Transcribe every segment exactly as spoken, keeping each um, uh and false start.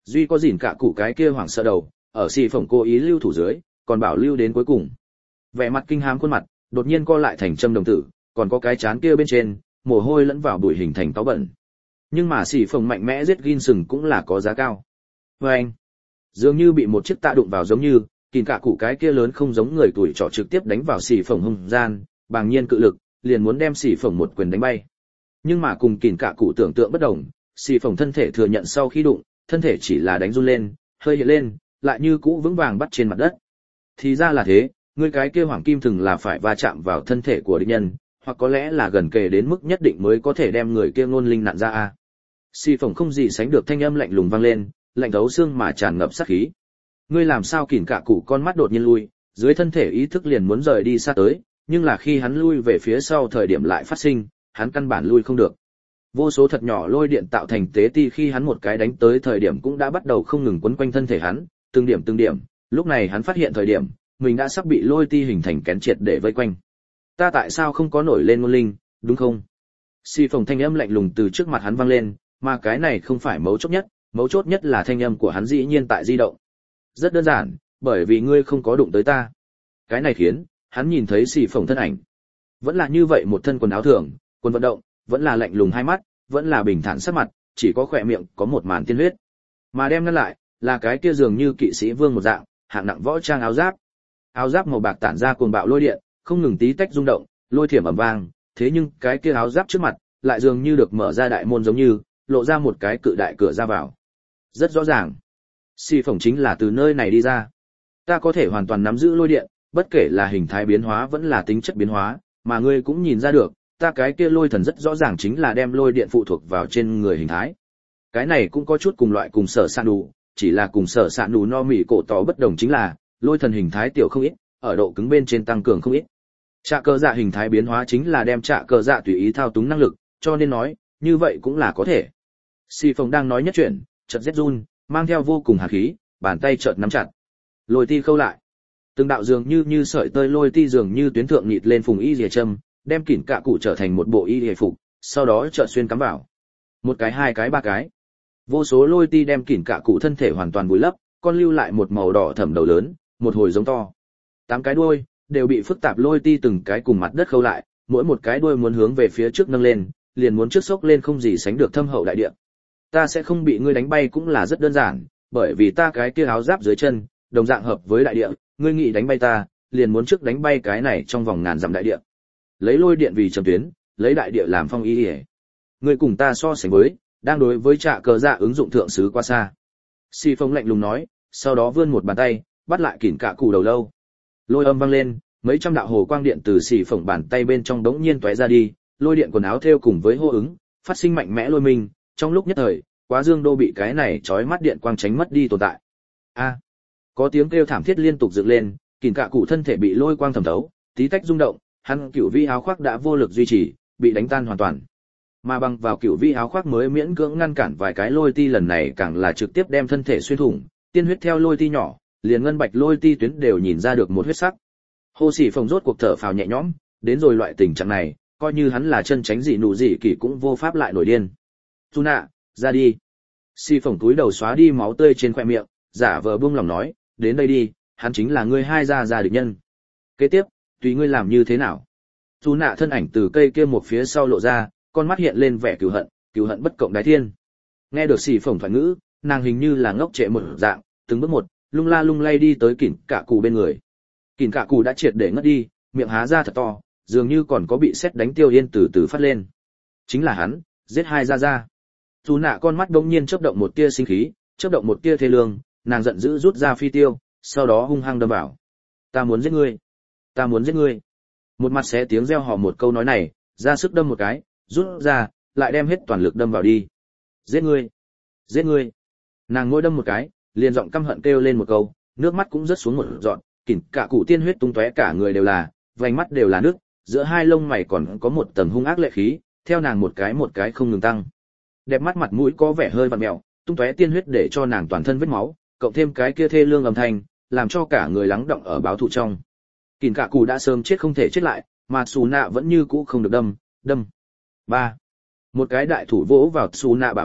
Duy có gìn cả cụ cái kia hoảng sợ đầu, ở xì phồng cố ý lưu thủ dưới, còn bảo lưu đến cuối cùng. Vẻ mặt kinh hám khuôn mặt, đột nhiên co lại thành châm đồng tử, còn có cái chán kia bên trên, mồ hôi lẫn vào bụi hình thành táo bẩn. Nhưng mà xì phồng mạnh mẽ giết gin sừng cũng là có giá cao. Và anh, dường như bị một chiếc tạ đụng vào giống như, gìn cả cụ cái kia lớn không giống người tuổi trọ trực tiếp đánh vào xì phồng hung gian, bàng nhiên cự lực, liền muốn đem xì phồng một quyền đánh bay. Nhưng mà cùng gìn cả cụ tưởng tượng bất đồng, xì phồng thân thể thừa nhận sau khi đụng, thân thể chỉ là đánh run lên, hơi hiện lên, lại như cũ vững vàng bắt trên mặt đất. Thì ra là thế, ngươi cái kia hoàng kim thường là phải va chạm vào thân thể của địch nhân, hoặc có lẽ là gần kề đến mức nhất định mới có thể đem người kia ngôn linh nặn ra a. Xì phồng không gì sánh được thanh âm lạnh lùng vang lên, lạnh thấu xương mà tràn ngập sát khí. Ngươi làm sao kỉn cả cụ con mắt đột nhiên lui, dưới thân thể ý thức liền muốn rời đi xa tới, nhưng là khi hắn lui về phía sau thời điểm lại phát sinh, hắn căn bản lui không được. Vô số thật nhỏ lôi điện tạo thành tế ti khi hắn một cái đánh tới thời điểm cũng đã bắt đầu không ngừng quấn quanh thân thể hắn, từng điểm từng điểm, lúc này hắn phát hiện thời điểm, mình đã sắp bị lôi ti hình thành kén triệt để vây quanh. Ta tại sao không có nổi lên ngôn linh, đúng không? Xì phồng thanh âm lạnh lùng từ trước mặt hắn vang lên, mà cái này không phải mấu chốt nhất, mấu chốt nhất là thanh âm của hắn dĩ nhiên tại di động. Rất đơn giản, bởi vì ngươi không có đụng tới ta. Cái này khiến hắn nhìn thấy xì phồng thân ảnh. Vẫn là như vậy một thân quần áo thường, quần vận động, vẫn là lạnh lùng hai mắt, vẫn là bình thản sắc mặt, chỉ có khỏe miệng có một màn tiên huyết. Mà đem ngăn lại, là cái kia dường như kỵ sĩ vương một dạng, hạng nặng võ trang áo giáp. Áo giáp màu bạc tản ra cuồng bạo lôi điện, không ngừng tí tách rung động, lôi thiểm ầm vang, thế nhưng cái kia áo giáp trước mặt, lại dường như được mở ra đại môn giống như, lộ ra một cái cự đại cửa ra vào. Rất rõ ràng, xì phồng chính là từ nơi này đi ra. Ta có thể hoàn toàn nắm giữ lôi điện, bất kể là hình thái biến hóa vẫn là tính chất biến hóa, mà ngươi cũng nhìn ra được, ta cái kia lôi thần rất rõ ràng chính là đem lôi điện phụ thuộc vào trên người hình thái. Cái này cũng có chút cùng loại cùng sở sạn đủ, chỉ là cùng sở sạn đủ no mỉ cổ tỏ bất đồng chính là, lôi thần hình thái tiểu không ít, ở độ cứng bên trên tăng cường không ít. Trạ cơ dạ hình thái biến hóa chính là đem trạ cơ dạ tùy ý thao túng năng lực, cho nên nói, như vậy cũng là có thể. Xì phồng đang nói nhất chuyện, chợt rét run, mang theo vô cùng hàn khí, bàn tay chợt nắm chặt. Lôi ti khâu lại. Từng đạo dường như như sợi tơi lôi ti dường như tuyến thượng nhịt lên phùng y rìa châm, đem kỉn cạ cụ trở thành một bộ y rìa phục, sau đó chợt xuyên cắm vào. Một cái hai cái ba cái. Vô số lôi ti đem kỉn cạ cụ thân thể hoàn toàn vùi lấp, con lưu lại một màu đỏ thẫm đầu lớn, một hồi giống to. Tám cái đuôi đều bị phức tạp lôi ti từng cái cùng mặt đất khâu lại, mỗi một cái đuôi muốn hướng về phía trước nâng lên, liền muốn trước sốc lên không gì sánh được thâm hậu đại địa. Ta sẽ không bị ngươi đánh bay cũng là rất đơn giản, bởi vì ta cái kia áo giáp dưới chân, đồng dạng hợp với đại địa, ngươi nghĩ đánh bay ta, liền muốn trước đánh bay cái này trong vòng ngàn dặm đại địa. Lấy lôi điện vì trầm tuyến, lấy đại địa làm phong y. Ngươi cùng ta so sánh với, đang đối với trạ cờ dạ ứng dụng thượng sứ quá xa. Xì phồng lạnh lùng nói, sau đó vươn một bàn tay, bắt lại kỉn cạ cụ đầu lâu. Lôi âm vang lên, mấy trăm đạo hồ quang điện từ xì phồng bàn tay bên trong đống nhiên tóe ra đi, lôi điện quần áo thêu cùng với hô ứng, phát sinh mạnh mẽ lôi minh, trong lúc nhất thời, quá dương đô bị cái này chói mắt điện quang tránh mất đi tồn tại. A, có tiếng kêu thảm thiết liên tục dựng lên, kỉn cạ cụ thân thể bị lôi quang thẩm thấu, tí tách rung động, hắn cửu vi áo khoác đã vô lực duy trì, bị đánh tan hoàn toàn. Mà bằng vào cửu vi áo khoác mới miễn cưỡng ngăn cản vài cái lôi ti lần này càng là trực tiếp đem thân thể xuyên thủng, tiên huyết theo lôi ti nhỏ, liền ngân bạch lôi ti tuyến đều nhìn ra được một huyết sắc. Hồ Sĩ Phong rốt cuộc thở phào nhẹ nhõm, đến rồi loại tình trạng này, coi như hắn là chân tránh dị nụ dị kỳ cũng vô pháp lại nổi điên. Tuna, ra đi. Sĩ Phong túi đầu xóa đi máu tươi trên khóe miệng, giả vờ buông lòng nói, đến đây đi, hắn chính là ngươi hai gia gia địch nhân. Kế tiếp, tùy ngươi làm như thế nào. Tuna thân ảnh từ cây kia một phía sau lộ ra, con mắt hiện lên vẻ cừu hận, cừu hận bất cộng đái thiên. Nghe được Sĩ Phong thoại ngữ, nàng hình như là ngốc trệ một dạng, từng bước một, lung la lung lay đi tới kỉn cạ cụ bên người. Kỉn cạ cụ đã triệt để ngất đi, miệng há ra thật to, dường như còn có bị sét đánh tiêu yên từ từ phát lên. Chính là hắn, giết hai gia gia. Dù nạ con mắt đống nhiên chớp động một tia sinh khí, chớp động một tia thê lương, nàng giận dữ rút ra phi tiêu, sau đó hung hăng đâm vào. Ta muốn giết ngươi, ta muốn giết ngươi. Một mặt xé tiếng reo hò một câu nói này, ra sức đâm một cái, rút ra, lại đem hết toàn lực đâm vào đi. Giết ngươi, giết ngươi. Nàng ngôi đâm một cái, liền giọng căm hận kêu lên một câu, nước mắt cũng rớt xuống một giọt, kỉn cả cụ tiên huyết tung tóe cả người đều là, vành mắt đều là nước, giữa hai lông mày còn có một tầng hung ác lệ khí, theo nàng một cái một cái không ngừng tăng. Đẹp mắt mặt mũi có vẻ hơi vặn mèo, tung tóe tiên huyết để cho nàng toàn thân vết máu, cộng thêm cái kia thê lương âm thanh, làm cho cả người lắng động ở báo thù trong. Kỉn cả cụ đã sớm chết không thể chết lại, mà Sú Nạ vẫn như cũ không được đâm, đâm. Ba. Một cái đại thủ vỗ vào Sú Nạ bả vai,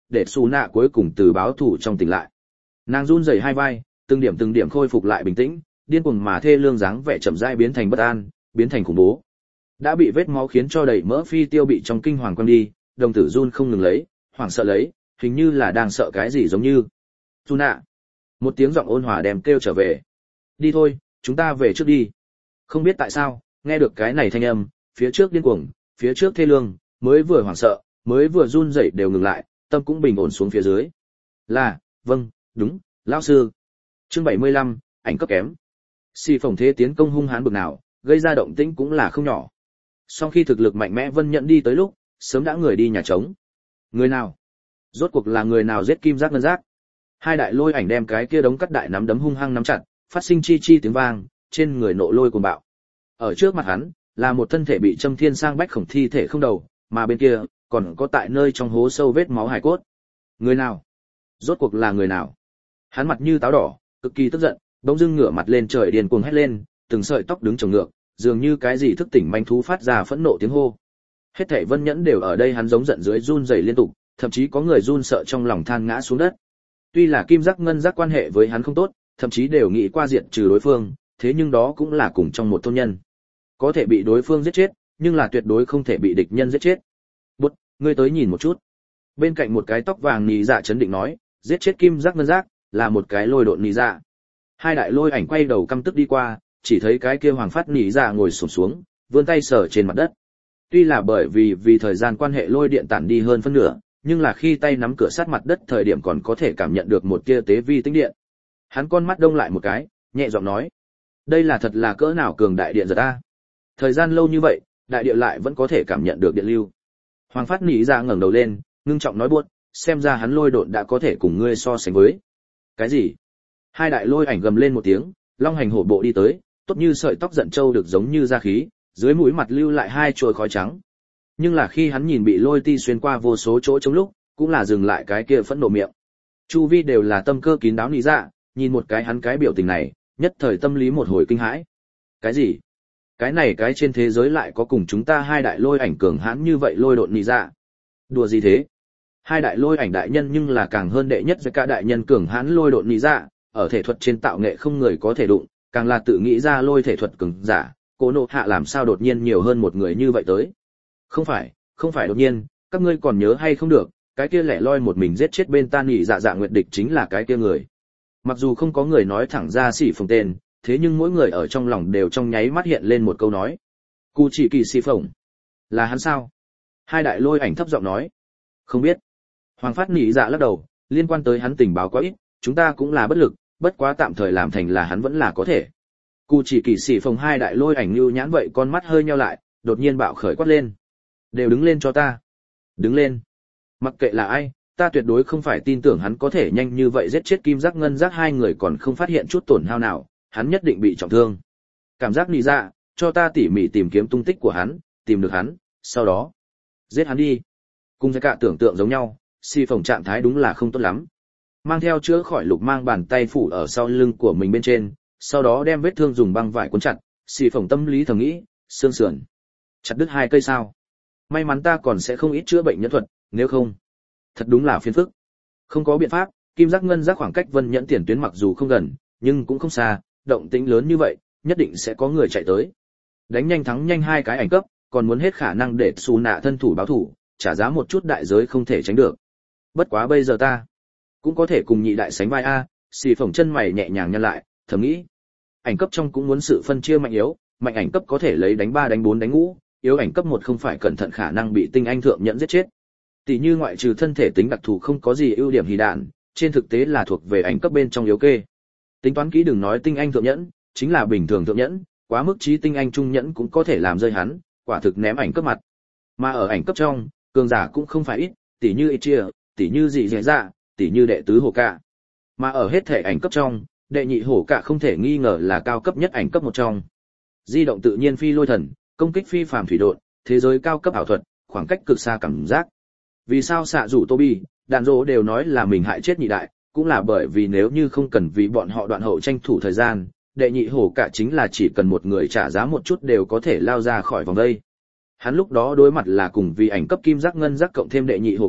để Su Nạ cuối cùng từ báo thủ trong tỉnh lại. Nàng run rẩy hai vai, từng điểm từng điểm khôi phục lại bình tĩnh, điên cuồng mà thê lương dáng vẻ chậm rãi biến thành bất an, biến thành khủng bố. Đã bị vết máu khiến cho đầy mỡ phi tiêu bị trong kinh hoàng quăng đi, đồng tử run không ngừng lấy, hoảng sợ lấy, hình như là đang sợ cái gì giống như. Su Nạ. Một tiếng giọng ôn hòa đem kêu trở về. Đi thôi, chúng ta về trước đi. Không biết tại sao, nghe được cái này thanh âm, phía trước điên cuồng, phía trước thê lương, mới vừa hoảng sợ, mới vừa run rẩy đều ngừng lại, tâm cũng bình ổn xuống phía dưới. Là, vâng, đúng, lão sư. Chương bảy mươi lăm, ảnh cấp kém. Xì Phổng thế tiến công hung hãn bực nào, gây ra động tĩnh cũng là không nhỏ. Sau khi thực lực mạnh mẽ Vân Nhẫn đi tới lúc, sớm đã người đi nhà trống. Người nào? Rốt cuộc là người nào giết Kim Giác Ngân Giác? Hai đại lôi ảnh đem cái kia đống cắt đại nắm đấm hung hăng nắm chặt, phát sinh chi chi tiếng vang, trên người nộ lôi cuồng bạo. Ở trước mặt hắn, là một thân thể bị châm thiên sang bách khổng thi thể không đầu, mà bên kia, còn có tại nơi trong hố sâu vết máu hài cốt. Người nào? Rốt cuộc là người nào? Hắn mặt như táo đỏ, cực kỳ tức giận, bỗng dưng ngửa mặt lên trời điên cuồng hét lên, từng sợi tóc đứng chồng ngược, dường như cái gì thức tỉnh manh thú phát ra phẫn nộ tiếng hô. Hết thảy Vân Nhẫn đều ở đây hắn giống giận dưới run rẩy liên tục, thậm chí có người run sợ trong lòng than ngã xuống đất. Tuy là Kim Giác Ngân Giác quan hệ với hắn không tốt, thậm chí đều nghĩ qua diệt trừ đối phương, thế nhưng đó cũng là cùng trong một thôn nhân. Có thể bị đối phương giết chết, nhưng là tuyệt đối không thể bị địch nhân giết chết. Bút, ngươi tới nhìn một chút. Bên cạnh một cái tóc vàng nì dạ chấn định nói, giết chết Kim Giác Ngân Giác, là một cái lôi độn nì dạ. Hai đại lôi ảnh quay đầu căm tức đi qua, chỉ thấy cái kia Hoàng Phát nì dạ ngồi xổm xuống, vươn tay sờ trên mặt đất. Tuy là bởi vì vì thời gian quan hệ lôi điện tản đi hơn phân nửa, nhưng là khi tay nắm cửa sát mặt đất thời điểm còn có thể cảm nhận được một tia tế vi tinh điện. Hắn con mắt đông lại một cái, nhẹ giọng nói, đây là thật là cỡ nào cường đại điện giật a. Thời gian lâu như vậy, đại địa lại vẫn có thể cảm nhận được điện lưu. Hoàng Phát nỉ ra ngẩng đầu lên, ngưng trọng nói buốt, xem ra hắn lôi độn đã có thể cùng ngươi so sánh với. Cái gì? Hai đại lôi ảnh gầm lên một tiếng, long hành hổ bộ đi tới, tốt như sợi tóc giận trâu được giống như da khí, dưới mũi mặt lưu lại hai chuôi khói trắng. Nhưng là khi hắn nhìn bị lôi ti xuyên qua vô số chỗ trong lúc, cũng là dừng lại cái kia phẫn nộ miệng. Chu vi đều là tâm cơ kín đáo nỉ dạ, nhìn một cái hắn cái biểu tình này, nhất thời tâm lý một hồi kinh hãi. Cái gì? Cái này cái trên thế giới lại có cùng chúng ta hai đại lôi ảnh cường hãn như vậy lôi độn nỉ dạ? Đùa gì thế? Hai đại lôi ảnh đại nhân nhưng là càng hơn đệ nhất với cả đại nhân cường hãn lôi độn nỉ dạ, ở thể thuật trên tạo nghệ không người có thể đụng, càng là tự nghĩ ra lôi thể thuật cường giả, Cố Nộ Hạ làm sao đột nhiên nhiều hơn một người như vậy tới? Không phải, không phải đột nhiên, các ngươi còn nhớ hay không được, cái kia lẻ loi một mình giết chết bên ta nỉ dạ dạ nguyệt địch chính là cái kia người. Mặc dù không có người nói thẳng ra Sĩ Phổng tên, thế nhưng mỗi người ở trong lòng đều trong nháy mắt hiện lên một câu nói. Cụ chỉ kỳ Sĩ Phổng. Là hắn sao? Hai đại lôi ảnh thấp giọng nói. Không biết. Hoàng Phát nỉ dạ lắc đầu, liên quan tới hắn tình báo quá ít, chúng ta cũng là bất lực, bất quá tạm thời làm thành là hắn vẫn là có thể. Cụ chỉ kỳ Sĩ Phổng hai đại lôi ảnh lưu nhãn vậy con mắt hơi nheo lại, đột nhiên bạo khởi quát lên. Đều đứng lên cho ta. Đứng lên. Mặc kệ là ai, ta tuyệt đối không phải tin tưởng hắn có thể nhanh như vậy giết chết Kim Giác Ngân Giác hai người còn không phát hiện chút tổn hao nào, hắn nhất định bị trọng thương. Cảm giác nị dạ, cho ta tỉ mỉ tìm kiếm tung tích của hắn, tìm được hắn, sau đó giết hắn đi. Cùng với cả tưởng tượng giống nhau, Si Phổng trạng thái đúng là không tốt lắm. Mang theo chữa khỏi lục mang bàn tay phủ ở sau lưng của mình bên trên, sau đó đem vết thương dùng băng vải cuốn chặt, Si Phổng tâm lý thầm nghĩ, xương sườn chặt đứt hai cây sao? May mắn ta còn sẽ không ít chữa bệnh nhân thuật, nếu không, thật đúng là phiền phức. Không có biện pháp, Kim Giác Ngân Giác khoảng cách Vân Nhẫn tiền tuyến mặc dù không gần, nhưng cũng không xa, động tĩnh lớn như vậy, nhất định sẽ có người chạy tới. Đánh nhanh thắng nhanh hai cái ảnh cấp, còn muốn hết khả năng để Su Nạ thân thủ báo thủ, trả giá một chút đại giới không thể tránh được. Bất quá bây giờ ta cũng có thể cùng nhị đại sánh vai a. Xì Phổng chân mày nhẹ nhàng nhăn lại, thầm nghĩ, ảnh cấp trong cũng muốn sự phân chia mạnh yếu, mạnh ảnh cấp có thể lấy đánh ba đánh bốn đánh ngũ, yếu ảnh cấp một không phải cẩn thận khả năng bị tinh anh thượng nhẫn giết chết. Tỷ như ngoại trừ thân thể tính đặc thù không có gì ưu điểm hì đạn, trên thực tế là thuộc về ảnh cấp bên trong yếu kê. Tính toán kỹ đừng nói tinh anh thượng nhẫn, chính là bình thường thượng nhẫn, quá mức trí tinh anh trung nhẫn cũng có thể làm rơi hắn, quả thực ném ảnh cấp mặt. Mà ở ảnh cấp trong, cường giả cũng không phải ít, tỷ như Ichia, tỷ như dị dẻ dạ, tỷ như đệ tứ hổ cạ. Mà ở hết thể ảnh cấp trong, đệ nhị hổ cạ không thể nghi ngờ là cao cấp nhất ảnh cấp một trong. Di động tự nhiên phi lôi thần, công kích phi phàm thủy độn, thế giới cao cấp ảo thuật, khoảng cách cực xa cảm giác. Vì sao xạ rủ Toby, đàn rỗ đều nói là mình hại chết nhị đại, cũng là bởi vì nếu như không cần vì bọn họ đoạn hậu tranh thủ thời gian, đệ nhị hổ cả chính là chỉ cần một người trả giá một chút đều có thể lao ra khỏi vòng đây. Hắn lúc đó đối mặt là cùng vì ảnh cấp Kim Giác Ngân Giác cộng thêm đệ nhị hổ cả,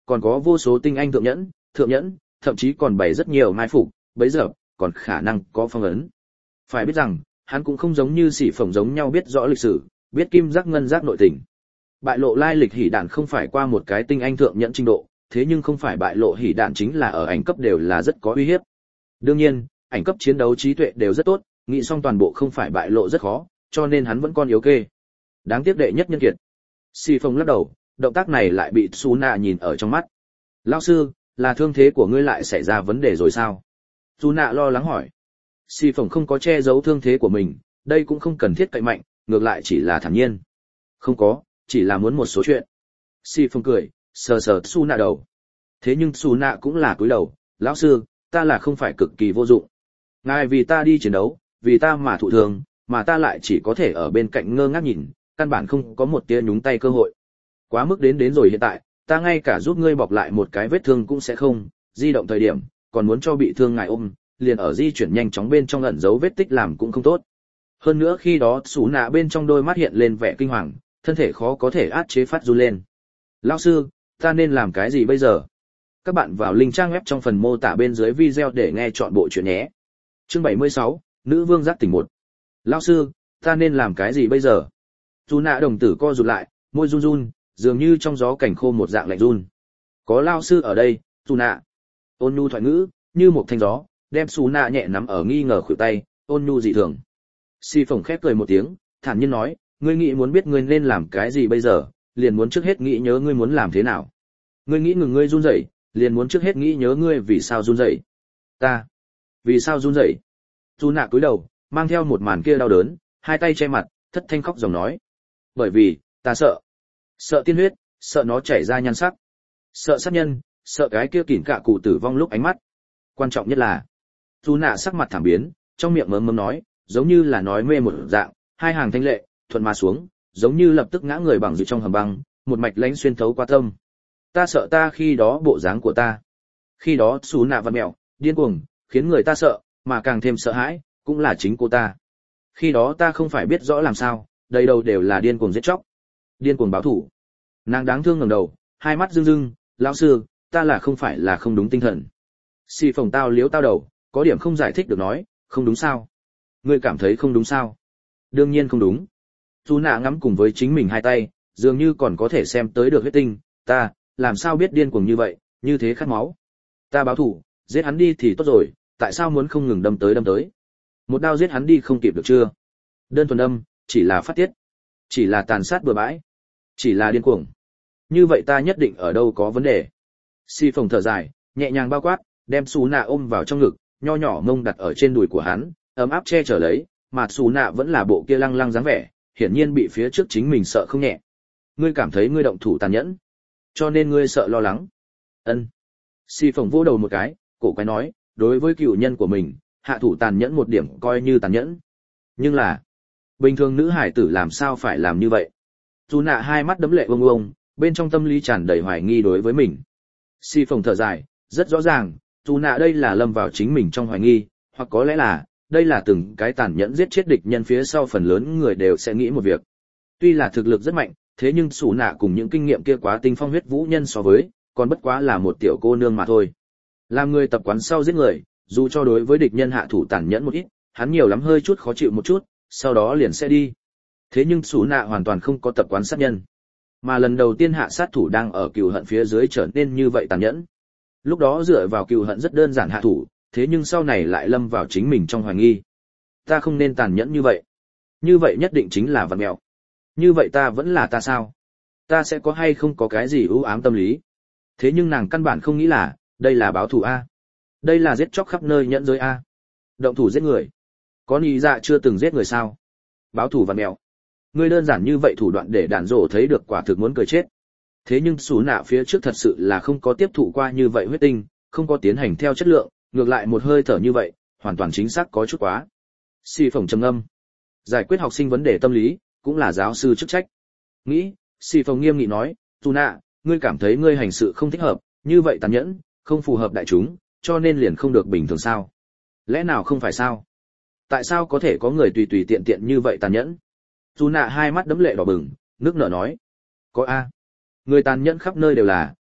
còn có vô số tinh anh thượng nhẫn, thượng nhẫn, thậm chí còn bày rất nhiều mai phục, bấy giờ còn khả năng có phong ấn. Phải biết rằng, hắn cũng không giống như Sĩ Phổng giống nhau biết rõ lịch sử, biết kim giác ngân giác nội tình. Bại lộ lai lịch hỉ đạn không phải qua một cái tinh anh thượng nhẫn trình độ, thế nhưng không phải bại lộ hỉ đạn chính là ở ảnh cấp đều là rất có uy hiếp. Đương nhiên, ảnh cấp chiến đấu trí tuệ đều rất tốt, nghĩ xong toàn bộ không phải bại lộ rất khó, cho nên hắn vẫn còn yếu kê. Đáng tiếc đệ nhất nhân kiệt. Sĩ Phổng lắc đầu, động tác này lại bị Suna nhìn ở trong mắt. Lão sư, là thương thế của ngươi lại xảy ra vấn đề rồi sao? Suna lo lắng hỏi. Sĩ Phổng không có che giấu thương thế của mình, đây cũng không cần thiết cậy mạnh, ngược lại chỉ là thản nhiên. Không có, chỉ là muốn một số chuyện. Sĩ Phổng cười, sờ sờ Suna đầu. Thế nhưng Suna cũng là cúi đầu, lão sư, ta là không phải cực kỳ vô dụng. Ngài vì ta đi chiến đấu, vì ta mà thụ thương, mà ta lại chỉ có thể ở bên cạnh ngơ ngác nhìn, căn bản không có một tia nhúng tay cơ hội. Quá mức đến đến rồi hiện tại, ta ngay cả giúp ngươi bọc lại một cái vết thương cũng sẽ không, di động thời điểm, còn muốn cho bị thương ngài ôm, liền ở di chuyển nhanh chóng bên trong ẩn giấu vết tích làm cũng không tốt. Hơn nữa khi đó Sú Nạ bên trong đôi mắt hiện lên vẻ kinh hoàng, thân thể khó có thể át chế phát run lên. Lão sư, ta nên làm cái gì bây giờ? Các bạn vào link trang web trong phần mô tả bên dưới video để nghe chọn bộ truyện nhé. Chương bảy mươi sáu, Nữ vương giác tỉnh một. Lão sư, ta nên làm cái gì bây giờ? Sú Nạ đồng tử co rụt lại, môi run run, dường như trong gió cảnh khô một dạng lạnh run. Có lão sư ở đây, Sú Nạ. Ôn nhu thoại ngữ, như một thanh gió, đem Sú Nạ nhẹ nắm ở nghi ngờ khuỷu tay, ôn nhu dị thường. Si Phổng khép cười một tiếng, thản nhiên nói, ngươi nghĩ muốn biết ngươi nên làm cái gì bây giờ, liền muốn trước hết nghĩ nhớ ngươi muốn làm thế nào. Ngươi nghĩ ngừng ngươi run rẩy, liền muốn trước hết nghĩ nhớ ngươi vì sao run rẩy. Ta, vì sao run rẩy? Sú Nạ cúi đầu, mang theo một màn kia đau đớn, hai tay che mặt, thất thanh khóc ròng nói. Bởi vì, ta sợ. Sợ tiên huyết, sợ nó chảy ra nhan sắc. Sợ sát nhân, sợ cái kia kỉn cạ cụ tử vong lúc ánh mắt. Quan trọng nhất là, Sú Nạ sắc mặt thảm biến, trong miệng mớm mớm nói, giống như là nói mê một dạng, hai hàng thanh lệ, thuận mà xuống, giống như lập tức ngã người bằng dự trong hầm băng, một mạch lánh xuyên thấu qua tâm. Ta sợ ta khi đó bộ dáng của ta. Khi đó Sú Nạ văn mẹo, điên cuồng, khiến người ta sợ, mà càng thêm sợ hãi, cũng là chính cô ta. Khi đó ta không phải biết rõ làm sao, đầy đầu đều là điên cuồng giết chóc, điên cuồng báo thù. Nàng đáng thương ngẩng đầu, hai mắt rưng rưng, lão sư, ta là không phải là không đúng tinh thần. Si Phổng tao liếu tao đầu, có điểm không giải thích được nói, không đúng sao? Ngươi cảm thấy không đúng sao? Đương nhiên không đúng. Sú Nạ ngắm cùng với chính mình hai tay, dường như còn có thể xem tới được huyết tinh, ta, làm sao biết điên cuồng như vậy, như thế khát máu. Ta báo thù, giết hắn đi thì tốt rồi, tại sao muốn không ngừng đâm tới đâm tới? Một đao giết hắn đi không kịp được chưa? Đơn thuần đâm, chỉ là phát tiết, chỉ là tàn sát bừa bãi, chỉ là điên cuồng. Như vậy ta nhất định ở đâu có vấn đề. Si Phổng thở dài, nhẹ nhàng bao quát, đem Sú Nạ ôm vào trong ngực, nho nhỏ mông đặt ở trên đùi của hắn, ấm áp che chở lấy, mà Sú Nạ vẫn là bộ kia lăng lăng dáng vẻ, hiển nhiên bị phía trước chính mình sợ không nhẹ. Ngươi cảm thấy ngươi động thủ tàn nhẫn, cho nên ngươi sợ lo lắng. Ân. Si Phổng vô đầu một cái, cổ quái nói, đối với cựu nhân của mình, hạ thủ tàn nhẫn một điểm coi như tàn nhẫn. Nhưng là, bình thường nữ hải tử làm sao phải làm như vậy? Sú Nạ hai mắt đẫm lệ ông ông, bên trong tâm lý tràn đầy hoài nghi đối với mình. Si Phổng thở dài, rất rõ ràng, Sú Nạ đây là lâm vào chính mình trong hoài nghi, hoặc có lẽ là, đây là từng cái tàn nhẫn giết chết địch nhân phía sau phần lớn người đều sẽ nghĩ một việc. Tuy là thực lực rất mạnh, thế nhưng Sú Nạ cùng những kinh nghiệm kia quá tinh phong huyết vũ nhân so với, còn bất quá là một tiểu cô nương mà thôi. Làm người tập quán sau giết người, dù cho đối với địch nhân hạ thủ tàn nhẫn một ít, hắn nhiều lắm hơi chút khó chịu một chút, sau đó liền sẽ đi. Thế nhưng Sú Nạ hoàn toàn không có tập quán sát nhân, mà lần đầu tiên hạ sát thủ đang ở cừu hận phía dưới trở nên như vậy tàn nhẫn. Lúc đó dựa vào cừu hận rất đơn giản hạ thủ, thế nhưng sau này lại lâm vào chính mình trong hoài nghi. Ta không nên tàn nhẫn như vậy. Như vậy nhất định chính là vật mẹo. Như vậy ta vẫn là ta sao? Ta sẽ có hay không có cái gì ưu ám tâm lý? Thế nhưng nàng căn bản không nghĩ là, đây là báo thù a. Đây là giết chóc khắp nơi nhẫn giới a. Động thủ giết người. Có nhị dạ chưa từng giết người sao? Báo thù vật mẹo. Ngươi đơn giản như vậy thủ đoạn để đàn rổ thấy được quả thực muốn cười chết. Thế nhưng Sú Nạ phía trước thật sự là không có tiếp thụ qua như vậy huyết tinh, không có tiến hành theo chất lượng, ngược lại một hơi thở như vậy, hoàn toàn chính xác có chút quá. Si Phổng trầm ngâm. Giải quyết học sinh vấn đề tâm lý, cũng là giáo sư chức trách. Nghĩ, Si Phổng nghiêm nghị nói, Sú Nạ, ngươi cảm thấy ngươi hành sự không thích hợp, như vậy tàn nhẫn, không phù hợp đại chúng, cho nên liền không được bình thường sao? Lẽ nào không phải sao? Tại sao có thể có người tùy tùy tiện tiện như vậy tàn nhẫn? Sú Nạ hai mắt đẫm lệ đỏ bừng, nước nở nói, có a, người tàn nhẫn khắp nơi đều là,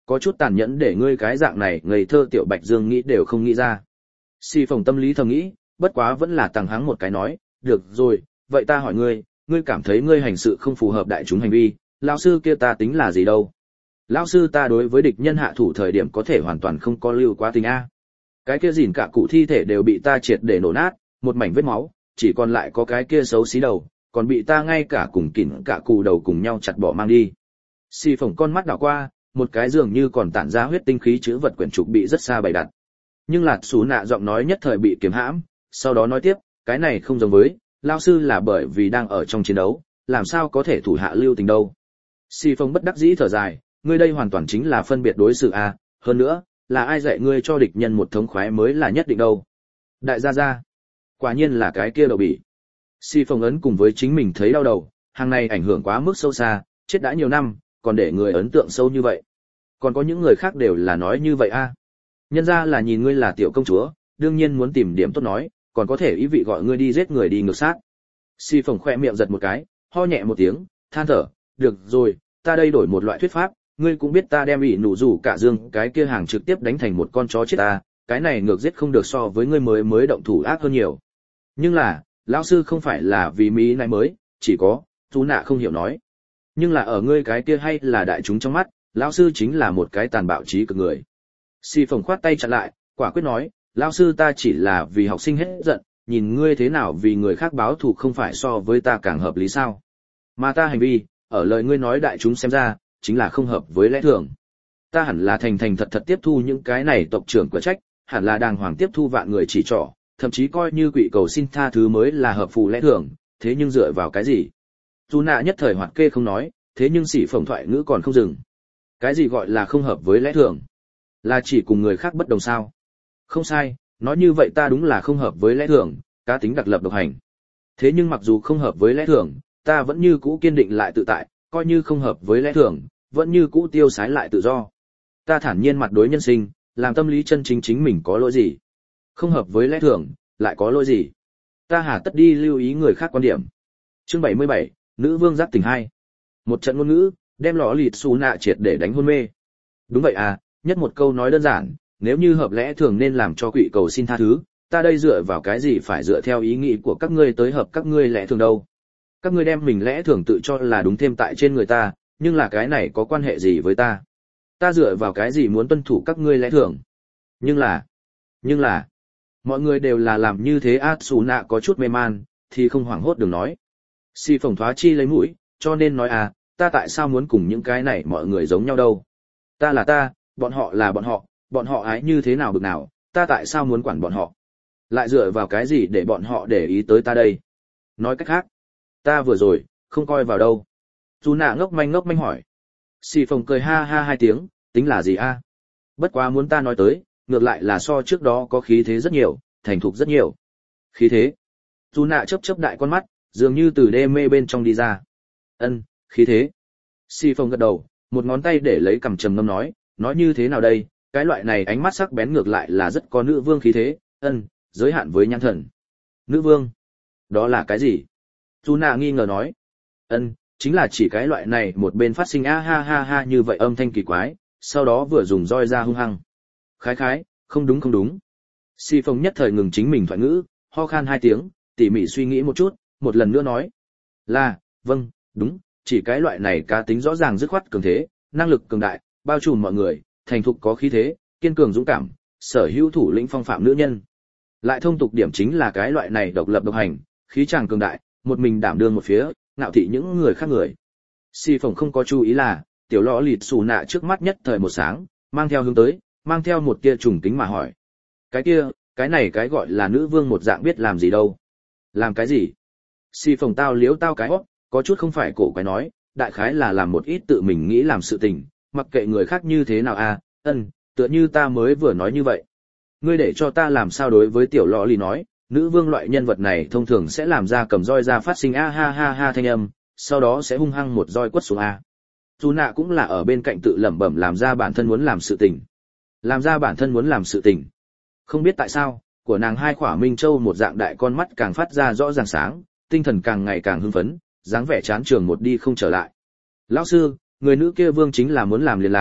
có chút tàn nhẫn để ngươi cái dạng này ngây thơ tiểu Bạch Dương nghĩ đều không nghĩ ra. Si Phồng tâm lý thầm nghĩ, bất quá vẫn là tăng hắng một cái nói, được rồi, vậy ta hỏi ngươi, ngươi cảm thấy ngươi hành sự không phù hợp đại chúng hành vi, lão sư kia ta tính là gì đâu? Lão sư ta đối với địch nhân hạ thủ thời điểm có thể hoàn toàn không có lưu quá tình a. Cái kia gìn cả cụ thi thể đều bị ta triệt để nổ nát, một mảnh vết máu, chỉ còn lại có cái kia xấu xí đầu, còn bị ta ngay cả cùng kỉn cả cụ đầu cùng nhau chặt bỏ mang đi. Si Phồng con mắt đảo qua, một cái dường như còn tản ra huyết tinh khí chữ vật quyển trục bị rất xa bày đặt. Nhưng Lạt Sú Nạ giọng nói nhất thời bị kiềm hãm, sau đó nói tiếp, cái này không giống với, lão sư là bởi vì đang ở trong chiến đấu, làm sao có thể thủ hạ lưu tình đâu. Si Phồng bất đắc dĩ thở dài, ngươi đây hoàn toàn chính là phân biệt đối xử a, hơn nữa, là ai dạy ngươi cho địch nhân một thống khoái mới là nhất định đâu. Đại gia gia, quả nhiên là cái kia đậu bỉ. Si Phồng ấn cùng với chính mình thấy đau đầu, hàng này ảnh hưởng quá mức sâu xa, chết đã nhiều năm, còn để người ấn tượng sâu như vậy. Còn có những người khác đều là nói như vậy a. Nhân ra là nhìn ngươi là tiểu công chúa, đương nhiên muốn tìm điểm tốt nói, còn có thể ý vị gọi ngươi đi giết người đi ngược sát. Si Phồng khoe miệng giật một cái, ho nhẹ một tiếng, than thở, được rồi, ta đây đổi một loại thuyết pháp, ngươi cũng biết ta đem ỷ nụ rủ cả dương cái kia hàng trực tiếp đánh thành một con chó chết ta, cái này ngược giết không được so với ngươi mới mới động thủ ác hơn nhiều. Nhưng là, lão sư không phải là vì mỹ này mới, chỉ có, chú nạ không hiểu nói. Nhưng là ở ngươi cái kia hay là đại chúng trong mắt, lão sư chính là một cái tàn bạo trí cực người. Si Phồng khoát tay chặn lại, quả quyết nói, lão sư ta chỉ là vì học sinh hết giận, nhìn ngươi thế nào vì người khác báo thù không phải so với ta càng hợp lý sao. Mà ta hành vi, ở lời ngươi nói đại chúng xem ra, chính là không hợp với lẽ thường. Ta hẳn là thành thành thật thật tiếp thu những cái này tộc trưởng của trách, hẳn là đàng hoàng tiếp thu vạn người chỉ trỏ, thậm chí coi như quỷ cầu xin tha thứ mới là hợp phù lẽ thường, thế nhưng dựa vào cái gì? Dù nạ nhất thời hoạt kê không nói, thế nhưng sĩ phồng thoại ngữ còn không dừng. Cái gì gọi là không hợp với lẽ thường? Là chỉ cùng người khác bất đồng sao? Không sai, nói như vậy ta đúng là không hợp với lẽ thường, cá tính đặc lập độc hành. Thế nhưng mặc dù không hợp với lẽ thường, ta vẫn như cũ kiên định lại tự tại, coi như không hợp với lẽ thường, vẫn như cũ tiêu sái lại tự do. Ta thản nhiên mặt đối nhân sinh, làm tâm lý chân chính chính mình có lỗi gì? Không hợp với lẽ thường, lại có lỗi gì? Ta hà tất đi lưu ý người khác quan điểm. Chương bảy mươi bảy, Nữ vương giác tỉnh hai. Một trận ngôn ngữ, đem lọ lịt xù nạ triệt để đánh hôn mê. Đúng vậy à, nhất một câu nói đơn giản, nếu như hợp lẽ thường nên làm cho quỷ cầu xin tha thứ, ta đây dựa vào cái gì phải dựa theo ý nghĩ của các ngươi tới hợp các ngươi lẽ thường đâu? Các ngươi đem mình lẽ thường tự cho là đúng thêm tại trên người ta, nhưng là cái này có quan hệ gì với ta? Ta dựa vào cái gì muốn tuân thủ các ngươi lẽ thường? Nhưng là, nhưng là, mọi người đều là làm như thế át xù nạ có chút mê man, thì không hoảng hốt đừng nói. Si Phồng thoá chi lấy mũi, cho nên nói à, ta tại sao muốn cùng những cái này mọi người giống nhau đâu? Ta là ta, bọn họ là bọn họ, bọn họ ái như thế nào bực nào, ta tại sao muốn quản bọn họ? Lại dựa vào cái gì để bọn họ để ý tới ta đây? Nói cách khác, ta vừa rồi, không coi vào đâu. Dù nạ ngốc manh ngốc manh hỏi. Si Phồng cười ha ha hai tiếng, tính là gì a? Bất quá muốn ta nói tới, ngược lại là so trước đó có khí thế rất nhiều, thành thục rất nhiều. Khí thế? Dù nạ chớp chớp đại con mắt, dường như từ đê mê bên trong đi ra. Ân, khí thế. Si Phồng gật đầu, một ngón tay để lấy cằm trầm ngâm nói, nói như thế nào đây, cái loại này ánh mắt sắc bén ngược lại là rất có nữ vương khí thế, ân, giới hạn với nhãn thần. Nữ vương? Đó là cái gì? Dù nạ nghi ngờ nói. Ân, chính là chỉ cái loại này một bên phát sinh a ha ha ha như vậy âm thanh kỳ quái, sau đó vừa dùng roi ra hung hăng. Khái khái, không đúng không đúng. Si Phồng nhất thời ngừng chính mình thoại ngữ, ho khan hai tiếng, tỉ mỉ suy nghĩ một chút, một lần nữa nói. Là, vâng, đúng, chỉ cái loại này cá tính rõ ràng dứt khoát cường thế, năng lực cường đại, bao trùm mọi người, thành thục có khí thế, kiên cường dũng cảm, sở hữu thủ lĩnh phong phạm nữ nhân. Lại thông tục điểm chính là cái loại này độc lập độc hành, khí chàng cường đại, một mình đảm đương một phía, ngạo thị những người khác người. Si Phồng không có chú ý là, tiểu lọ lịt xù nạ trước mắt nhất thời một sáng, mang theo hướng tới, mang theo một tia trùng kính mà hỏi. Cái kia, cái này cái gọi là nữ vương một dạng biết làm gì đâu. Làm cái gì? Si Phồng tao liếu tao cái hót, có chút không phải cổ quái nói, đại khái là làm một ít tự mình nghĩ làm sự tình, mặc kệ người khác như thế nào à, ân, tựa như ta mới vừa nói như vậy. Ngươi để cho ta làm sao đối với tiểu lọ lì nói, nữ vương loại nhân vật này thông thường sẽ làm ra cầm roi ra phát sinh a ha ha ha thanh âm, sau đó sẽ hung hăng một roi quất xuống a. Dù nạ cũng là ở bên cạnh tự lẩm bẩm làm ra bản thân muốn làm sự tình. Làm ra bản thân muốn làm sự tình. Không biết tại sao, của nàng hai khỏa minh châu một dạng đại con mắt càng phát ra rõ ràng sáng, tinh thần càng ngày càng hưng phấn, dáng vẻ chán trường một đi không trở lại. Lão sư, người nữ kia vương chính là muốn làm liền làm,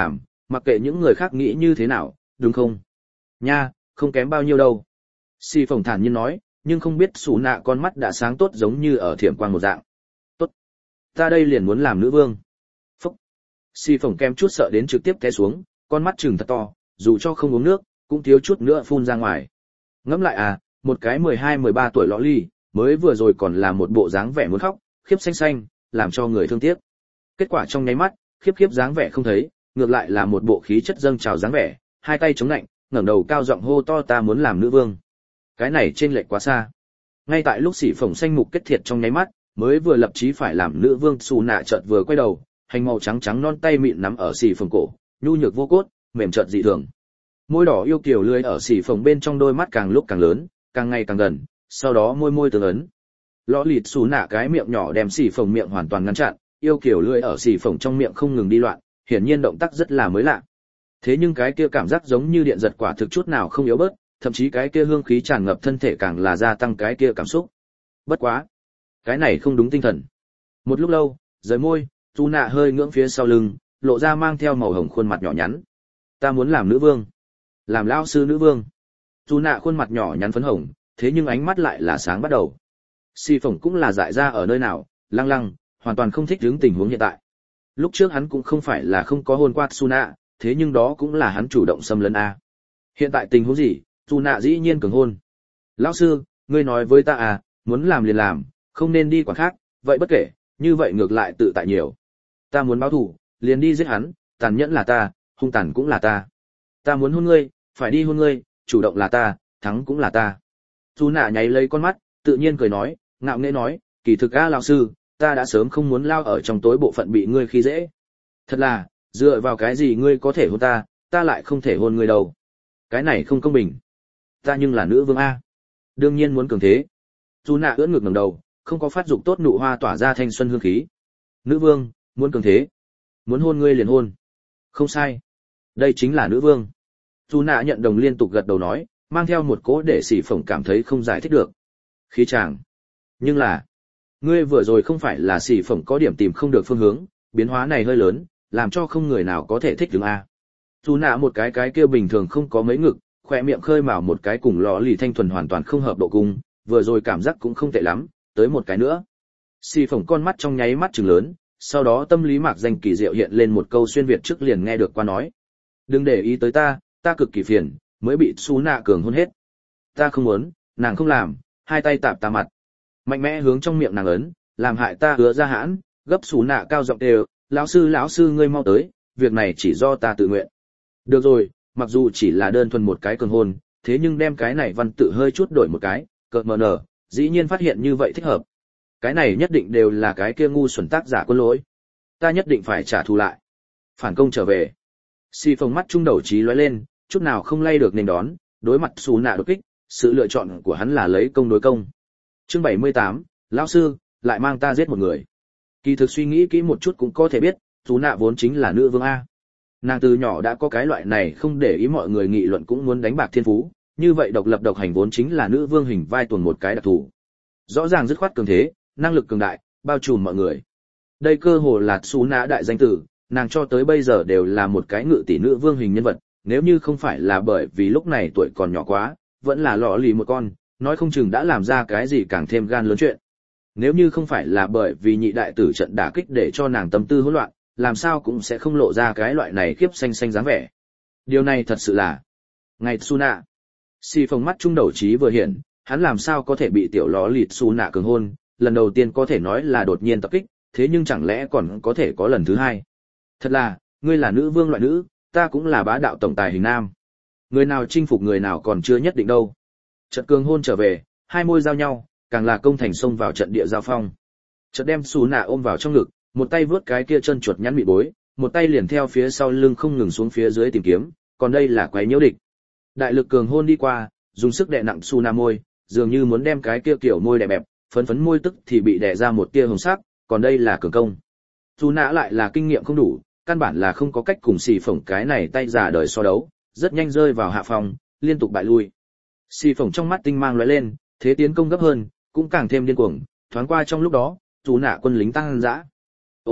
Mặc kệ những người khác nghĩ như thế nào, đúng không? Nha, không kém bao nhiêu đâu. Xì phồng thản nhiên nói, nhưng không biết Sú Nạ con mắt đã sáng tốt giống như ở thiểm quang một dạng. Tốt. Ta đây liền muốn làm nữ vương. Phúc. Xì phồng kem chút sợ đến trực tiếp té xuống, con mắt trừng thật to, dù cho không uống nước, cũng thiếu chút nữa phun ra ngoài. Ngẫm lại à, một cái mười hai mười ba tuổi lọ ly, mới vừa rồi còn là một bộ dáng vẻ muốn khóc, khiếp xanh xanh, làm cho người thương tiếc. Kết quả trong nháy mắt, khiếp khiếp dáng vẻ không thấy, ngược lại là một bộ khí chất dâng trào dáng vẻ, hai tay chống lạnh, ngẩng đầu cao giọng hô to ta muốn làm nữ vương. Cái này trên lệch quá xa. Ngay tại lúc Sĩ Phổng xanh mục kết thiệt trong nháy mắt, mới vừa lập chí phải làm nữ vương, Sú Nạ chợt vừa quay đầu, hành màu trắng trắng non tay mịn nắm ở Sĩ Phổng cổ, nhu nhược vô cốt, mềm chợt dị thường. Môi đỏ yêu kiều lưỡi ở Sĩ Phổng bên trong đôi mắt càng lúc càng lớn, càng ngày càng gần, sau đó môi môi tương ấn. Lõ lịt Sú Nạ cái miệng nhỏ đem Sĩ Phổng miệng hoàn toàn ngăn chặn, yêu kiều lưỡi ở Sĩ Phổng trong miệng không ngừng đi loạn, hiển nhiên động tác rất là mới lạ. Thế nhưng cái kia cảm giác giống như điện giật quả thực chút nào không yếu bớt, thậm chí cái kia hương khí tràn ngập thân thể càng là gia tăng cái kia cảm xúc. Bất quá, cái này không đúng tinh thần. Một lúc lâu, rời môi, Sú Nạ hơi ngưỡng phía sau lưng, lộ ra mang theo màu hồng khuôn mặt nhỏ nhắn. Ta muốn làm nữ vương, làm lão sư nữ vương. Sú Nạ khuôn mặt nhỏ nhắn phấn hồng, thế nhưng ánh mắt lại là sáng bắt đầu. Xì Phổng cũng là dại ra ở nơi nào, lăng lăng, hoàn toàn không thích đứng tình huống hiện tại. Lúc trước hắn cũng không phải là không có hôn qua Sú Nạ, thế nhưng đó cũng là hắn chủ động xâm lấn a. Hiện tại tình huống gì, Sú Nạ dĩ nhiên cường hôn. Lão sư, ngươi nói với ta à, muốn làm liền làm, không nên đi quản khác, vậy bất kể, như vậy ngược lại tự tại nhiều. Ta muốn báo thù, liền đi giết hắn, tàn nhẫn là ta, hung tàn cũng là ta. Ta muốn hôn ngươi, phải đi hôn ngươi, chủ động là ta, thắng cũng là ta. Sú Nạ nháy lấy con mắt, tự nhiên cười nói, ngạo nghễ nói, kỳ thực a lão sư, ta đã sớm không muốn lao ở trong tối bộ phận bị ngươi khi dễ. Thật là, dựa vào cái gì ngươi có thể hôn ta, ta lại không thể hôn ngươi đâu. Cái này không công bình. Ta nhưng là nữ vương a. Đương nhiên muốn cường thế. Sú Nạ ưỡn ngực ngẩng đầu, không có phát dục tốt nụ hoa tỏa ra thanh xuân hương khí. Nữ vương, muốn cường thế. Muốn hôn ngươi liền hôn. Không sai. Đây chính là nữ vương. Sú Nạ nhận đồng liên tục gật đầu nói, mang theo một cỗ để Sĩ Phổng cảm thấy không giải thích được. Khí chàng. Nhưng là, ngươi vừa rồi không phải là Sĩ Phổng có điểm tìm không được phương hướng, biến hóa này hơi lớn, làm cho không người nào có thể thích đứng a. Sú Nạ một cái cái kia bình thường không có mấy ngực, khỏe miệng khơi mào một cái cùng lọ lì thanh thuần hoàn toàn không hợp độ cung, vừa rồi cảm giác cũng không tệ lắm, tới một cái nữa. Sĩ Phổng con mắt trong nháy mắt trừng lớn, sau đó tâm lý mạc danh kỳ diệu hiện lên một câu xuyên việt trước liền nghe được qua nói. Đừng để ý tới ta, ta cực kỳ phiền, mới bị Sú Nạ cường hôn hết. Ta không muốn, nàng không làm, hai tay tạp ta mặt. Mạnh mẽ hướng trong miệng nàng ấn, làm hại ta hứa ra hãn, gấp Sú Nạ cao giọng đều, lão sư lão sư ngươi mau tới, việc này chỉ do ta tự nguyện. Được rồi, mặc dù chỉ là đơn thuần một cái cường hôn, thế nhưng đem cái này văn tự hơi chút đổi một cái, cợt mờ nở, dĩ nhiên phát hiện như vậy thích hợp. Cái này nhất định đều là cái kia ngu xuẩn tác giả quân lỗi. Ta nhất định phải trả thù lại. Phản công trở về. Xì Phổng mắt trung đầu trí lóe lên, chút nào không lay được nên đón, đối mặt Sú Nạ đột kích, sự lựa chọn của hắn là lấy công đối công. Chương bảy mươi tám, lão sư, lại mang ta giết một người. Kỳ thực suy nghĩ kỹ một chút cũng có thể biết, Sú Nạ vốn chính là nữ vương a. Nàng từ nhỏ đã có cái loại này không để ý mọi người nghị luận cũng muốn đánh bạc thiên phú, như vậy độc lập độc hành vốn chính là nữ vương hình vai tuần một cái đặc thù. Rõ ràng dứt khoát cường thế, năng lực cường đại, bao trùm mọi người. Đây cơ hồ là Sú Nạ đại danh tử, nàng cho tới bây giờ đều là một cái ngự tỷ nữ vương hình nhân vật, nếu như không phải là bởi vì lúc này tuổi còn nhỏ quá, vẫn là lọ lì một con, nói không chừng đã làm ra cái gì càng thêm gan lớn chuyện. Nếu như không phải là bởi vì nhị đại tử trận đả kích để cho nàng tâm tư hỗn loạn, làm sao cũng sẽ không lộ ra cái loại này khiếp xanh xanh dáng vẻ. Điều này thật sự là ngày Sú Nạ. Xì Phổng mắt trung đầu trí vừa hiện, hắn làm sao có thể bị tiểu ló lịt Sú Nạ cường hôn, lần đầu tiên có thể nói là đột nhiên tập kích, thế nhưng chẳng lẽ còn có thể có lần thứ hai. Thật là, ngươi là nữ vương loại nữ, ta cũng là bá đạo tổng tài hình nam. Người nào chinh phục người nào còn chưa nhất định đâu. Trận cường hôn trở về, hai môi giao nhau, càng là công thành xông vào trận địa giao phong. Chợt đem Sú Nạ ôm vào trong ngực, một tay vớt cái kia chân chuột nhắn mị bối, một tay liền theo phía sau lưng không ngừng xuống phía dưới tìm kiếm, còn đây là quấy nhiễu địch. Đại lực cường hôn đi qua, dùng sức đè nặng Sú Nạ môi, dường như muốn đem cái kia kiểu môi đè bẹp, phấn phấn môi tức thì bị đè ra một tia hồng sắc, còn đây là cường công. Sú Nạ lại là kinh nghiệm không đủ, căn bản là không có cách cùng Xì Phổng cái này tay giả đời so đấu, rất nhanh rơi vào hạ phòng, liên tục bại lui. Xì Phổng trong mắt tinh mang lóe lên, thế tiến công gấp hơn, cũng càng thêm điên cuồng, thoáng qua trong lúc đó, Sú Nạ quân lính tăng dã. Ô ô,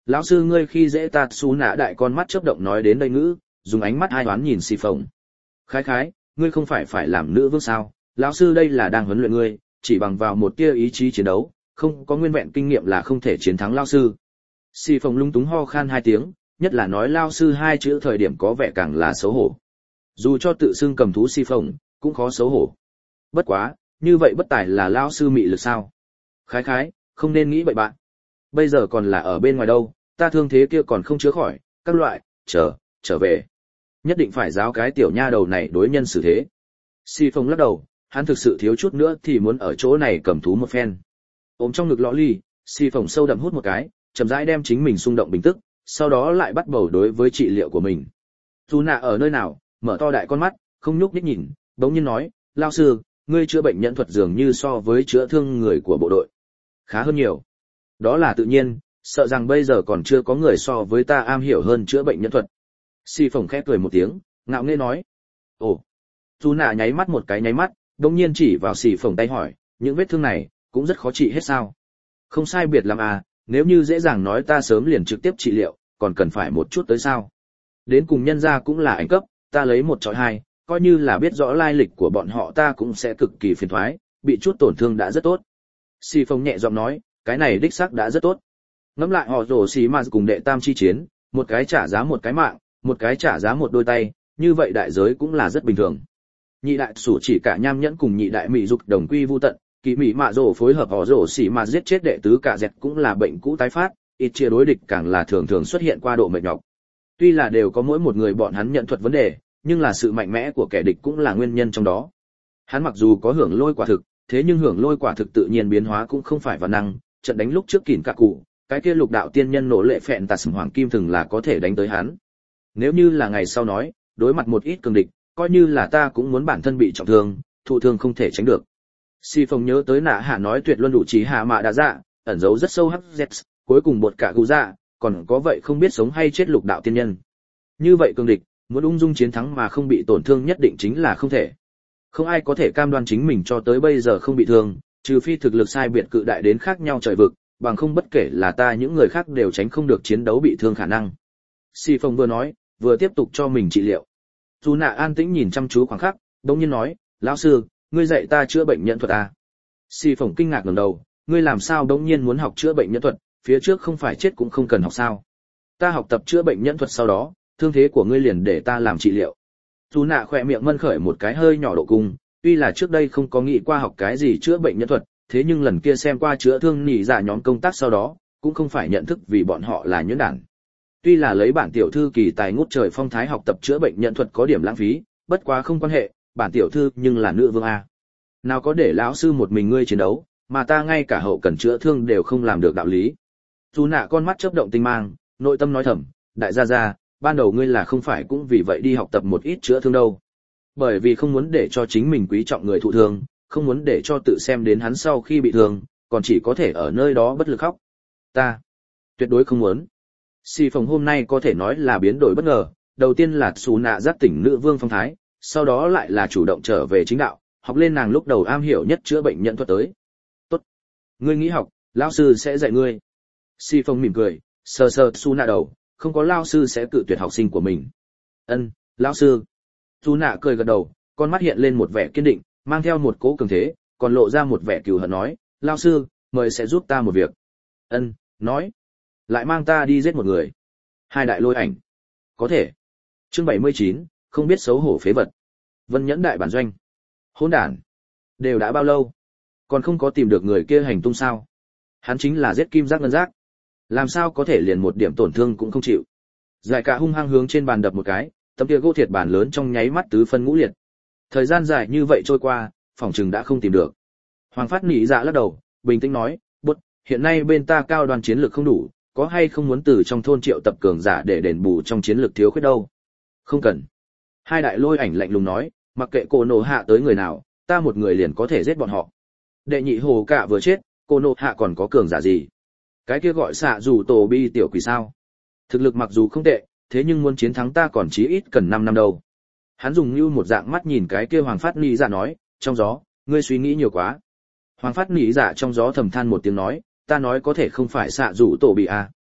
lão sư ngươi khi dễ ta. Su nạ đại con mắt chớp động nói đến đây ngữ, dùng ánh mắt ai oán nhìn xì phồng. Khái khái, ngươi không phải phải làm nữ vương sao? Lão sư đây là đang huấn luyện ngươi, chỉ bằng vào một tia ý chí chiến đấu, không có nguyên vẹn kinh nghiệm là không thể chiến thắng lão sư. Xì phồng lung túng ho khan hai tiếng, nhất là nói lão sư hai chữ thời điểm có vẻ càng là xấu hổ. Dù cho tự xưng cầm thú xì phồng, cũng khó xấu hổ. Bất quá, như vậy bất tài là lão sư mị lực sao? Khái khái, không nên nghĩ vậy bạn. Bây giờ còn là ở bên ngoài đâu, ta thương thế kia còn không chữa khỏi, các loại, chờ, trở về. Nhất định phải giáo cái tiểu nha đầu này đối nhân xử thế. Si Phong lắc đầu, hắn thực sự thiếu chút nữa thì muốn ở chỗ này cầm thú một phen. Ôm trong ngực lọ ly, Si Phong sâu đậm hút một cái, chậm rãi đem chính mình xung động bình tức, sau đó lại bắt đầu đối với trị liệu của mình. Dù nạ ở nơi nào, mở to đại con mắt, không nhúc nhích nhìn, bỗng nhiên nói, lao sư, ngươi chữa bệnh nhẫn thuật dường như so với chữa thương người của bộ đội khá hơn nhiều. Đó là tự nhiên, sợ rằng bây giờ còn chưa có người so với ta am hiểu hơn chữa bệnh nhẫn thuật. Si Phong khẽ cười một tiếng, ngạo nghễ nói. Ồ. Dù nạ nháy mắt một cái nháy mắt, đột nhiên chỉ vào Si Phong tay hỏi, những vết thương này cũng rất khó trị hết sao? Không sai biệt lắm à, nếu như dễ dàng nói ta sớm liền trực tiếp trị liệu, còn cần phải một chút tới sao? Đến cùng nhân gia cũng là ảnh cấp, ta lấy một chọi hai, coi như là biết rõ lai lịch của bọn họ ta cũng sẽ cực kỳ phiền toái, bị chút tổn thương đã rất tốt. Si Phong nhẹ giọng nói, cái này đích xác đã rất tốt. Ngẫm lại họ rồ xì mà cùng đệ tam chi chiến, một cái trả giá một cái mạng, một cái trả giá một đôi tay, như vậy đại giới cũng là rất bình thường. Nhị đại sủ chỉ cả nham nhẫn cùng nhị đại mỹ dục đồng quy vu tận, kỳ mỹ mạ rồ phối hợp họ rồ xì mà giết chết đệ tứ cả dẹt cũng là bệnh cũ tái phát, ít chia đối địch càng là thường thường xuất hiện qua độ mệt nhọc. Tuy là đều có mỗi một người bọn hắn nhận thuật vấn đề, nhưng là sự mạnh mẽ của kẻ địch cũng là nguyên nhân trong đó. Hắn mặc dù có hưởng lôi quả thực, thế nhưng hưởng lôi quả thực tự nhiên biến hóa cũng không phải văn năng, trận đánh lúc trước kỉn cả cụ, cái kia lục đạo tiên nhân nổ lệ phẹn tà sừng hoàng kim thường là có thể đánh tới hắn. Nếu như là ngày sau nói, đối mặt một ít cường địch, coi như là ta cũng muốn bản thân bị trọng thương, thụ thương không thể tránh được. Si Phong nhớ tới nạ hạ nói tuyệt luân đủ trí hạ mạ đã dạ, ẩn giấu rất sâu hắc z, cuối cùng bột cả cụ dạ, còn có vậy không biết sống hay chết lục đạo tiên nhân. Như vậy cường địch, muốn ung dung chiến thắng mà không bị tổn thương nhất định chính là không thể. Không ai có thể cam đoan chính mình cho tới bây giờ không bị thương, trừ phi thực lực sai biệt cự đại đến khác nhau trời vực, bằng không bất kể là ta những người khác đều tránh không được chiến đấu bị thương khả năng. Si Phong vừa nói, vừa tiếp tục cho mình trị liệu. Dù nạ an tĩnh nhìn chăm chú khoảng khắc, đống nhiên nói, lão sư, ngươi dạy ta chữa bệnh nhẫn thuật à? Si Phong kinh ngạc ngẩng đầu, ngươi làm sao đống nhiên muốn học chữa bệnh nhẫn thuật, phía trước không phải chết cũng không cần học sao? Ta học tập chữa bệnh nhẫn thuật sau đó, thương thế của ngươi liền để ta làm trị liệu. Dù nạ khỏe miệng mân khởi một cái hơi nhỏ độ cung, tuy là trước đây không có nghĩ qua học cái gì chữa bệnh nhẫn thuật, thế nhưng lần kia xem qua chữa thương nhị dạ nhóm công tác sau đó, cũng không phải nhận thức vì bọn họ là nhuyễn đản. Tuy là lấy bản tiểu thư kỳ tài ngút trời phong thái học tập chữa bệnh nhẫn thuật có điểm lãng phí, bất quá không quan hệ, bản tiểu thư nhưng là nữ vương a. Nào có để lão sư một mình ngươi chiến đấu, mà ta ngay cả hậu cần chữa thương đều không làm được đạo lý. Dù nạ con mắt chớp động tinh mang, nội tâm nói thầm, đại gia gia, ban đầu ngươi là không phải cũng vì vậy đi học tập một ít chữa thương đâu. Bởi vì không muốn để cho chính mình quý trọng người thụ thương, không muốn để cho tự xem đến hắn sau khi bị thương, còn chỉ có thể ở nơi đó bất lực khóc. Ta tuyệt đối không muốn. Si Phong hôm nay có thể nói là biến đổi bất ngờ, đầu tiên là Sú nạ giác tỉnh nữ vương phong thái, sau đó lại là chủ động trở về chính đạo, học lên nàng lúc đầu am hiểu nhất chữa bệnh nhận thuật tới. Tốt, ngươi nghĩ học, lão sư sẽ dạy ngươi. Si Phong mỉm cười, sờ sờ Sú nạ đầu, không có lão sư sẽ cự tuyệt học sinh của mình. Ân, lão sư. Sú nạ cười gật đầu, con mắt hiện lên một vẻ kiên định, mang theo một cỗ cường thế, còn lộ ra một vẻ cừu hận nói, lão sư, mời sẽ giúp ta một việc. Ân, nói. Lại mang ta đi giết một người. Hai đại lôi ảnh. Có thể. Chương bảy mươi chín, không biết xấu hổ phế vật. Vân Nhẫn đại bản doanh. Hỗn đản. Đều đã bao lâu? Còn không có tìm được người kia hành tung sao? Hắn chính là giết kim giác ngân giác. Làm sao có thể liền một điểm tổn thương cũng không chịu? Giải cả hung hăng hướng trên bàn đập một cái, tấm kia gỗ thiệt bàn lớn trong nháy mắt tứ phân ngũ liệt. Thời gian dài như vậy trôi qua, phỏng chừng đã không tìm được. Hoàng Phát nỉ dạ lắc đầu, bình tĩnh nói, bút, hiện nay bên ta cao đoàn chiến lược không đủ, có hay không muốn từ trong thôn triệu tập cường giả để đền bù trong chiến lược thiếu khuyết đâu? Không cần. Hai đại lôi ảnh lạnh lùng nói, mặc kệ cô nô hạ tới người nào, ta một người liền có thể giết bọn họ. Đệ nhị hồ cả vừa chết, cô nô hạ còn có cường giả gì? Cái kia gọi xạ dù tổ bi tiểu quỷ sao? Thực lực mặc dù không tệ, thế nhưng muốn chiến thắng ta còn chí ít cần năm năm đâu. Hắn dùng như một dạng mắt nhìn cái kia Hoàng Phát nỉ dạ nói, trong gió, ngươi suy nghĩ nhiều quá. Hoàng Phát nỉ dạ trong gió thầm than một tiếng nói, ta nói có thể không phải xạ rủ tổ bị à.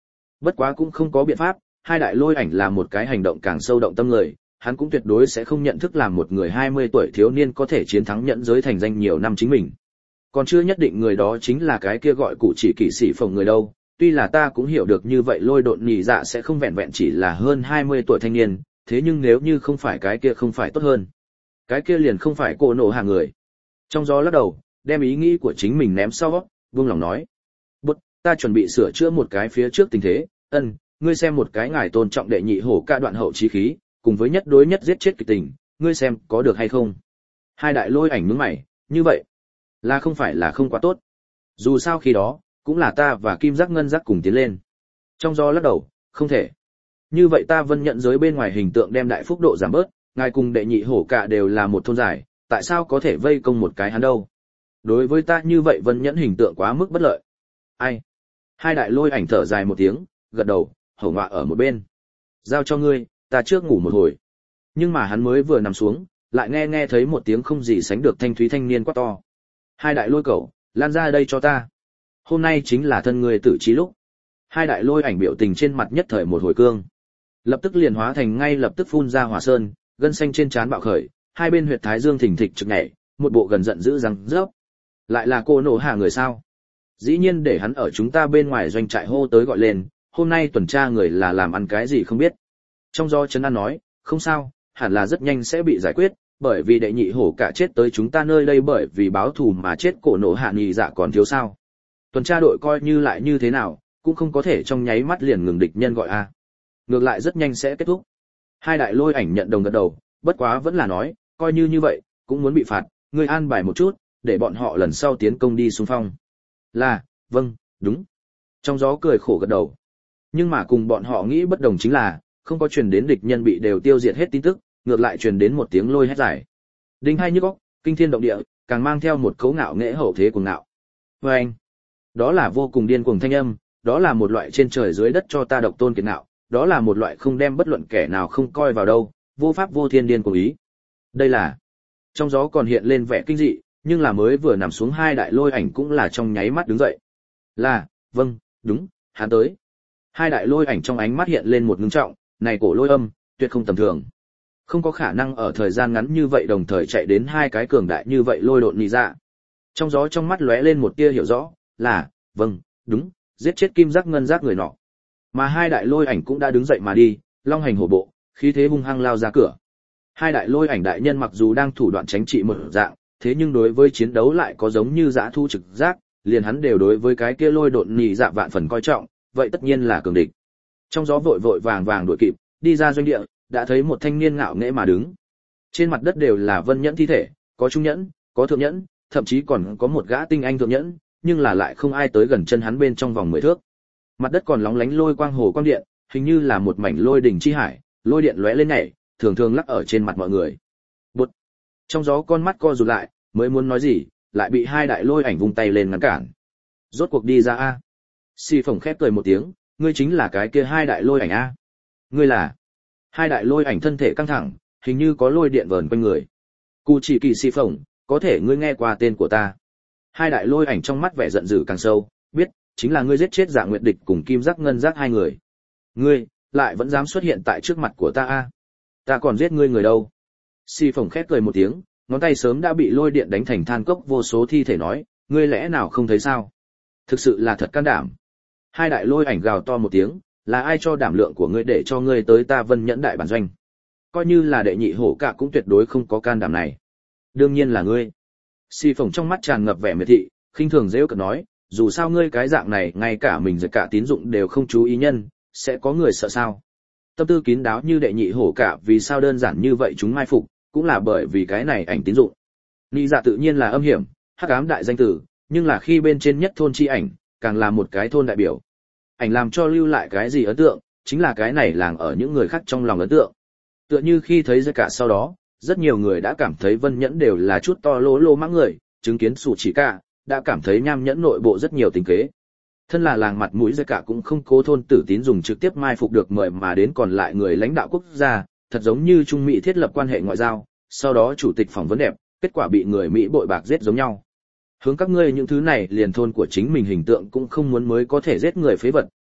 Bất quá cũng không có biện pháp, hai đại lôi ảnh là một cái hành động càng sâu động tâm người, hắn cũng tuyệt đối sẽ không nhận thức làm một người hai mươi tuổi thiếu niên có thể chiến thắng nhẫn giới thành danh nhiều năm chính mình. Còn chưa nhất định người đó chính là cái kia gọi cụ chỉ kỵ sĩ phồng người đâu, tuy là ta cũng hiểu được như vậy lôi độn nhị dạ sẽ không vẹn vẹn chỉ là hơn hai mươi tuổi thanh niên, thế nhưng nếu như không phải cái kia không phải tốt hơn. Cái kia liền không phải cô nộ hạ người. Trong gió lắc đầu, đem ý nghĩ của chính mình ném sau, buông lòng nói. Bút, ta chuẩn bị sửa chữa một cái phía trước tình thế, ân, ngươi xem một cái ngài tôn trọng đệ nhị hổ ca đoạn hậu chí khí, cùng với nhất đối nhất giết chết kịch tình, ngươi xem có được hay không. Hai đại lôi ảnh nhướng mày, như vậy, là không phải là không quá tốt. Dù sao khi đó, cũng là ta và Kim Giác Ngân Giác cùng tiến lên. Trong gió lắc đầu, không thể. Như vậy ta vân nhận giới bên ngoài hình tượng đem đại phúc độ giảm bớt, ngài cùng đệ nhị hổ cả đều là một thôn giải, tại sao có thể vây công một cái hắn đâu? Đối với ta như vậy vân nhẫn hình tượng quá mức bất lợi. Ai? Hai đại lôi ảnh thở dài một tiếng, gật đầu, hổ ngọa ở một bên. Giao cho ngươi, ta trước ngủ một hồi. Nhưng mà hắn mới vừa nằm xuống, lại nghe nghe thấy một tiếng không gì sánh được thanh thúy thanh niên quát to. Hai đại lôi cẩu, lan ra đây cho ta. Hôm nay chính là thân người tử trí lúc. Hai đại lôi ảnh biểu tình trên mặt nhất thời một hồi cương. Lập tức liền hóa thành ngay lập tức phun ra hỏa sơn, gân xanh trên trán bạo khởi, hai bên huyệt thái dương thình thịch trực nhảy, một bộ gần giận dữ răng rớp. Lại là cô nổ hạ người sao? Dĩ nhiên để hắn ở chúng ta bên ngoài doanh trại hô tới gọi lên, hôm nay tuần tra người là làm ăn cái gì không biết. Trong gió Trấn An nói, không sao, hẳn là rất nhanh sẽ bị giải quyết, bởi vì đệ nhị hổ cả chết tới chúng ta nơi đây bởi vì báo thù mà chết cổ nổ hạ nhị dạ còn thiếu sao. Tuần tra đội coi như lại như thế nào, cũng không có thể trong nháy mắt liền ngừng địch nhân gọi a. Ngược lại rất nhanh sẽ kết thúc. Hai đại lôi ảnh nhận đồng gật đầu, bất quá vẫn là nói, coi như như vậy, cũng muốn bị phạt, ngươi an bài một chút, để bọn họ lần sau tiến công đi xung phong. Là, vâng, đúng. Trong gió cười khổ gật đầu. Nhưng mà cùng bọn họ nghĩ bất đồng chính là, không có truyền đến địch nhân bị đều tiêu diệt hết tin tức, ngược lại truyền đến một tiếng lôi hét dài. Đinh hai nhức óc, kinh thiên động địa, càng mang theo một cấu ngạo nghễ hậu thế cuồng ngạo. Và anh, đó là vô cùng điên cuồng thanh âm, đó là một loại trên trời dưới đất cho ta độc tôn kiệt ngạo, đó là một loại không đem bất luận kẻ nào không coi vào đâu, vô pháp vô thiên điên cuồng ý. Đây là, trong gió còn hiện lên vẻ kinh dị, nhưng là mới vừa nằm xuống hai đại lôi ảnh cũng là trong nháy mắt đứng dậy. Là, vâng, đúng, hắn tới. Hai đại lôi ảnh trong ánh mắt hiện lên một ngưng trọng, này cổ lôi âm, tuyệt không tầm thường. Không có khả năng ở thời gian ngắn như vậy đồng thời chạy đến hai cái cường đại như vậy lôi độn nhị dạ. Trong gió trong mắt lóe lên một tia hiểu rõ, là, vâng, đúng, giết chết Kim Giác Ngân Giác người nọ. Mà hai đại lôi ảnh cũng đã đứng dậy mà đi, long hành hổ bộ, khí thế hung hăng lao ra cửa. Hai đại lôi ảnh đại nhân mặc dù đang thủ đoạn tránh trị một dạng, thế nhưng đối với chiến đấu lại có giống như dã thu trực giác, liền hắn đều đối với cái kia lôi độn nhị dạ vạn phần coi trọng, vậy tất nhiên là cường địch. Trong gió vội vội vàng vàng đuổi kịp, đi ra doanh địa, đã thấy một thanh niên ngạo nghễ mà đứng. Trên mặt đất đều là vân nhẫn thi thể, có trung nhẫn, có thượng nhẫn, thậm chí còn có một gã tinh anh thượng nhẫn, nhưng là lại không ai tới gần chân hắn bên trong vòng mười thước. Mặt đất còn lóng lánh lôi quang hồ quang điện, hình như là một mảnh lôi đỉnh chi hải, lôi điện lóe lên nhảy, thường thường lắc ở trên mặt mọi người. Bụt. Trong gió con mắt co rụt lại, mới muốn nói gì, lại bị hai đại lôi ảnh vung tay lên ngăn cản. Rốt cuộc đi ra a. Xì phồng khép cười một tiếng, ngươi chính là cái kia hai đại lôi ảnh a. Ngươi là? Hai đại lôi ảnh thân thể căng thẳng, hình như có lôi điện vờn quanh người. Cụ chỉ kỳ xì phồng, có thể ngươi nghe qua tên của ta? Hai đại lôi ảnh trong mắt vẻ giận dữ càng sâu, biết, chính là ngươi giết chết Dạ Nguyệt Địch cùng Kim Giác Ngân Giác hai người. Ngươi, lại vẫn dám xuất hiện tại trước mặt của ta a? Ta còn giết ngươi người đâu? Xì phồng khép cười một tiếng, ngón tay sớm đã bị lôi điện đánh thành than cốc vô số thi thể nói, ngươi lẽ nào không thấy sao? Thực sự là thật can đảm. Hai đại lôi ảnh gào to một tiếng, là ai cho đảm lượng của ngươi để cho ngươi tới ta Vân Nhẫn đại bản doanh? Coi như là đệ nhị hổ cả cũng tuyệt đối không có can đảm này. Đương nhiên là ngươi. Xì phồng trong mắt tràn ngập vẻ miệt thị, khinh thường giễu cợt nói, dù sao ngươi cái dạng này ngay cả mình rồi cả tín dụng đều không chú ý nhân, sẽ có người sợ sao? Tâm tư kín đáo như đệ nhị hổ cả vì sao đơn giản như vậy chúng mai phục, cũng là bởi vì cái này ảnh tín dụng. Nị dạ tự nhiên là âm hiểm, hắc ám đại danh tử, nhưng là khi bên trên nhất thôn chi ảnh, càng là một cái thôn đại biểu. Ảnh làm cho lưu lại cái gì ấn tượng, chính là cái này làng ở những người khác trong lòng ấn tượng. Tựa như khi thấy ra cả sau đó, rất nhiều người đã cảm thấy Vân Nhẫn đều là chút to lố lô mãng người, chứng kiến sủ chỉ cả, đã cảm thấy Nham Nhẫn nội bộ rất nhiều tình kế. Thân là làng mặt mũi ra cả cũng không cố thôn tử tín dùng trực tiếp mai phục được mời mà đến còn lại người lãnh đạo quốc gia, thật giống như Trung Mỹ thiết lập quan hệ ngoại giao, sau đó chủ tịch phỏng vấn đẹp, kết quả bị người Mỹ bội bạc giết giống nhau. Hướng các ngươi những thứ này liền thôn của chính mình hình tượng cũng không muốn mới có thể giết người phế vật,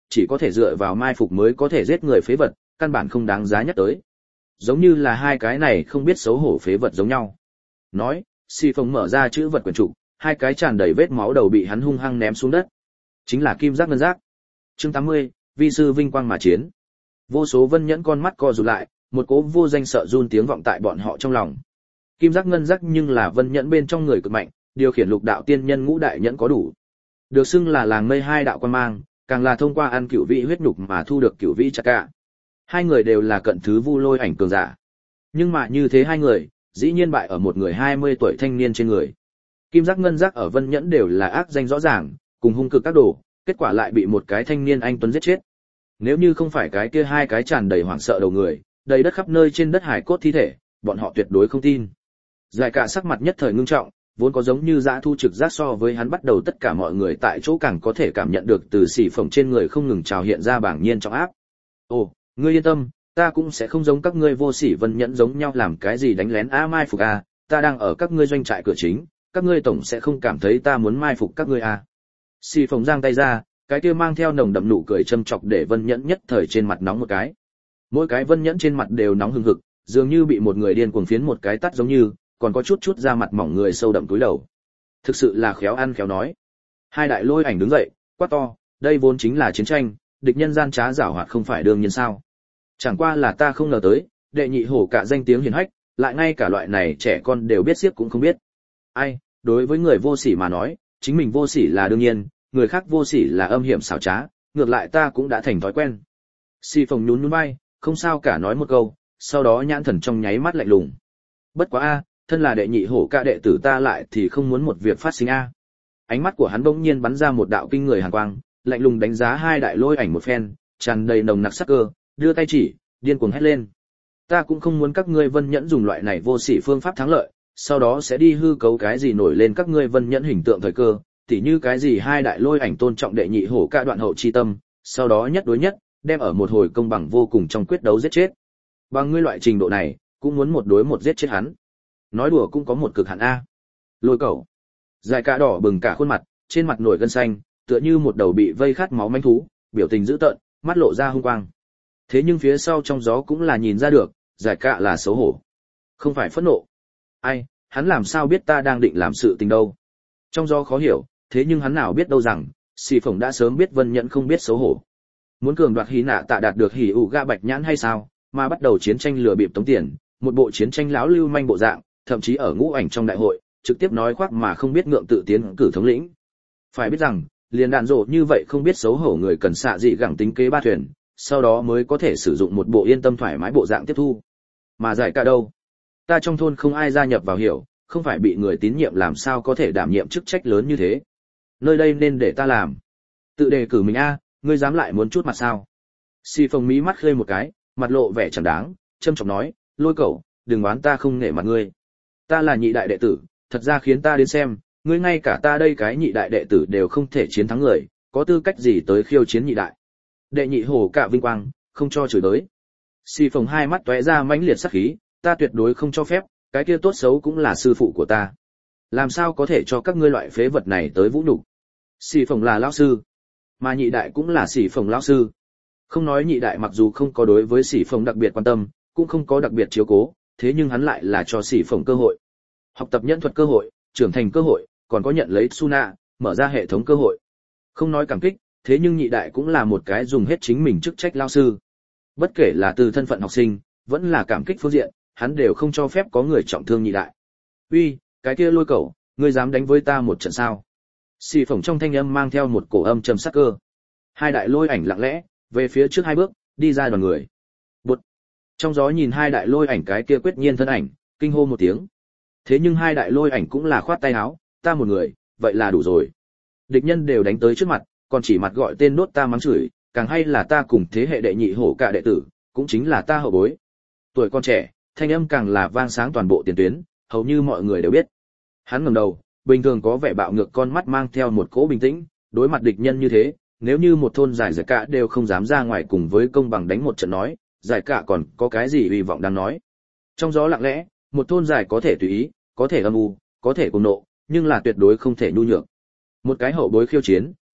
chỉ có thể dựa vào mai phục mới có thể giết người phế vật, căn bản không đáng giá nhắc tới. Giống như là hai cái này không biết xấu hổ phế vật giống nhau. Nói, xì phồng mở ra chữ vật quyển trục, hai cái tràn đầy vết máu đầu bị hắn hung hăng ném xuống đất. Chính là kim giác ngân giác. Chương tám mươi, vi sư vinh quang mà chiến. Vô số vân nhẫn con mắt co rụt lại, một cỗ vô danh sợ run tiếng vọng tại bọn họ trong lòng. Kim giác ngân giác nhưng là vân nhẫn bên trong người cực mạnh, điều khiển lục đạo tiên nhân ngũ đại nhẫn có đủ. Được xưng là làng mây hai đạo quan mang, càng là thông qua ăn cửu vị huyết nhục mà thu được cửu vị chặt cả. Hai người đều là cận thứ vu lôi ảnh cường giả. Nhưng mà như thế hai người, dĩ nhiên bại ở một người hai mươi tuổi thanh niên trên người. Kim giác ngân giác ở vân nhẫn đều là ác danh rõ ràng, cùng hung cực các đồ, kết quả lại bị một cái thanh niên anh tuấn giết chết. Nếu như không phải cái kia hai cái tràn đầy hoảng sợ đầu người, đầy đất khắp nơi trên đất hải cốt thi thể, bọn họ tuyệt đối không tin. Giải cả sắc mặt nhất thời ngưng trọng, vốn có giống như dã thu trực giác so với hắn bắt đầu tất cả mọi người tại chỗ càng có thể cảm nhận được từ xỉ phồng trên người không ngừng trào hiện ra bảng nhiên trọng áp. Ồ, ngươi yên tâm, ta cũng sẽ không giống các ngươi vô sỉ vân nhẫn giống nhau làm cái gì đánh lén a mai phục a, ta đang ở các ngươi doanh trại cửa chính, các ngươi tổng sẽ không cảm thấy ta muốn mai phục các ngươi a. Xỉ phồng giang tay ra, cái kia mang theo nồng đậm nụ cười châm chọc để vân nhẫn nhất thời trên mặt nóng một cái. Mỗi cái vân nhẫn trên mặt đều nóng hừng hực, dường như bị một người điên cuồng phiến một cái tát giống như, còn có chút chút da mặt mỏng người sâu đậm túi đầu. Thực sự là khéo ăn khéo nói. Hai đại lôi ảnh đứng dậy, quát to, đây vốn chính là chiến tranh, địch nhân gian trá giảo hoạt không phải đương nhiên sao? Chẳng qua là ta không ngờ tới, đệ nhị hổ cả danh tiếng hiển hách, lại ngay cả loại này trẻ con đều biết xiếc cũng không biết. Ai, đối với người vô sỉ mà nói, chính mình vô sỉ là đương nhiên, người khác vô sỉ là âm hiểm xảo trá, ngược lại ta cũng đã thành thói quen. Si Phong nhún nhún vai, không sao cả nói một câu, sau đó nhãn thần trong nháy mắt lạnh lùng. Bất quá a, thân là đệ nhị hổ ca đệ tử ta lại thì không muốn một việc phát sinh a. Ánh mắt của hắn bỗng nhiên bắn ra một đạo kinh người hàn quang, lạnh lùng đánh giá hai đại lôi ảnh một phen, tràn đầy nồng nặc sắc cơ, đưa tay chỉ, điên cuồng hét lên. Ta cũng không muốn các ngươi vân nhẫn dùng loại này vô sỉ phương pháp thắng lợi, sau đó sẽ đi hư cấu cái gì nổi lên các ngươi vân nhẫn hình tượng thời cơ, tỉ như cái gì hai đại lôi ảnh tôn trọng đệ nhị hổ ca đoạn hậu chi tâm, sau đó nhất đối nhất, đem ở một hồi công bằng vô cùng trong quyết đấu giết chết. Bằng ngươi loại trình độ này, cũng muốn một đối một giết chết hắn. Nói đùa cũng có một cực hạn a. Lôi cẩu. Dài cả đỏ bừng cả khuôn mặt, trên mặt nổi gân xanh, tựa như một đầu bị vây khát máu manh thú, biểu tình dữ tợn, mắt lộ ra hung quang. Thế nhưng phía sau trong gió cũng là nhìn ra được, giải cả là xấu hổ, không phải phẫn nộ. Ai, hắn làm sao biết ta đang định làm sự tình đâu? Trong gió khó hiểu, thế nhưng hắn nào biết đâu rằng, Xì Phồng đã sớm biết Vân Nhẫn không biết xấu hổ. Muốn cường đoạt hí nạ tạ đạt được hỉ ủ gạ bạch nhãn hay sao, mà bắt đầu chiến tranh lừa bịp tống tiền, một bộ chiến tranh láo lưu manh bộ dạng, thậm chí ở ngũ ảnh trong đại hội, trực tiếp nói khoác mà không biết ngượng tự tiến cử thống lĩnh. Phải biết rằng, liền đạn rộ như vậy không biết xấu hổ người cần xạ dị gẳng tính kế ba thuyền, sau đó mới có thể sử dụng một bộ yên tâm thoải mái bộ dạng tiếp thu. Mà giải cả đâu? Ta trong thôn không ai gia nhập vào hiểu, không phải bị người tín nhiệm làm sao có thể đảm nhiệm chức trách lớn như thế. Nơi đây nên để ta làm. Tự đề cử mình a, ngươi dám lại muốn chút mặt sao? Xì Phồng mí mắt khơi một cái, mặt lộ vẻ chẳng đáng, châm chọc nói, Lôi cẩu, đừng oán ta không nể mặt ngươi. Ta là nhị đại đệ tử, thật ra khiến ta đến xem, ngươi ngay cả ta đây cái nhị đại đệ tử đều không thể chiến thắng người, có tư cách gì tới khiêu chiến nhị đại? Đệ nhị hổ cả vinh quang, không cho chửi tới. Xì Phồng hai mắt tóe ra mãnh liệt sát khí, ta tuyệt đối không cho phép, cái kia tốt xấu cũng là sư phụ của ta. Làm sao có thể cho các ngươi loại phế vật này tới vũ nhục? Xì Phồng là lão sư, mà nhị đại cũng là Xì Phồng lão sư. Không nói nhị đại mặc dù không có đối với Xì Phồng đặc biệt quan tâm, cũng không có đặc biệt chiếu cố, thế nhưng hắn lại là cho Xì Phồng cơ hội. Học tập nhẫn thuật cơ hội, trưởng thành cơ hội, còn có nhận lấy Suna, mở ra hệ thống cơ hội. Không nói cảm kích, thế nhưng nhị đại cũng là một cái dùng hết chính mình chức trách lão sư. Bất kể là từ thân phận học sinh, vẫn là cảm kích phương diện, hắn đều không cho phép có người trọng thương nhị đại. Uy, cái kia Lôi cẩu, ngươi dám đánh với ta một trận sao? Xì Phồng trong thanh âm mang theo một cổ âm trầm sắc cơ. Hai đại lôi ảnh lặng lẽ về phía trước hai bước, đi ra đoàn người. Bụt. Trong gió nhìn hai đại lôi ảnh cái kia quyết nhiên thân ảnh, kinh hô một tiếng. Thế nhưng hai đại lôi ảnh cũng là khoát tay áo, ta một người, vậy là đủ rồi. Địch nhân đều đánh tới trước mặt, còn chỉ mặt gọi tên đốt ta mắng chửi, càng hay là ta cùng thế hệ đệ nhị hổ cả đệ tử, cũng chính là ta hậu bối. Tuổi con trẻ, thanh âm càng là vang sáng toàn bộ tiền tuyến, hầu như mọi người đều biết. Hắn ngẩng đầu, bình thường có vẻ bạo ngược con mắt mang theo một cỗ bình tĩnh, đối mặt địch nhân như thế, nếu như một thôn giải giải cả đều không dám ra ngoài cùng với công bằng đánh một trận nói, giải cả còn có cái gì hy vọng đang nói. Trong gió lặng lẽ, một thôn giải có thể tùy ý, có thể âm u, có thể cuồng nộ, nhưng là tuyệt đối không thể nhu nhược. Một cái hậu bối khiêu chiến,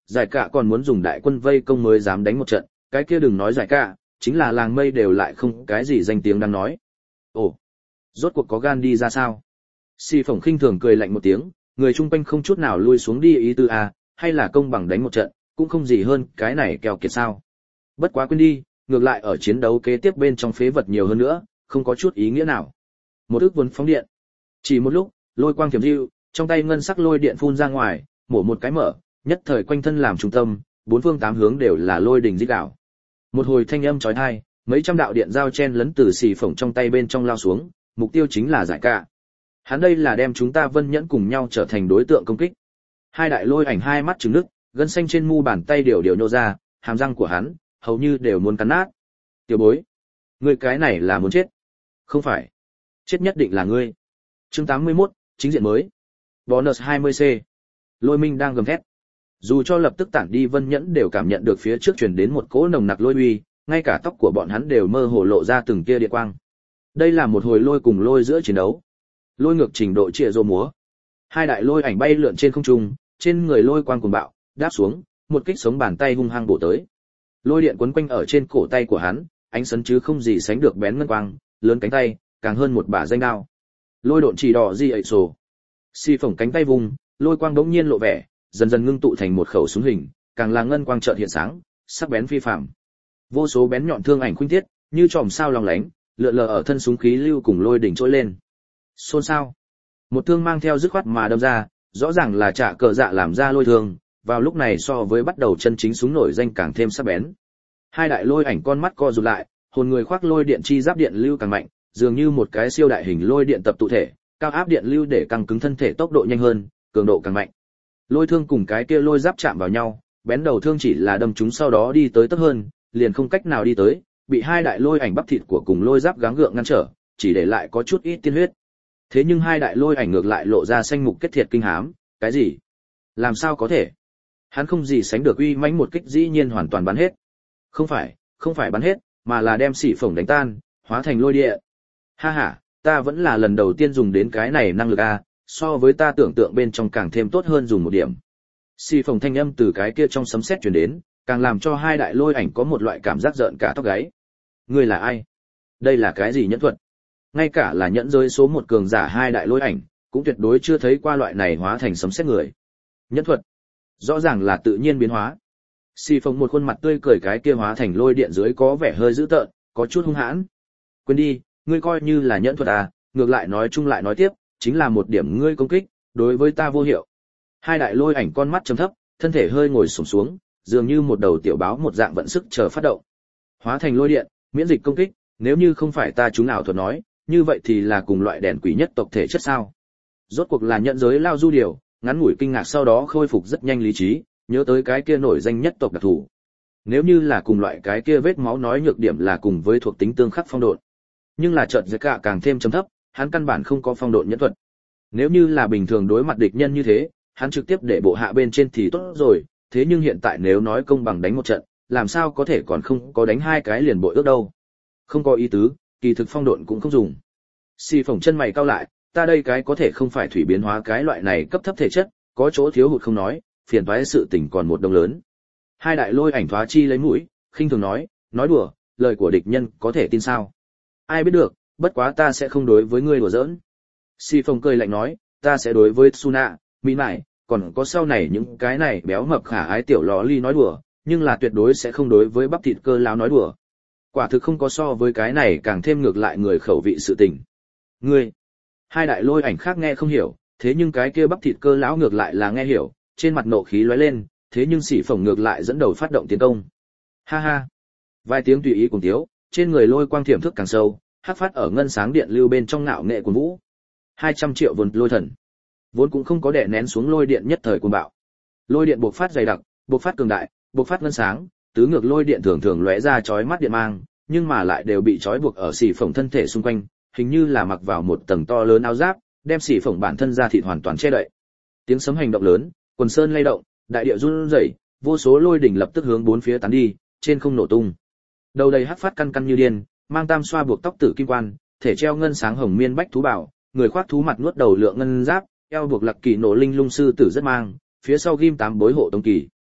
giải cả còn muốn dùng đại quân vây công mới dám đánh một trận, cái kia đừng nói giải cả, chính là làng mây đều lại không cái gì danh tiếng đang nói. Ồ, rốt cuộc có gan đi ra sao? Xì Phổng khinh thường cười lạnh một tiếng, người chung quanh không chút nào lui xuống đi ý tư a, hay là công bằng đánh một trận, cũng không gì hơn cái này kèo kiệt sao. Bất quá quên đi, ngược lại ở chiến đấu kế tiếp bên trong phế vật nhiều hơn nữa, không có chút ý nghĩa nào. Một ước vốn phóng điện. Chỉ một lúc, lôi quang thiểm diêu, trong tay ngân sắc lôi điện phun ra ngoài, mổ một cái mở, nhất thời quanh thân làm trung tâm, bốn phương tám hướng đều là lôi đình rít gào. Một hồi thanh âm chói tai, mấy trăm đạo điện giao chen lấn từ xì Phổng trong tay bên trong lao xuống, mục tiêu chính là giải cả. Hắn đây là đem chúng ta Vân Nhẫn cùng nhau trở thành đối tượng công kích. Hai đại lôi ảnh hai mắt trừng nước, gân xanh trên mu bàn tay đều đều nhô ra, hàm răng của hắn hầu như đều muốn cắn nát. Tiểu bối, ngươi cái này là muốn chết? Không phải, chết nhất định là ngươi. Chương tám mươi mốt, chính diện mới. Bonus hai mươi C. Lôi Minh đang gầm thét. Dù cho lập tức tản đi Vân Nhẫn đều cảm nhận được phía trước truyền đến một cỗ nồng nặc lôi uy, ngay cả tóc của bọn hắn đều mơ hồ lộ ra từng tia điện quang. Đây là một hồi lôi cùng lôi giữa chiến đấu. Lôi ngược trình độ chia rô múa. Hai đại lôi ảnh bay lượn trên không trung, trên người lôi quang cuồng bạo, đáp xuống, một kích sống bàn tay hung hăng bổ tới. Lôi điện quấn quanh ở trên cổ tay của hắn, ánh sấn chứ không gì sánh được bén ngân quang, lớn cánh tay, càng hơn một bả danh đao. Lôi độn chỉ đỏ di ậy sổ. Xì Phổng cánh tay vùng, lôi quang bỗng nhiên lộ vẻ, dần dần ngưng tụ thành một khẩu súng hình, càng là ngân quang chợt hiện sáng, sắc bén phi phàm. Vô số bén nhọn thương ảnh khuynh thiết, như chòm sao long lánh, lượn lờ ở thân súng khí lưu cùng lôi đỉnh trỗi lên. Xôn xao. Một thương mang theo dứt khoát mà đâm ra, rõ ràng là trả cờ dạ làm ra lôi thương, vào lúc này so với bắt đầu chân chính súng nổi danh càng thêm sắc bén. Hai đại lôi ảnh con mắt co rụt lại, hồn người khoác lôi điện chi giáp điện lưu càng mạnh, dường như một cái siêu đại hình lôi điện tập tụ thể, cao áp điện lưu để căng cứng thân thể tốc độ nhanh hơn, cường độ càng mạnh. Lôi thương cùng cái kia lôi giáp chạm vào nhau, bén đầu thương chỉ là đâm chúng sau đó đi tới tấp hơn, liền không cách nào đi tới, bị hai đại lôi ảnh bắp thịt của cùng lôi giáp gắng gượng ngăn trở, chỉ để lại có chút ít tiên huyết. Thế nhưng hai đại lôi ảnh ngược lại lộ ra xanh mục kết thiệt kinh hám, cái gì? Làm sao có thể? Hắn không gì sánh được uy mãnh một kích dĩ nhiên hoàn toàn bắn hết. Không phải, không phải bắn hết, mà là đem xỉ Phổng đánh tan, hóa thành lôi địa. Ha ha, ta vẫn là lần đầu tiên dùng đến cái này năng lực a, so với ta tưởng tượng bên trong càng thêm tốt hơn dùng một điểm. Xỉ Phổng thanh âm từ cái kia trong sấm sét truyền đến, càng làm cho hai đại lôi ảnh có một loại cảm giác rợn cả tóc gáy. Ngươi là ai? Đây là cái gì nhẫn thuật? Ngay cả là nhẫn giới số một cường giả hai đại lôi ảnh, cũng tuyệt đối chưa thấy qua loại này hóa thành sấm sét người. Nhẫn thuật, rõ ràng là tự nhiên biến hóa. Xì Phổng một khuôn mặt tươi cười cái kia hóa thành lôi điện dưới có vẻ hơi dữ tợn, có chút hung hãn. Quên đi, ngươi coi như là nhẫn thuật à, ngược lại nói chung lại nói tiếp, chính là một điểm ngươi công kích, đối với ta vô hiệu. Hai đại lôi ảnh con mắt trầm thấp, thân thể hơi ngồi xổm xuống, dường như một đầu tiểu báo một dạng vận sức chờ phát động. Hóa thành lôi điện, miễn dịch công kích, nếu như không phải ta chúng nào thuật nói, như vậy thì là cùng loại đèn quỷ nhất tộc thể chất sao? Rốt cuộc là nhận giới lao du điều, ngắn ngủi kinh ngạc sau đó khôi phục rất nhanh lý trí, nhớ tới cái kia nổi danh nhất tộc đặc thù. Nếu như là cùng loại cái kia vết máu nói nhược điểm là cùng với thuộc tính tương khắc phong độn. Nhưng là chợt giật cả càng thêm trầm thấp, hắn căn bản không có phong độn nhẫn thuật. Nếu như là bình thường đối mặt địch nhân như thế, hắn trực tiếp để bộ hạ bên trên thì tốt rồi, thế nhưng hiện tại nếu nói công bằng đánh một trận, làm sao có thể còn không có đánh hai cái liền bội ước đâu. Không có ý tứ, kỳ thực phong độn cũng không dùng. Xì Phổng chân mày cau lại, ta đây cái có thể không phải thủy biến hóa cái loại này cấp thấp thể chất, có chỗ thiếu hụt không nói, phiền toái sự tình còn một đồng lớn. Hai đại lôi ảnh thoá chi lấy mũi, khinh thường nói, nói đùa, lời của địch nhân có thể tin sao? Ai biết được, bất quá ta sẽ không đối với ngươi đùa giỡn. Xì Phổng cười lạnh nói, ta sẽ đối với Suna, Mỹ Nại, còn có sau này những cái này béo mập khả ái tiểu lò ly nói đùa, nhưng là tuyệt đối sẽ không đối với bắp thịt cơ lão nói đùa. Quả thực không có so với cái này càng thêm ngược lại người khẩu vị sự tình. Ngươi, hai đại lôi ảnh khác nghe không hiểu, thế nhưng cái kia bắp thịt cơ lão ngược lại là nghe hiểu, trên mặt nộ khí lóe lên, thế nhưng Xỉ Phổng ngược lại dẫn đầu phát động tiến công. Ha ha, vài tiếng tùy ý cùng tiếu, trên người lôi quang thiểm thức càng sâu, hắc phát ở ngân sáng điện lưu bên trong ngạo nghệ cuồng vũ. hai trăm triệu vốn lôi thần, vốn cũng không có đè nén xuống lôi điện nhất thời cuồng bạo. Lôi điện bộc phát dày đặc, bộc phát cường đại, bộc phát ngân sáng, tứ ngược lôi điện thường thường lóe ra chói mắt điện mang, nhưng mà lại đều bị trói buộc ở Xỉ Phổng thân thể xung quanh, hình như là mặc vào một tầng to lớn áo giáp, đem Xỉ Phổng bản thân ra thịt hoàn toàn che đậy. Tiếng sấm hành động lớn, quần sơn lay động, đại địa run rẩy, vô số lôi đỉnh lập tức hướng bốn phía tán đi, trên không nổ tung. Đầu đầy hắc phát căn căn như điên, mang tam xoa buộc tóc tử kim quan, thể treo ngân sáng hồng miên bách thú bảo, người khoác thú mặt nuốt đầu lượng ngân giáp, eo buộc lạc kỳ nổ linh lung sư tử rất mang, phía sau ghim tám bối hộ tông kỳ.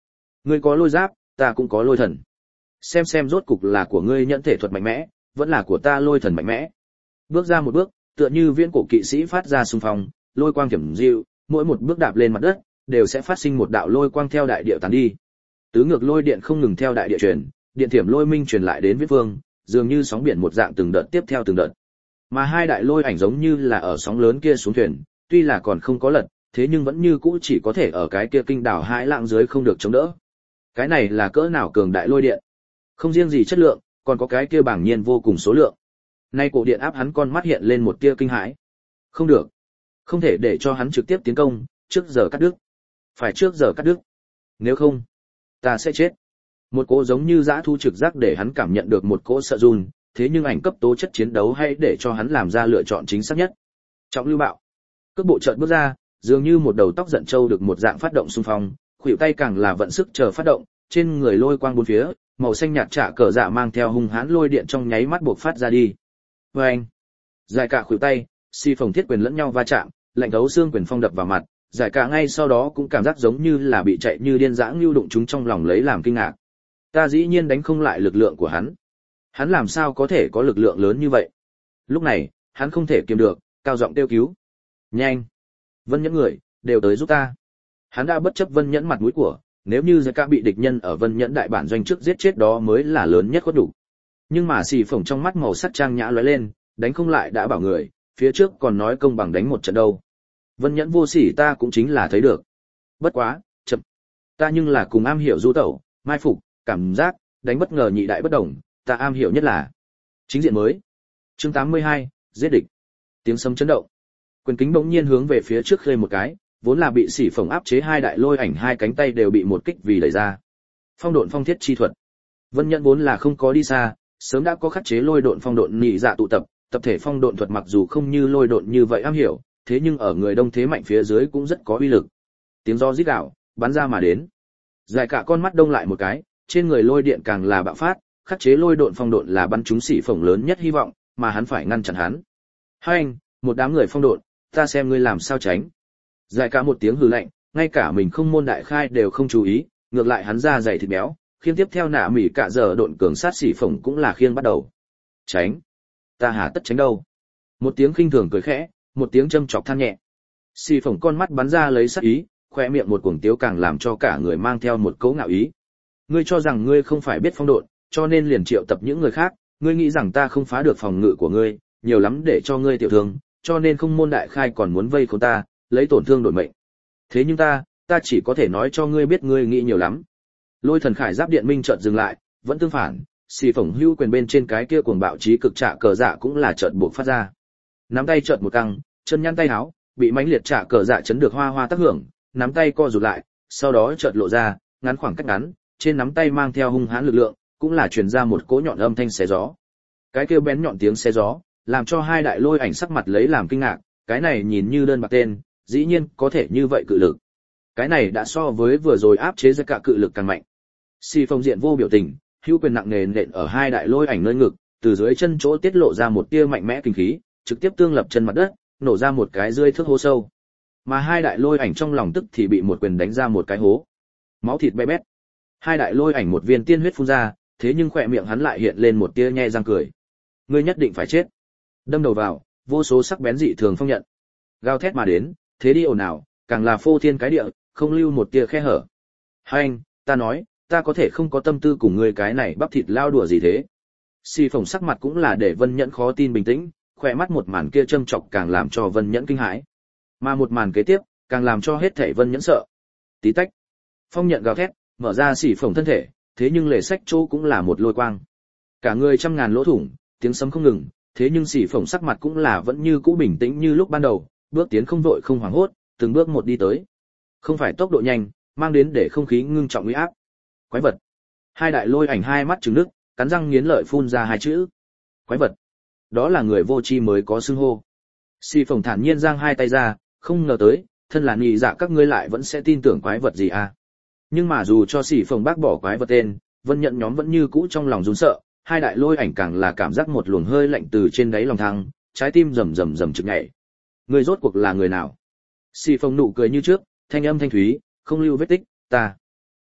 Ngươi có lôi giáp, ta cũng có lôi thần. Xem xem rốt cục là của ngươi nhẫn thể thuật mạnh mẽ, vẫn là của ta lôi thần mạnh mẽ. Bước ra một bước, tựa như viễn cổ kỵ sĩ phát ra xung phong, lôi quang thiểm dịu, mỗi một bước đạp lên mặt đất, đều sẽ phát sinh một đạo lôi quang theo đại địa tán đi. Tứ ngược lôi điện không ngừng theo đại địa truyền, điện thiểm lôi minh truyền lại đến Viết Vương, dường như sóng biển một dạng từng đợt tiếp theo từng đợt. Mà hai đại lôi ảnh giống như là ở sóng lớn kia xuống thuyền, tuy là còn không có lật, thế nhưng vẫn như cũ chỉ có thể ở cái kia kinh đảo hãi lạng dưới không được chống đỡ. Cái này là cỡ nào cường đại lôi điện? Không riêng gì chất lượng, còn có cái kia bảng nhiên vô cùng số lượng. Nay cổ điện áp hắn con mắt hiện lên một tia kinh hãi. Không được, không thể để cho hắn trực tiếp tiến công, trước giờ cắt đứt. Phải trước giờ cắt đứt. Nếu không, ta sẽ chết. Một cỗ giống như dã thu trực giác để hắn cảm nhận được một cỗ sợ run, thế nhưng ảnh cấp tố chất chiến đấu hay để cho hắn làm ra lựa chọn chính xác nhất. Trọng lưu bạo. Cước bộ chợt bước ra, dường như một đầu tóc giận trâu được một dạng phát động xung phong, khuỷu tay càng là vận sức chờ phát động, trên người lôi quang bốn phía, màu xanh nhạt trả cờ dạ mang theo hung hãn lôi điện trong nháy mắt bộc phát ra đi. Oeng! Giải cả khuỷu tay, xi phồng thiết quyền lẫn nhau va chạm, lạnh thấu xương quyền phong đập vào mặt, giải cả ngay sau đó cũng cảm giác giống như là bị chạy như điên dã lưu đụng chúng trong lòng lấy làm kinh ngạc. Ta dĩ nhiên đánh không lại lực lượng của hắn. Hắn làm sao có thể có lực lượng lớn như vậy? Lúc này, hắn không thể kiềm được, cao giọng kêu cứu. Nhanh! Vân Nhẫn người, đều tới giúp ta. Hắn đã bất chấp Vân Nhẫn mặt mũi của, nếu như Giải Cả bị địch nhân ở Vân Nhẫn đại bản doanh trước giết chết đó mới là lớn nhất có đủ. Nhưng mà xì phồng trong mắt màu sắc trang nhã lóe lên, đánh không lại đã bảo người, phía trước còn nói công bằng đánh một trận đâu. Vân Nhẫn vô sỉ ta cũng chính là thấy được. Bất quá, chậm. Ta nhưng là cùng am hiểu du tẩu, mai phục, cảm giác, đánh bất ngờ nhị đại bất đồng, ta am hiểu nhất là chính diện mới. Chương tám mươi hai, giết địch. Tiếng sấm chấn động. Quyền kính bỗng nhiên hướng về phía trước khơi một cái, vốn là bị xỉ phồng áp chế hai đại lôi ảnh hai cánh tay đều bị một kích vì đẩy ra. Phong độn phong thiết chi thuật. Vân Nhẫn vốn là không có đi xa, sớm đã có khắc chế lôi độn phong độn nhị dạ tụ tập, tập thể phong độn thuật mặc dù không như lôi độn như vậy am hiểu, thế nhưng ở người đông thế mạnh phía dưới cũng rất có uy lực. Tiếng gió rít gào, bắn ra mà đến. Giải cả con mắt đông lại một cái, trên người lôi điện càng là bạo phát, khắc chế lôi độn phong độn là bắn trúng xỉ phồng lớn nhất hy vọng, mà hắn phải ngăn chặn hắn. Hai anh, một đám người phong độn, ta xem ngươi làm sao tránh. Giải cả một tiếng hừ lạnh, ngay cả mình không môn đại khai đều không chú ý, ngược lại hắn ra dày thịt béo, khiên tiếp theo nạ mỉ cả giờ độn cường sát xỉ phồng cũng là khiên bắt đầu. Tránh? Ta hà tất tránh đâu? Một tiếng khinh thường cười khẽ, một tiếng châm chọc than nhẹ. Xỉ phồng con mắt bắn ra lấy sát ý, khoe miệng một cuồng tiếu càng làm cho cả người mang theo một cấu ngạo ý. Ngươi cho rằng ngươi không phải biết phong độn, cho nên liền triệu tập những người khác, ngươi nghĩ rằng ta không phá được phòng ngự của ngươi, nhiều lắm để cho ngươi tiểu thương, cho nên không môn đại khai còn muốn vây khốn ta, lấy tổn thương đổi mệnh. Thế nhưng ta, ta chỉ có thể nói cho ngươi biết ngươi nghĩ nhiều lắm. Lôi thần khải giáp điện minh chợt dừng lại, vẫn tương phản, xì phỏng hưu quyền bên trên cái kia cuồng bạo trí cực trả cờ dạ cũng là chợt buộc phát ra. Nắm tay chợt một căng, chân nhăn tay áo, bị mãnh liệt trả cờ dạ chấn được hoa hoa tác hưởng, nắm tay co rụt lại, sau đó chợt lộ ra, ngắn khoảng cách ngắn, trên nắm tay mang theo hung hãn lực lượng, cũng là truyền ra một cỗ nhọn âm thanh xé gió. Cái kia bén nhọn tiếng xé gió, làm cho hai đại lôi ảnh sắc mặt lấy làm kinh ngạc, cái này nhìn như đơn bạc tên, dĩ nhiên có thể như vậy cự lực. Cái này đã so với vừa rồi áp chế ra cả cự lực càng mạnh. Xì Phong diện vô biểu tình, hữu quyền nặng nề nện ở hai đại lôi ảnh nơi ngực, từ dưới chân chỗ tiết lộ ra một tia mạnh mẽ kinh khí, trực tiếp tương lập chân mặt đất, nổ ra một cái rơi thước hố sâu. Mà hai đại lôi ảnh trong lòng tức thì bị một quyền đánh ra một cái hố. Máu thịt bé bét. Hai đại lôi ảnh một viên tiên huyết phun ra, thế nhưng khỏe miệng hắn lại hiện lên một tia nhe răng cười. Ngươi nhất định phải chết. Đâm đầu vào, vô số sắc bén dị thường phong nhận. Gào thét mà đến, thế đi ồn ào, càng là phô thiên cái địa, không lưu một tia khe hở. Hai anh, ta nói, ta có thể không có tâm tư cùng ngươi cái này bắp thịt lao đùa gì thế. Xì Phồng sắc mặt cũng là để Vân Nhẫn khó tin bình tĩnh, khỏe mắt một màn kia châm chọc càng làm cho Vân Nhẫn kinh hãi. Mà một màn kế tiếp, càng làm cho hết thảy Vân Nhẫn sợ. Tí tách. Phong nhận gào thét, mở ra Xì Phồng thân thể, thế nhưng lề sách chỗ cũng là một lôi quang. Cả người trăm ngàn lỗ thủng, tiếng sấm không ngừng, thế nhưng Xì Phồng sắc mặt cũng là vẫn như cũ bình tĩnh như lúc ban đầu, bước tiến không vội không hoảng hốt, từng bước một đi tới. Không phải tốc độ nhanh, mang đến để không khí ngưng trọng uy áp. Quái vật. Hai đại lôi ảnh hai mắt trừng nước, cắn răng nghiến lợi phun ra hai chữ. Quái vật. Đó là người vô tri mới có xưng hô. Xì Phồng thản nhiên giang hai tay ra, không ngờ tới, thân là nhị dạ các ngươi lại vẫn sẽ tin tưởng quái vật gì à. Nhưng mà dù cho Xì Phồng bác bỏ quái vật tên, Vân Nhận nhóm vẫn như cũ trong lòng run sợ, hai đại lôi ảnh càng là cảm giác một luồng hơi lạnh từ trên đáy lòng thăng, trái tim rầm rầm rầm trực nhảy. Người rốt cuộc là người nào? Xì Phồng nụ cười như trước, thanh âm thanh thúy, không lưu vết tích, ta.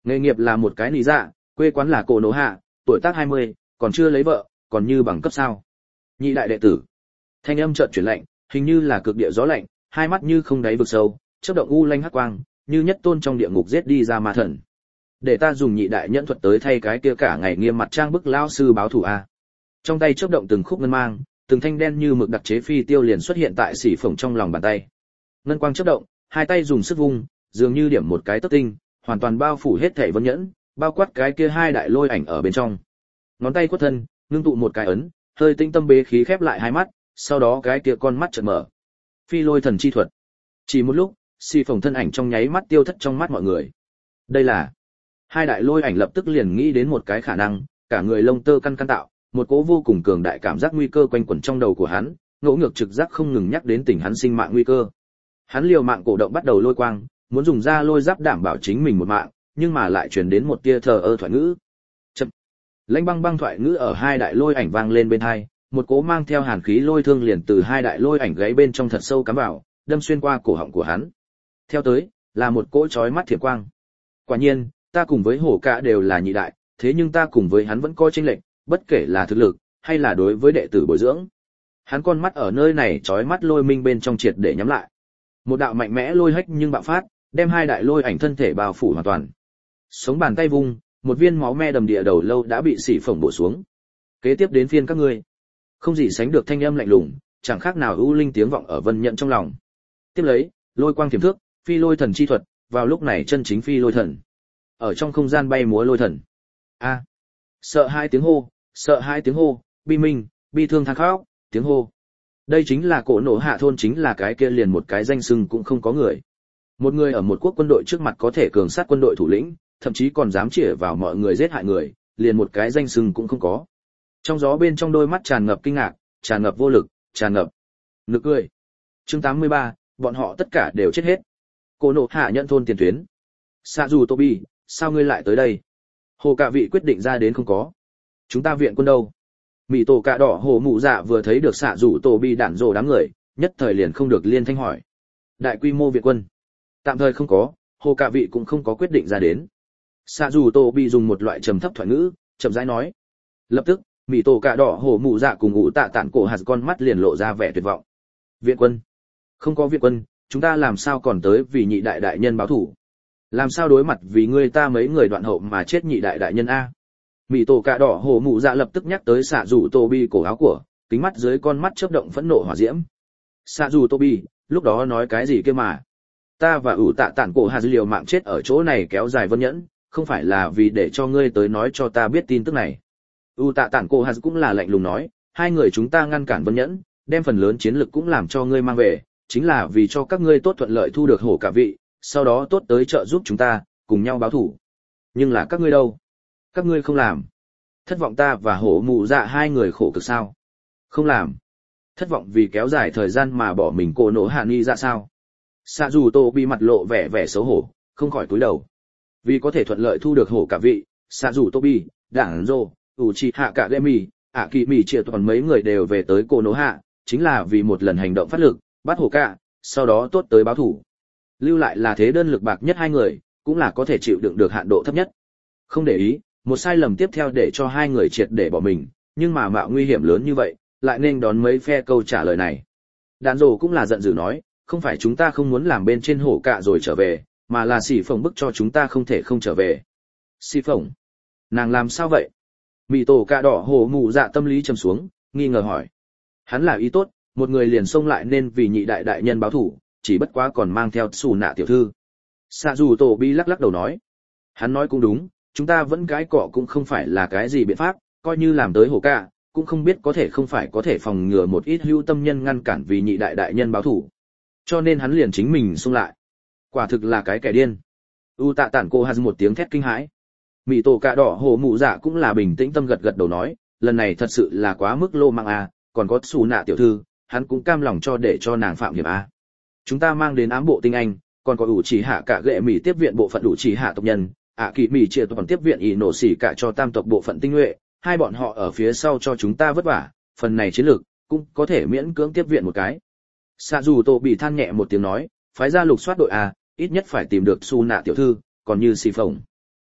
Nghề nghiệp là một cái nị dạ, quê quán là Cổ Nổ Hạ, tuổi tác hai mươi, còn chưa lấy vợ, còn như bằng cấp sao? Nhị đại đệ tử. Thanh âm chợt chuyển lạnh, hình như là cực địa gió lạnh, hai mắt như không đáy vực sâu, chớp động u lanh hắc quang, như nhất tôn trong địa ngục giết đi ra ma thần. Để ta dùng nhị đại nhẫn thuật tới thay cái kia cả ngày nghiêm mặt trang bức lao sư báo thù a. Trong tay chớp động từng khúc ngân mang, từng thanh đen như mực đặc chế phi tiêu liền xuất hiện tại xỉ phồng trong lòng bàn tay. Ngân quang chớp động, hai tay dùng sức vung, dường như điểm một cái tấc tinh, hoàn toàn bao phủ hết thảy vân nhẫn, bao quát cái kia hai đại lôi ảnh ở bên trong. Ngón tay quất thân, ngưng tụ một cái ấn, hơi tinh tâm bế khí khép lại hai mắt, sau đó cái kia con mắt chợt mở. Phi lôi thần chi thuật. Chỉ một lúc, xì phồng thân ảnh trong nháy mắt tiêu thất trong mắt mọi người. Đây là hai đại lôi ảnh lập tức liền nghĩ đến một cái khả năng, cả người lông tơ căn căn tạo, một cỗ vô cùng cường đại cảm giác nguy cơ quanh quẩn trong đầu của hắn, ngỗ ngược trực giác không ngừng nhắc đến tình hắn sinh mạng nguy cơ. Hắn liều mạng cổ động bắt đầu lôi quang, muốn dùng ra lôi giáp đảm bảo chính mình một mạng, nhưng mà lại truyền đến một tia thờ ơ thoại ngữ. Chậm. Lãnh băng băng thoại ngữ ở hai đại lôi ảnh vang lên bên tai, một cỗ mang theo hàn khí lôi thương liền từ hai đại lôi ảnh gáy bên trong thật sâu cắm vào, đâm xuyên qua cổ họng của hắn. Theo tới, là một cỗ chói mắt thiểm quang. Quả nhiên, ta cùng với hổ cả đều là nhị đại, thế nhưng ta cùng với hắn vẫn có chênh lệch, bất kể là thực lực hay là đối với đệ tử bồi dưỡng. Hắn con mắt ở nơi này chói mắt lôi minh bên trong triệt để nhắm lại. Một đạo mạnh mẽ lôi hách nhưng bạo phát, đem hai đại lôi ảnh thân thể bao phủ hoàn toàn. Sống bàn tay vung, một viên máu me đầm địa đầu lâu đã bị xỉ phồng bổ xuống. Kế tiếp đến phiên các ngươi. Không gì sánh được thanh âm lạnh lùng, chẳng khác nào ưu linh tiếng vọng ở vân nhận trong lòng. Tiếp lấy, lôi quang tiềm thước, phi lôi thần chi thuật, vào lúc này chân chính phi lôi thần. Ở trong không gian bay múa lôi thần. A. Sợ hai tiếng hô, sợ hai tiếng hô, bi minh, bi thương than khóc, tiếng hô. Đây chính là Cổ Nổ Hạ thôn, chính là cái kia liền một cái danh xưng cũng không có người. Một người ở một quốc quân đội trước mặt có thể cường sát quân đội thủ lĩnh, thậm chí còn dám chĩa vào mọi người giết hại người, liền một cái danh xưng cũng không có. Trong gió bên trong đôi mắt tràn ngập kinh ngạc, tràn ngập vô lực, tràn ngập nực cười. Chương tám mươi ba, bọn họ tất cả đều chết hết. Cổ Nổ Hạ nhận thôn tiền tuyến. Sạ dù Tobi, sao ngươi lại tới đây? Hồ Cạ Vị quyết định ra đến không có. Chúng ta viện quân đâu? Mị tổ cạ đỏ hồ mụ dạ vừa thấy được Sạ dù Tobi đạn rồ đám người, nhất thời liền không được liên thanh hỏi. Đại quy mô viện quân. Tạm thời không có, Hồ Cạ Vị cũng không có quyết định ra đến. Sạ dù Tobi dùng một loại trầm thấp thoại ngữ, chậm rãi nói. Lập tức, Mị tổ cạ đỏ hồ mụ dạ cùng ngụ tạ tản cổ hạt con mắt liền lộ ra vẻ tuyệt vọng. Viện quân? Không có viện quân, chúng ta làm sao còn tới vì nhị đại đại nhân báo thủ? Làm sao đối mặt vì ngươi ta mấy người đoạn hậu mà chết nhị đại đại nhân a? Mị tổ cạ đỏ hồ mụ dạ lập tức nhắc tới Sạ dù Tobi cổ áo của, kính mắt dưới con mắt chớp động phẫn nộ hỏa diễm. Sạ dù Tobi, lúc đó nói cái gì kia mà? Ta và ủ tạ tản cổ hạt liều mạng chết ở chỗ này kéo dài vân nhẫn, không phải là vì để cho ngươi tới nói cho ta biết tin tức này. ủ tạ tản cổ hạt cũng là lạnh lùng nói, hai người chúng ta ngăn cản vân nhẫn, đem phần lớn chiến lực cũng làm cho ngươi mang về, chính là vì cho các ngươi tốt thuận lợi thu được Hổ Cạ Vị, sau đó tốt tới trợ giúp chúng ta, cùng nhau báo thủ. Nhưng là các ngươi đâu? Các ngươi không làm. Thất vọng ta và hổ mụ dạ hai người khổ cực sao? Không làm. Thất vọng vì kéo dài thời gian mà bỏ mình Cổ Nổ Hạ Ni dạ sao? Sạ dù Tô bị mặt lộ vẻ vẻ xấu hổ, không khỏi cúi đầu. Vì có thể thuận lợi thu được Hổ Cạ Vị, Sạ dù Tô bi, Đảng Rô, Uchiha Kagami, Ả Kỳ Mỉ Triệt toàn mấy người đều về tới Cổ Nổ Hạ, chính là vì một lần hành động phát lực, bắt Hổ Cạ, sau đó tốt tới báo thủ. Lưu lại là thế đơn lực bạc nhất hai người, cũng là có thể chịu đựng được hạn độ thấp nhất. Không để ý, một sai lầm tiếp theo để cho hai người triệt để bỏ mình, nhưng mà mạo nguy hiểm lớn như vậy, lại nên đón mấy phe câu trả lời này. Đàn rồ cũng là giận dữ nói, không phải chúng ta không muốn làm bên trên Hổ Cạ rồi trở về, mà là xỉ phồng bức cho chúng ta không thể không trở về. Xỉ phồng? Nàng làm sao vậy? Mị tổ cạ đỏ hổ mù dạ tâm lý trầm xuống, nghi ngờ hỏi. Hắn là ý tốt, một người liền xông lại nên vì nhị đại đại nhân báo thủ, chỉ bất quá còn mang theo xù nạ tiểu thư. Sạ dù tổ bi lắc lắc đầu nói. Hắn nói cũng đúng, chúng ta vẫn cái cọ cũng không phải là cái gì biện pháp, coi như làm tới Hổ Cạ, cũng không biết có thể không phải có thể phòng ngừa một ít hữu tâm nhân ngăn cản vì nhị đại đại nhân báo thủ. Cho nên hắn liền chính mình xung lại. Quả thực là cái kẻ điên. U tạ tản cô hạt một tiếng thét kinh hãi. Mị tổ cạ đỏ hồ mụ dạ cũng là bình tĩnh tâm gật gật đầu nói, lần này thật sự là quá mức lô mang à, còn có xù nạ tiểu thư, hắn cũng cam lòng cho để cho nàng phạm hiểm à. Chúng ta mang đến ám bộ tinh anh, còn có ủ chỉ hạ cả gệ mỉ tiếp viện bộ phận ủ chỉ hạ tộc nhân, ạ kỳ mỉ chia toàn tiếp viện ỷ nổ xỉ cả cho tam tộc bộ phận tinh nhuệ, hai bọn họ ở phía sau cho chúng ta vất vả, phần này chiến lược cũng có thể miễn cưỡng tiếp viện một cái. Sạ dù tổ bị than nhẹ một tiếng nói, phái ra lục soát đội à, ít nhất phải tìm được su nạ tiểu thư, còn như xì phồng.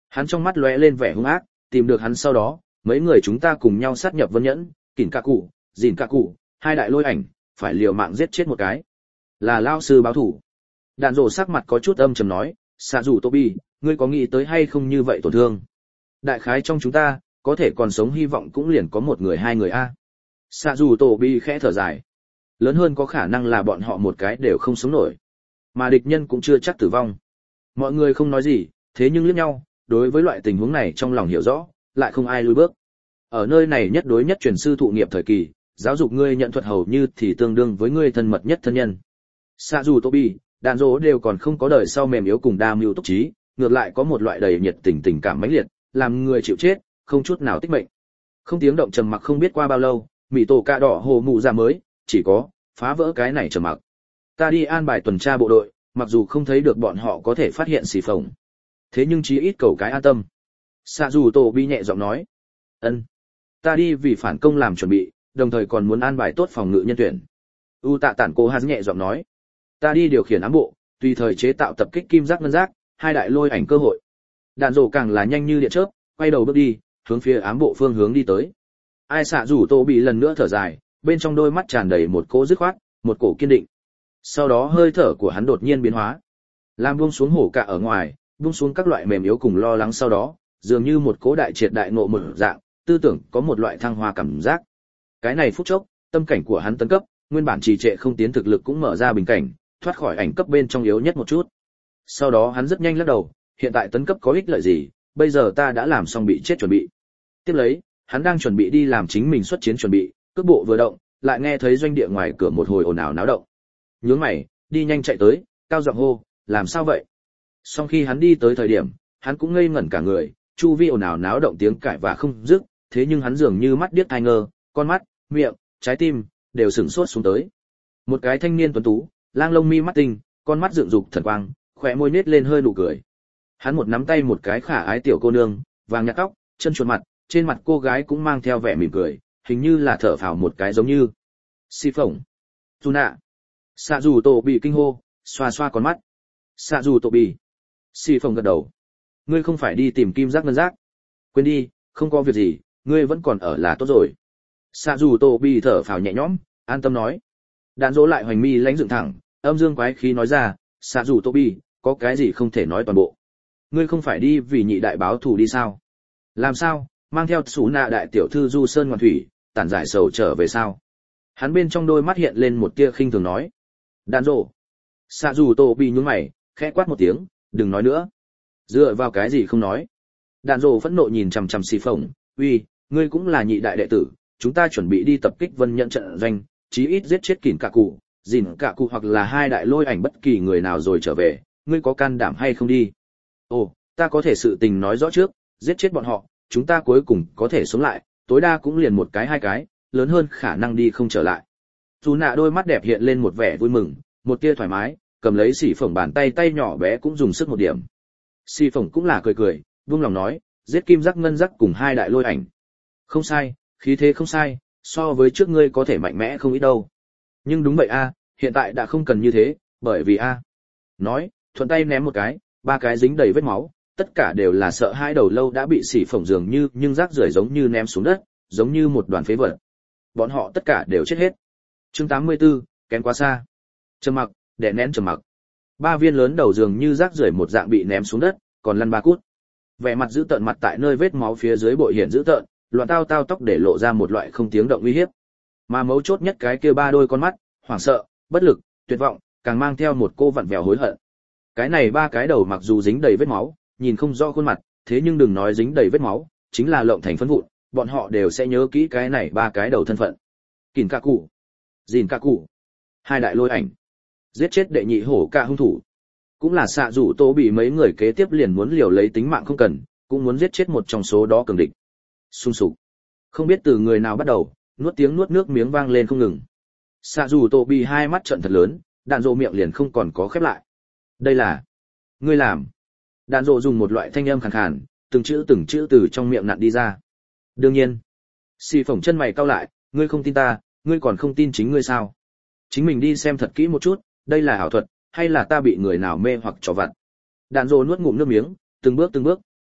Hắn trong mắt lóe lên vẻ hung ác, tìm được hắn sau đó, mấy người chúng ta cùng nhau sát nhập Vân Nhẫn, Kỉnh Cả Cụ, Dìn Cả Cụ, hai đại lôi ảnh, phải liều mạng giết chết một cái. Là lao sư báo thủ. Đạn rồ sắc mặt có chút âm trầm nói, xạ dù Toby, ngươi có nghĩ tới hay không như vậy tổn thương? Đại khái trong chúng ta, có thể còn sống hy vọng cũng liền có một người hai người a. Xạ dù Toby khẽ thở dài. Lớn hơn có khả năng là bọn họ một cái đều không sống nổi. Mà địch nhân cũng chưa chắc tử vong. Mọi người không nói gì, thế nhưng liếc nhau, đối với loại tình huống này trong lòng hiểu rõ, lại không ai lùi bước. Ở nơi này nhất đối nhất truyền sư thụ nghiệp thời kỳ, giáo dục ngươi nhận thuật hầu như thì tương đương với ngươi thân mật nhất thân nhân. Xạ dù Toby, đàn rỗ đều còn không có đời sau mềm yếu cùng đa mưu túc trí, ngược lại có một loại đầy nhiệt tình tình cảm mãnh liệt, làm người chịu chết, không chút nào tích mệnh. Không tiếng động trầm mặc không biết qua bao lâu, mị tổ cạ đỏ hồ mụ ra mới, chỉ có phá vỡ cái này trầm mặc. Ta đi an bài tuần tra bộ đội, mặc dù không thấy được bọn họ có thể phát hiện xì phồng, thế nhưng chí ít cầu cái an tâm. Xạ dù tổ bi nhẹ giọng nói, ân, ta đi vì phản công làm chuẩn bị, đồng thời còn muốn an bài tốt phòng ngự nhân tuyển. U tạ tản cô hắn nhẹ giọng nói, ta đi điều khiển ám bộ, tùy thời chế tạo tập kích kim giác ngân giác, hai đại lôi ảnh cơ hội. Đạn rổ càng là nhanh như điện chớp, quay đầu bước đi, hướng phía ám bộ phương hướng đi tới. Ai xạ rủ tô bị lần nữa thở dài, bên trong đôi mắt tràn đầy một cỗ dứt khoát, một cổ kiên định. Sau đó hơi thở của hắn đột nhiên biến hóa, làm buông xuống hổ cả ở ngoài, buông xuống các loại mềm yếu cùng lo lắng, sau đó dường như một cỗ đại triệt đại ngộ một dạng, tư tưởng có một loại thăng hoa cảm giác. Cái này phút chốc, tâm cảnh của hắn tấn cấp, nguyên bản trì trệ không tiến thực lực cũng mở ra bình cảnh, thoát khỏi ảnh cấp bên trong yếu nhất một chút. Sau đó hắn rất nhanh lắc đầu, hiện tại tấn cấp có ích lợi gì, bây giờ ta đã làm xong bị chết chuẩn bị. Tiếp lấy, hắn đang chuẩn bị đi làm chính mình xuất chiến chuẩn bị, cước bộ vừa động, lại nghe thấy doanh địa ngoài cửa một hồi ồn ào náo động. Nhướng mày, đi nhanh chạy tới, cao giọng hô, làm sao vậy? Sau khi hắn đi tới thời điểm, hắn cũng ngây ngẩn cả người, chu vi ồn ào náo động tiếng cãi và không dứt, thế nhưng hắn dường như mắt điếc tai ngơ, con mắt, miệng, trái tim đều sửng sốt xuống tới. Một cái thanh niên tuấn tú, lang lông mi mắt tinh, con mắt rượng dục thần quang, khóe môi nết lên hơi nụ cười. Hắn một nắm tay một cái khả ái tiểu cô nương, vàng nhạt tóc, chân chuột mặt, trên mặt cô gái cũng mang theo vẻ mỉm cười, hình như là thở phào một cái giống như. Xì phồng. Tuna. Xạ dù tổ bị kinh hô, xoa xoa con mắt. Xạ dù tổ bị. Xì phồng gật đầu. Ngươi không phải đi tìm kim giác ngân giác? Quên đi, không có việc gì, ngươi vẫn còn ở là tốt rồi. Xạ dù tổ bị thở phào nhẹ nhõm, an tâm nói. Đạn dỗ lại hoành mi lãnh dựng thẳng, âm dương quái khí nói ra, xạ dù tổ bị, có cái gì không thể nói toàn bộ. Ngươi không phải đi vì nhị đại báo thù đi sao? Làm sao, mang theo Sú Nạ đại tiểu thư du sơn ngoạn thủy, tản giải sầu trở về sao? Hắn bên trong đôi mắt hiện lên một tia khinh thường nói. Đạn dỗ. Xạ dù tổ bị nhướng mày, khẽ quát một tiếng, đừng nói nữa. Dựa vào cái gì không nói? Đạn dỗ phẫn nộ nhìn chằm chằm xì phồng, uy, ngươi cũng là nhị đại đệ tử, chúng ta chuẩn bị đi tập kích Vân Nhận trận doanh, chí ít giết chết Kỉnh Cả Cụ, Dìn Cả Cụ hoặc là hai đại lôi ảnh bất kỳ người nào rồi trở về, ngươi có can đảm hay không đi? Ồ, ta có thể sự tình nói rõ trước, giết chết bọn họ, chúng ta cuối cùng có thể sống lại, tối đa cũng liền một cái hai cái, lớn hơn khả năng đi không trở lại. Dù nạ đôi mắt đẹp hiện lên một vẻ vui mừng, một tia thoải mái, cầm lấy xỉ phồng bàn tay tay nhỏ bé cũng dùng sức một điểm. Xỉ phồng cũng là cười cười, buông lòng nói, giết kim giác ngân giác cùng hai đại lôi ảnh. Không sai, khí thế không sai, so với trước ngươi có thể mạnh mẽ không ít đâu. Nhưng đúng vậy a, hiện tại đã không cần như thế, bởi vì a. Nói, thuận tay ném một cái, ba cái dính đầy vết máu, tất cả đều là sợ hai đầu lâu đã bị xỉ phồng dường như nhưng rác rưởi giống như ném xuống đất, giống như một đoàn phế vật. Bọn họ tất cả đều chết hết. Chương tám mươi tư, kém quá xa. Trầm mặc, đè nén trầm mặc. Ba viên lớn đầu dường như rác rưởi một dạng bị ném xuống đất, còn lăn ba cút. Vẻ mặt giữ tợn mặt tại nơi vết máu phía dưới bội hiện giữ tợn, loạn tao tao tóc để lộ ra một loại không tiếng động uy hiếp. Mà mấu chốt nhất cái kia ba đôi con mắt, hoảng sợ, bất lực, tuyệt vọng, càng mang theo một cô vặn vẹo hối hận. Cái này ba cái đầu mặc dù dính đầy vết máu, nhìn không rõ khuôn mặt, thế nhưng đừng nói dính đầy vết máu, chính là lộng thành phấn vụn, bọn họ đều sẽ nhớ kỹ cái này ba cái đầu thân phận. Kỉnh Cả Cụ, Dìn Cả Cụ, hai đại lôi ảnh, giết chết đệ nhị hổ cả hung thủ. Cũng là xạ rủ tô bị mấy người kế tiếp liền muốn liều lấy tính mạng không cần, cũng muốn giết chết một trong số đó cường địch. Xung sục. Không biết từ người nào bắt đầu, nuốt tiếng nuốt nước miếng vang lên không ngừng. Xạ rủ tô bị hai mắt trợn thật lớn, đạn dộ miệng liền không còn có khép lại. Đây là ngươi làm. Đạn dộ dùng một loại thanh âm khàn khàn, từng chữ từng chữ từ trong miệng nặn đi ra. Đương nhiên. Xì phồng chân mày cau lại, ngươi không tin ta, ngươi còn không tin chính ngươi sao? Chính mình đi xem thật kỹ một chút, đây là ảo thuật, hay là ta bị người nào mê hoặc trò vặt? Đạn dộ nuốt ngụm nước miếng, từng bước từng bước,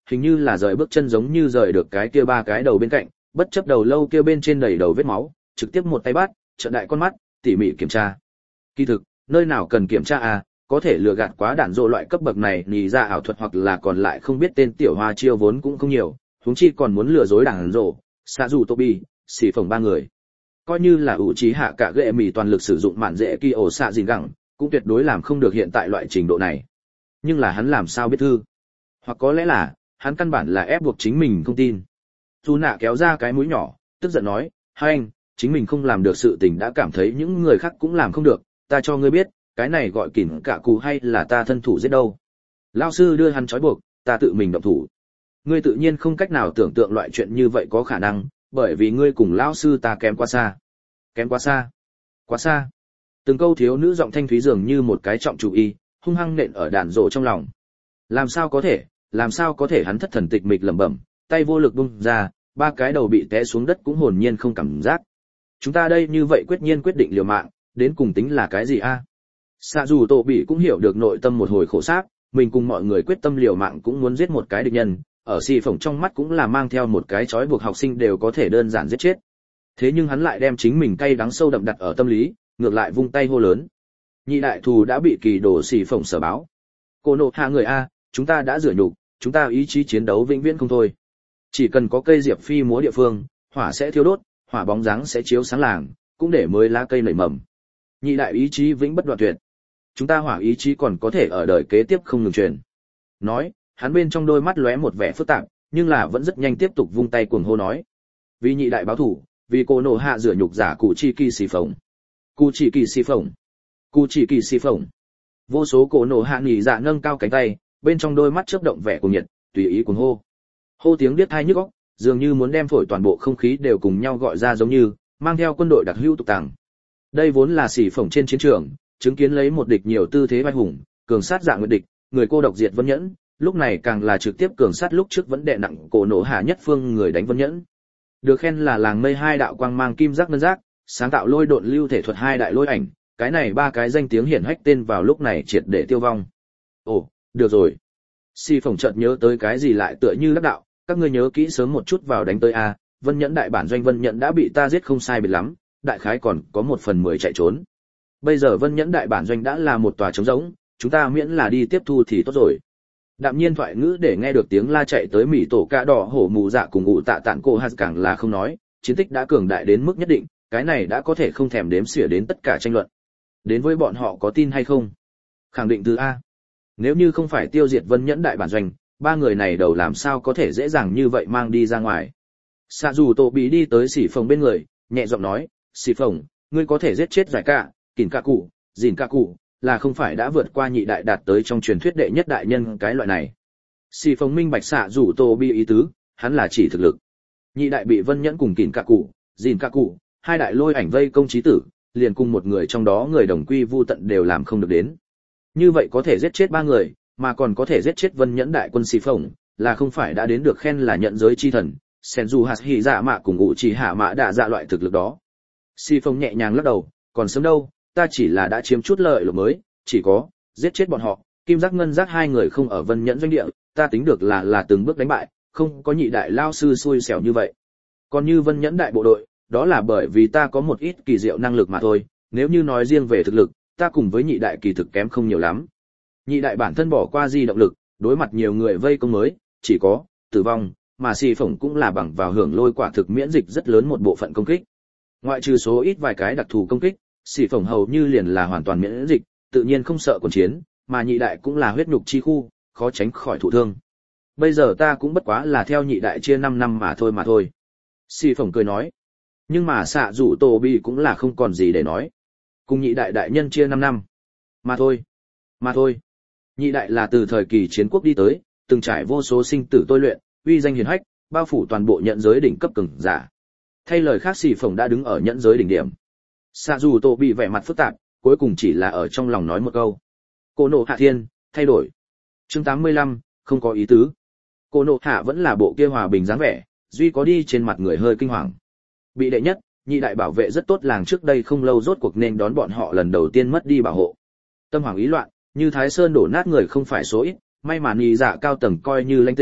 hình như là rời bước chân giống như rời được cái kia ba cái đầu bên cạnh, bất chấp đầu lâu kia bên trên đầy đầu vết máu, trực tiếp một tay bắt, trợn đại con mắt, tỉ mỉ kiểm tra. Kỳ thực, nơi nào cần kiểm tra à, có thể lừa gạt quá đản dộ loại cấp bậc này, nhì ra ảo thuật hoặc là còn lại không biết tên tiểu hoa chiêu vốn cũng không nhiều, huống chi còn muốn lừa dối đản dộ, xạ dù Tobi, xỉ phồng ba người. Coi như là ủ trí hạ cả ghệ mì toàn lực sử dụng mạn dễ kỳ ổ xạ gìn gẳng, cũng tuyệt đối làm không được hiện tại loại trình độ này. Nhưng là hắn làm sao biết thư? Hoặc có lẽ là, hắn căn bản là ép buộc chính mình không tin. Dù nạ kéo ra cái mũi nhỏ, tức giận nói, hai anh, chính mình không làm được sự tình đã cảm thấy những người khác cũng làm không được, ta cho ngươi biết, cái này gọi kỉn cả cụ hay là ta thân thủ giết đâu. Lao sư đưa hắn trói buộc, ta tự mình động thủ. Ngươi tự nhiên không cách nào tưởng tượng loại chuyện như vậy có khả năng, bởi vì ngươi cùng lão sư ta kém quá xa. Kém quá xa. Quá xa. Từng câu thiếu nữ giọng thanh thúy dường như một cái trọng chủ y, hung hăng nện ở đàn rộ trong lòng. Làm sao có thể, làm sao có thể, hắn thất thần tịch mịch lẩm bẩm, tay vô lực bung ra, ba cái đầu bị té xuống đất cũng hồn nhiên không cảm giác. Chúng ta đây như vậy quyết nhiên quyết định liều mạng, đến cùng tính là cái gì a? Xạ dù Tổ Bị cũng hiểu được nội tâm một hồi khổ xác, mình cùng mọi người quyết tâm liều mạng cũng muốn giết một cái địch nhân, ở xì phỏng trong mắt cũng là mang theo một cái trói buộc học sinh đều có thể đơn giản giết chết. Thế nhưng hắn lại đem chính mình cay đắng sâu đậm đặt ở tâm lý, ngược lại vung tay hô lớn. Nhị đại thù đã bị kỳ đồ xì phỏng sở báo. Cô nộ hạ người a, chúng ta đã rửa nhục, chúng ta ý chí chiến đấu vĩnh viễn không thôi. Chỉ cần có cây diệp phi múa địa phương, hỏa sẽ thiêu đốt, hỏa bóng dáng sẽ chiếu sáng làng, cũng để mới lá cây nảy mầm. Nhị đại ý chí vĩnh bất đoạn tuyệt. Chúng ta hỏa ý chí còn có thể ở đời kế tiếp không ngừng truyền. Nói, hắn bên trong đôi mắt lóe một vẻ phức tạp, nhưng là vẫn rất nhanh tiếp tục vung tay cuồng hô nói. Vì nhị đại báo thủ, vì cô nộ hạ rửa nhục giả cụ chi kỳ xì phồng. Cụ chỉ kỳ xì phồng. Cụ chỉ kỳ xì phồng. Vô số cổ nộ hạ nhị dạ nâng cao cánh tay, bên trong đôi mắt chớp động vẻ cuồng nhiệt, tùy ý cuồng hô. Hô tiếng điếc tai nhức óc, dường như muốn đem phổi toàn bộ không khí đều cùng nhau gọi ra giống như, mang theo quân đội đặc hữu tục tàng. Đây vốn là xỉ phồng trên chiến trường, chứng kiến lấy một địch nhiều tư thế vai hùng, cường sát dạng nguyệt địch, người cô độc diệt Vân Nhẫn, lúc này càng là trực tiếp cường sát lúc trước vẫn đè nặng cổ nổ hạ nhất phương người đánh Vân Nhẫn. Được khen là làng mây hai đạo quang mang kim giác ngân giác, sáng tạo lôi độn lưu thể thuật hai đại lôi ảnh, cái này ba cái danh tiếng hiển hách tên vào lúc này triệt để tiêu vong. Ồ, được rồi. Si phồng chợt nhớ tới cái gì lại tựa như lắc đạo, các ngươi nhớ kỹ sớm một chút vào đánh tới a, Vân Nhẫn đại bản doanh Vân Nhẫn đã bị ta giết không sai biệt lắm, đại khái còn có một phần mười chạy trốn. Bây giờ Vân Nhẫn đại bản doanh đã là một tòa trống rỗng, chúng ta miễn là đi tiếp thu thì tốt rồi. Đạm nhiên thoại ngữ để nghe được tiếng la chạy tới mỹ tổ ca đỏ hổ mù dạ cùng ngụ tạ tạn cô hạt càng là không nói, chiến tích đã cường đại đến mức nhất định, cái này đã có thể không thèm đếm xỉa đến tất cả tranh luận. Đến với bọn họ có tin hay không? Khẳng định từ A. Nếu như không phải tiêu diệt Vân Nhẫn đại bản doanh, ba người này đầu làm sao có thể dễ dàng như vậy mang đi ra ngoài. Xạ dù Tổ Bị đi tới xỉ phồng bên người, nhẹ giọng nói, xỉ phồng, ngươi có thể giết chết giải cả, kỉn cả cụ, dìn cả cụ, là không phải đã vượt qua nhị đại đạt tới trong truyền thuyết đệ nhất đại nhân cái loại này. Xỉ phồng minh bạch xạ dù Tổ Bị ý tứ, hắn là chỉ thực lực. Nhị đại bị Vân Nhẫn cùng kỉn cả cụ, dìn cả cụ, hai đại lôi ảnh vây công chí tử, liền cùng một người trong đó người đồng quy vu tận đều làm không được đến. Như vậy có thể giết chết ba người, mà còn có thể giết chết Vân Nhẫn đại quân xỉ phồng, là không phải đã đến được khen là nhận giới chi thần, Senju Hashi dạ mạ cùng ngụ chỉ hạ mạ đạ dạ loại thực lực đó. Xỉ phồng nhẹ nhàng lắc đầu, còn sớm đâu, ta chỉ là đã chiếm chút lợi lộc mới, chỉ có giết chết bọn họ, kim giác ngân giác hai người không ở Vân Nhẫn doanh địa, ta tính được là là từng bước đánh bại, không có nhị đại lao sư xui xẻo như vậy. Còn như Vân Nhẫn đại bộ đội, đó là bởi vì ta có một ít kỳ diệu năng lực mà thôi, nếu như nói riêng về thực lực, ta cùng với nhị đại kỳ thực kém không nhiều lắm. Nhị đại bản thân bỏ qua di động lực, đối mặt nhiều người vây công mới, chỉ có tử vong, mà xì phỏng cũng là bằng vào hưởng lôi quả thực miễn dịch rất lớn một bộ phận công kích. Ngoại trừ số ít vài cái đặc thù công kích, xì phỏng hầu như liền là hoàn toàn miễn dịch, tự nhiên không sợ cuộc chiến, mà nhị đại cũng là huyết nhục chi khu, khó tránh khỏi thụ thương. Bây giờ ta cũng bất quá là theo nhị đại chia năm năm mà thôi mà thôi. Xì phỏng cười nói. Nhưng mà xạ rủ Tô Bi cũng là không còn gì để nói. Cùng nhị đại đại nhân chia năm năm. Mà thôi. Mà thôi. Nhị đại là từ thời kỳ chiến quốc đi tới, từng trải vô số sinh tử tôi luyện, uy danh hiển hách, bao phủ toàn bộ nhận giới đỉnh cấp cường giả. Thay lời khác xì phồng đã đứng ở nhận giới đỉnh điểm. Xạ dù Tô bị vẻ mặt phức tạp, cuối cùng chỉ là ở trong lòng nói một câu. Cô nộ hạ thiên, thay đổi. Chương tám mươi lăm, không có ý tứ. Cô nộ hạ vẫn là bộ kia hòa bình dáng vẻ, duy có đi trên mặt người hơi kinh hoàng. Bị đệ nhất, nhị đại bảo vệ rất tốt làng trước đây không lâu rốt cuộc nên đón bọn họ lần đầu tiên mất đi bảo hộ. Tâm hoàng ý loạn, như Thái Sơn đổ nát người không phải số ít, may mà nhị dạ cao tầng coi như lãnh tĩnh,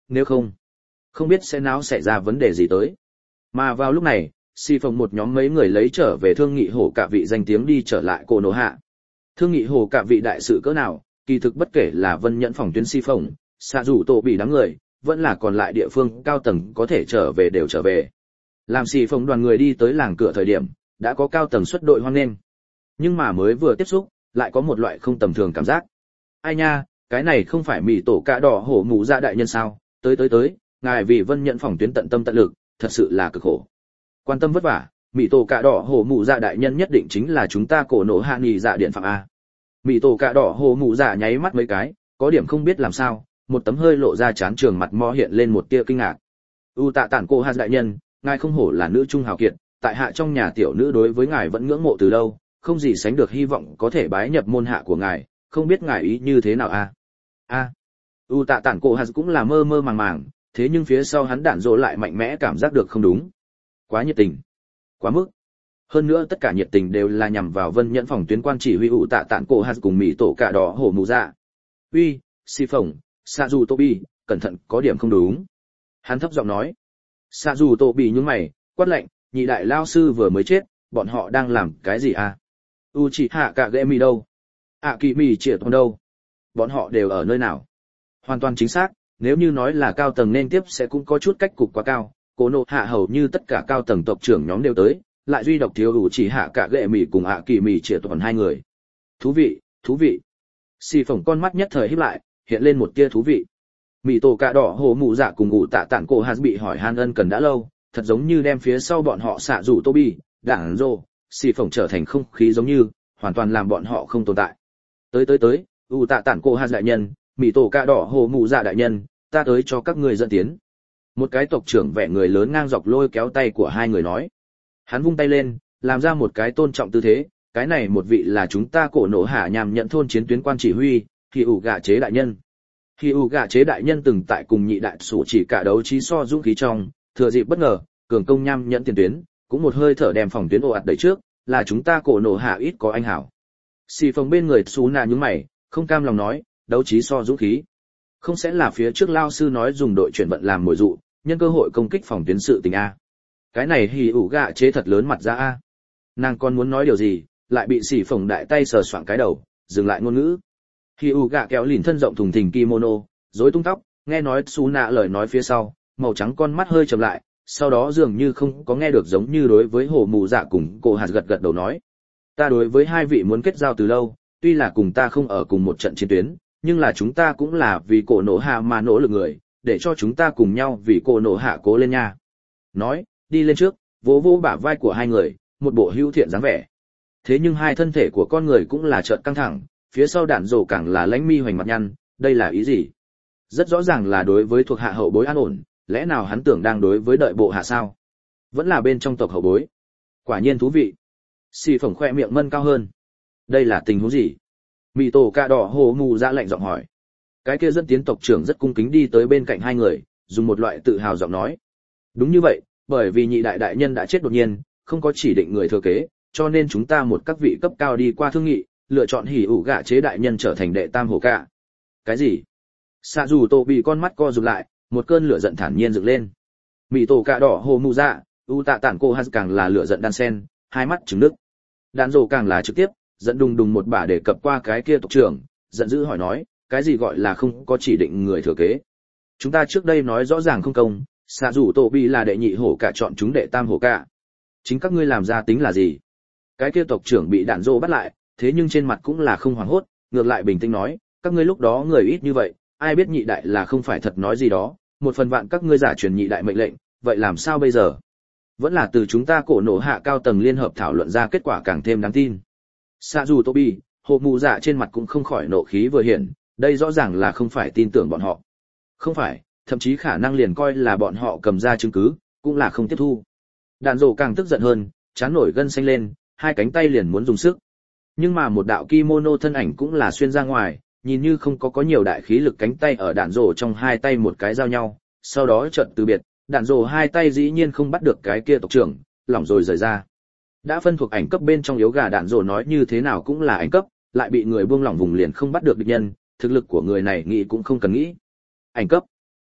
nếu không, không biết sẽ náo xảy ra vấn đề gì tới. Mà vào lúc này, xì phồng một nhóm mấy người lấy trở về thương nghị hổ cả vị danh tiếng đi trở lại cổ nổ hạ. Thương nghị hổ cả vị đại sự cỡ nào, kỳ thực bất kể là Vân Nhẫn phòng tuyến xì phồng, xạ rủ tổ bị đám người, vẫn là còn lại địa phương cao tầng có thể trở về đều trở về. Làm xì phồng đoàn người đi tới làng cửa thời điểm, đã có cao tầng xuất đội hoan nghênh. Nhưng mà mới vừa tiếp xúc, lại có một loại không tầm thường cảm giác. Ai nha, cái này không phải mỉ tổ cạ đỏ hổ mù dạ đại nhân sao? Tới tới tới, ngài vì Vân Nhẫn phòng tuyến tận tâm tận lực, thật sự là cực khổ. Quan tâm vất vả, mỉ tổ cạ đỏ hổ mù dạ đại nhân nhất định chính là chúng ta cổ nổ hạ nghỉ dạ điện phạm a. Mỉ tổ cạ đỏ hổ mù dạ nháy mắt mấy cái, có điểm không biết làm sao, một tấm hơi lộ ra chán trường mặt mo hiện lên một tia kinh ngạc. U tạ tản cô hạ đại nhân, ngài không hổ là nữ trung hào kiệt, tại hạ trong nhà tiểu nữ đối với ngài vẫn ngưỡng mộ từ lâu, không gì sánh được hy vọng có thể bái nhập môn hạ của ngài, không biết ngài ý như thế nào a? A. U tạ tản cô hạ cũng là mơ mơ màng màng, thế nhưng phía sau hắn đạn dỗ lại mạnh mẽ cảm giác được không đúng. Quá nhiệt tình, quá mức. Hơn nữa tất cả nhiệt tình đều là nhằm vào Vân Nhẫn phòng tuyến quan chỉ huy U tạ tản cô hạ cùng mỹ tổ cạ đỏ hổ mù dạ. Uy, xì phồng, xạ dù tô bi, cẩn thận có điểm không đúng. Hắn thấp giọng nói. Xạ dù tô bi nhướng mày, quát lệnh, nhị đại lao sư vừa mới chết, bọn họ đang làm cái gì à? U chỉ hạ cả ghệ mì đâu? ạ kỳ mì triệt còn đâu? Bọn họ đều ở nơi nào? Hoàn toàn chính xác, nếu như nói là cao tầng nên tiếp sẽ cũng có chút cách cục quá cao, cổ nộ hạ hầu như tất cả cao tầng tộc trưởng nhóm đều tới, lại duy độc thiếu U chỉ hạ cả ghệ mì cùng ạ kỳ mì triệt còn hai người. Thú vị, thú vị. Xì phồng con mắt nhất thời híp lại, hiện lên một tia thú vị. Mị tổ cạ đỏ hồ mụ dạ cùng ngụ tạ tản cổ hạt bị hỏi han ân cần đã lâu, thật giống như đem phía sau bọn họ xạ rủ Tobi, đảng rô, xì phồng trở thành không khí giống như, hoàn toàn làm bọn họ không tồn tại. Tới tới tới, ngụ tạ tản cổ hạt đại nhân, mị tổ cạ đỏ hồ mụ dạ đại nhân, ta tới cho các ngươi dẫn tiến. Một cái tộc trưởng vẻ người lớn ngang dọc lôi kéo tay của hai người nói. Hắn vung tay lên, làm ra một cái tôn trọng tư thế, cái này một vị là chúng ta cổ nổ hạ nhằm nhận thôn chiến tuyến quan chỉ huy, Hỉ ủ gạ chế đại nhân. Hỉ ủ gạ chế đại nhân từng tại cùng nhị đại sủ chỉ cả đấu trí so dũng khí trong, thừa dịp bất ngờ, cường công nham nhận tiền tuyến, cũng một hơi thở đem phòng tuyến ồ ạt đẩy trước, là chúng ta cổ nổ hạ ít có anh hảo. Xì phồng bên người Sú Na nhướng mày, không cam lòng nói, đấu trí so dũng khí. Không sẽ là phía trước lao sư nói dùng đội chuyển vận làm mồi dụ, nhân cơ hội công kích phòng tuyến sự tình a. Cái này Hỉ ủ gạ chế thật lớn mặt ra a. Nàng còn muốn nói điều gì, lại bị xì phồng đại tay sờ soạng cái đầu, dừng lại ngôn ngữ. Hỉ ủ gạ kéo lìn thân rộng thùng thình kimono, rối tung tóc, nghe nói Sú Na lời nói phía sau, màu trắng con mắt hơi trầm lại, sau đó dường như không có nghe được giống như đối với hồ mù dạ cùng cô hạt gật gật đầu nói. Ta đối với hai vị muốn kết giao từ lâu, tuy là cùng ta không ở cùng một trận chiến tuyến, nhưng là chúng ta cũng là vì cổ nổ hạ mà nỗ lực người, để cho chúng ta cùng nhau vì cổ nổ hạ cố lên nha. Nói, đi lên trước, vỗ vỗ bả vai của hai người, một bộ hữu thiện dáng vẻ. Thế nhưng hai thân thể của con người cũng là chợt căng thẳng, phía sau đạn rổ càng là lãnh mi hoành mặt nhăn, đây là ý gì? Rất rõ ràng là đối với thuộc hạ hậu bối an ổn, lẽ nào hắn tưởng đang đối với đợi bộ hạ sao? Vẫn là bên trong tộc hậu bối. Quả nhiên thú vị. Xì phồng khoe miệng mân cao hơn. Đây là tình huống gì? Mị tổ cạ đỏ hồ mù dạ lạnh giọng hỏi. Cái kia dẫn tiến tộc trưởng rất cung kính đi tới bên cạnh hai người, dùng một loại tự hào giọng nói. Đúng như vậy, bởi vì nhị đại đại nhân đã chết đột nhiên, không có chỉ định người thừa kế, cho nên chúng ta một các vị cấp cao đi qua thương nghị, lựa chọn Hỉ ủ gạ chế đại nhân trở thành đệ tam hổ cạ. Cái gì? Xạ dù tổ bị con mắt co rụt lại, một cơn lửa giận thản nhiên dựng lên. Mị tổ cạ đỏ hồ mù dạ, u tạ tản cô hát càng là lửa giận đan sen, hai mắt trừng nước. Đàn rồ càng là trực tiếp, giận đùng đùng một bả để cập qua cái kia tộc trưởng, giận dữ hỏi nói, cái gì gọi là không có chỉ định người thừa kế? Chúng ta trước đây nói rõ ràng không công, xạ dù tổ bị là đệ nhị hổ cạ chọn chúng đệ tam hổ cạ. Chính các ngươi làm ra tính là gì? Cái kia tộc trưởng bị đạn rồ bắt lại, thế nhưng trên mặt cũng là không hoảng hốt, ngược lại bình tĩnh nói, các ngươi lúc đó người ít như vậy, ai biết nhị đại là không phải thật nói gì đó, một phần vạn các ngươi giả truyền nhị đại mệnh lệnh, vậy làm sao bây giờ? Vẫn là từ chúng ta cổ nổ hạ cao tầng liên hợp thảo luận ra kết quả càng thêm đáng tin. Sa dù Tobi, hộ mù dạ trên mặt cũng không khỏi nộ khí vừa hiện, đây rõ ràng là không phải tin tưởng bọn họ. Không phải, thậm chí khả năng liền coi là bọn họ cầm ra chứng cứ, cũng là không tiếp thu. Đàn rồ càng tức giận hơn, chán nổi gân xanh lên, hai cánh tay liền muốn dùng sức. Nhưng mà một đạo kimono thân ảnh cũng là xuyên ra ngoài, nhìn như không có có nhiều đại khí lực cánh tay ở đạn rồ trong hai tay một cái giao nhau, sau đó chợt từ biệt, đạn rồ hai tay dĩ nhiên không bắt được cái kia tộc trưởng, lỏng rồi rời ra. Đã phân thuộc ảnh cấp bên trong yếu gà đạn rồ nói như thế nào cũng là ảnh cấp, lại bị người buông lỏng vùng liền không bắt được địch nhân, thực lực của người này nghĩ cũng không cần nghĩ. Ảnh cấp.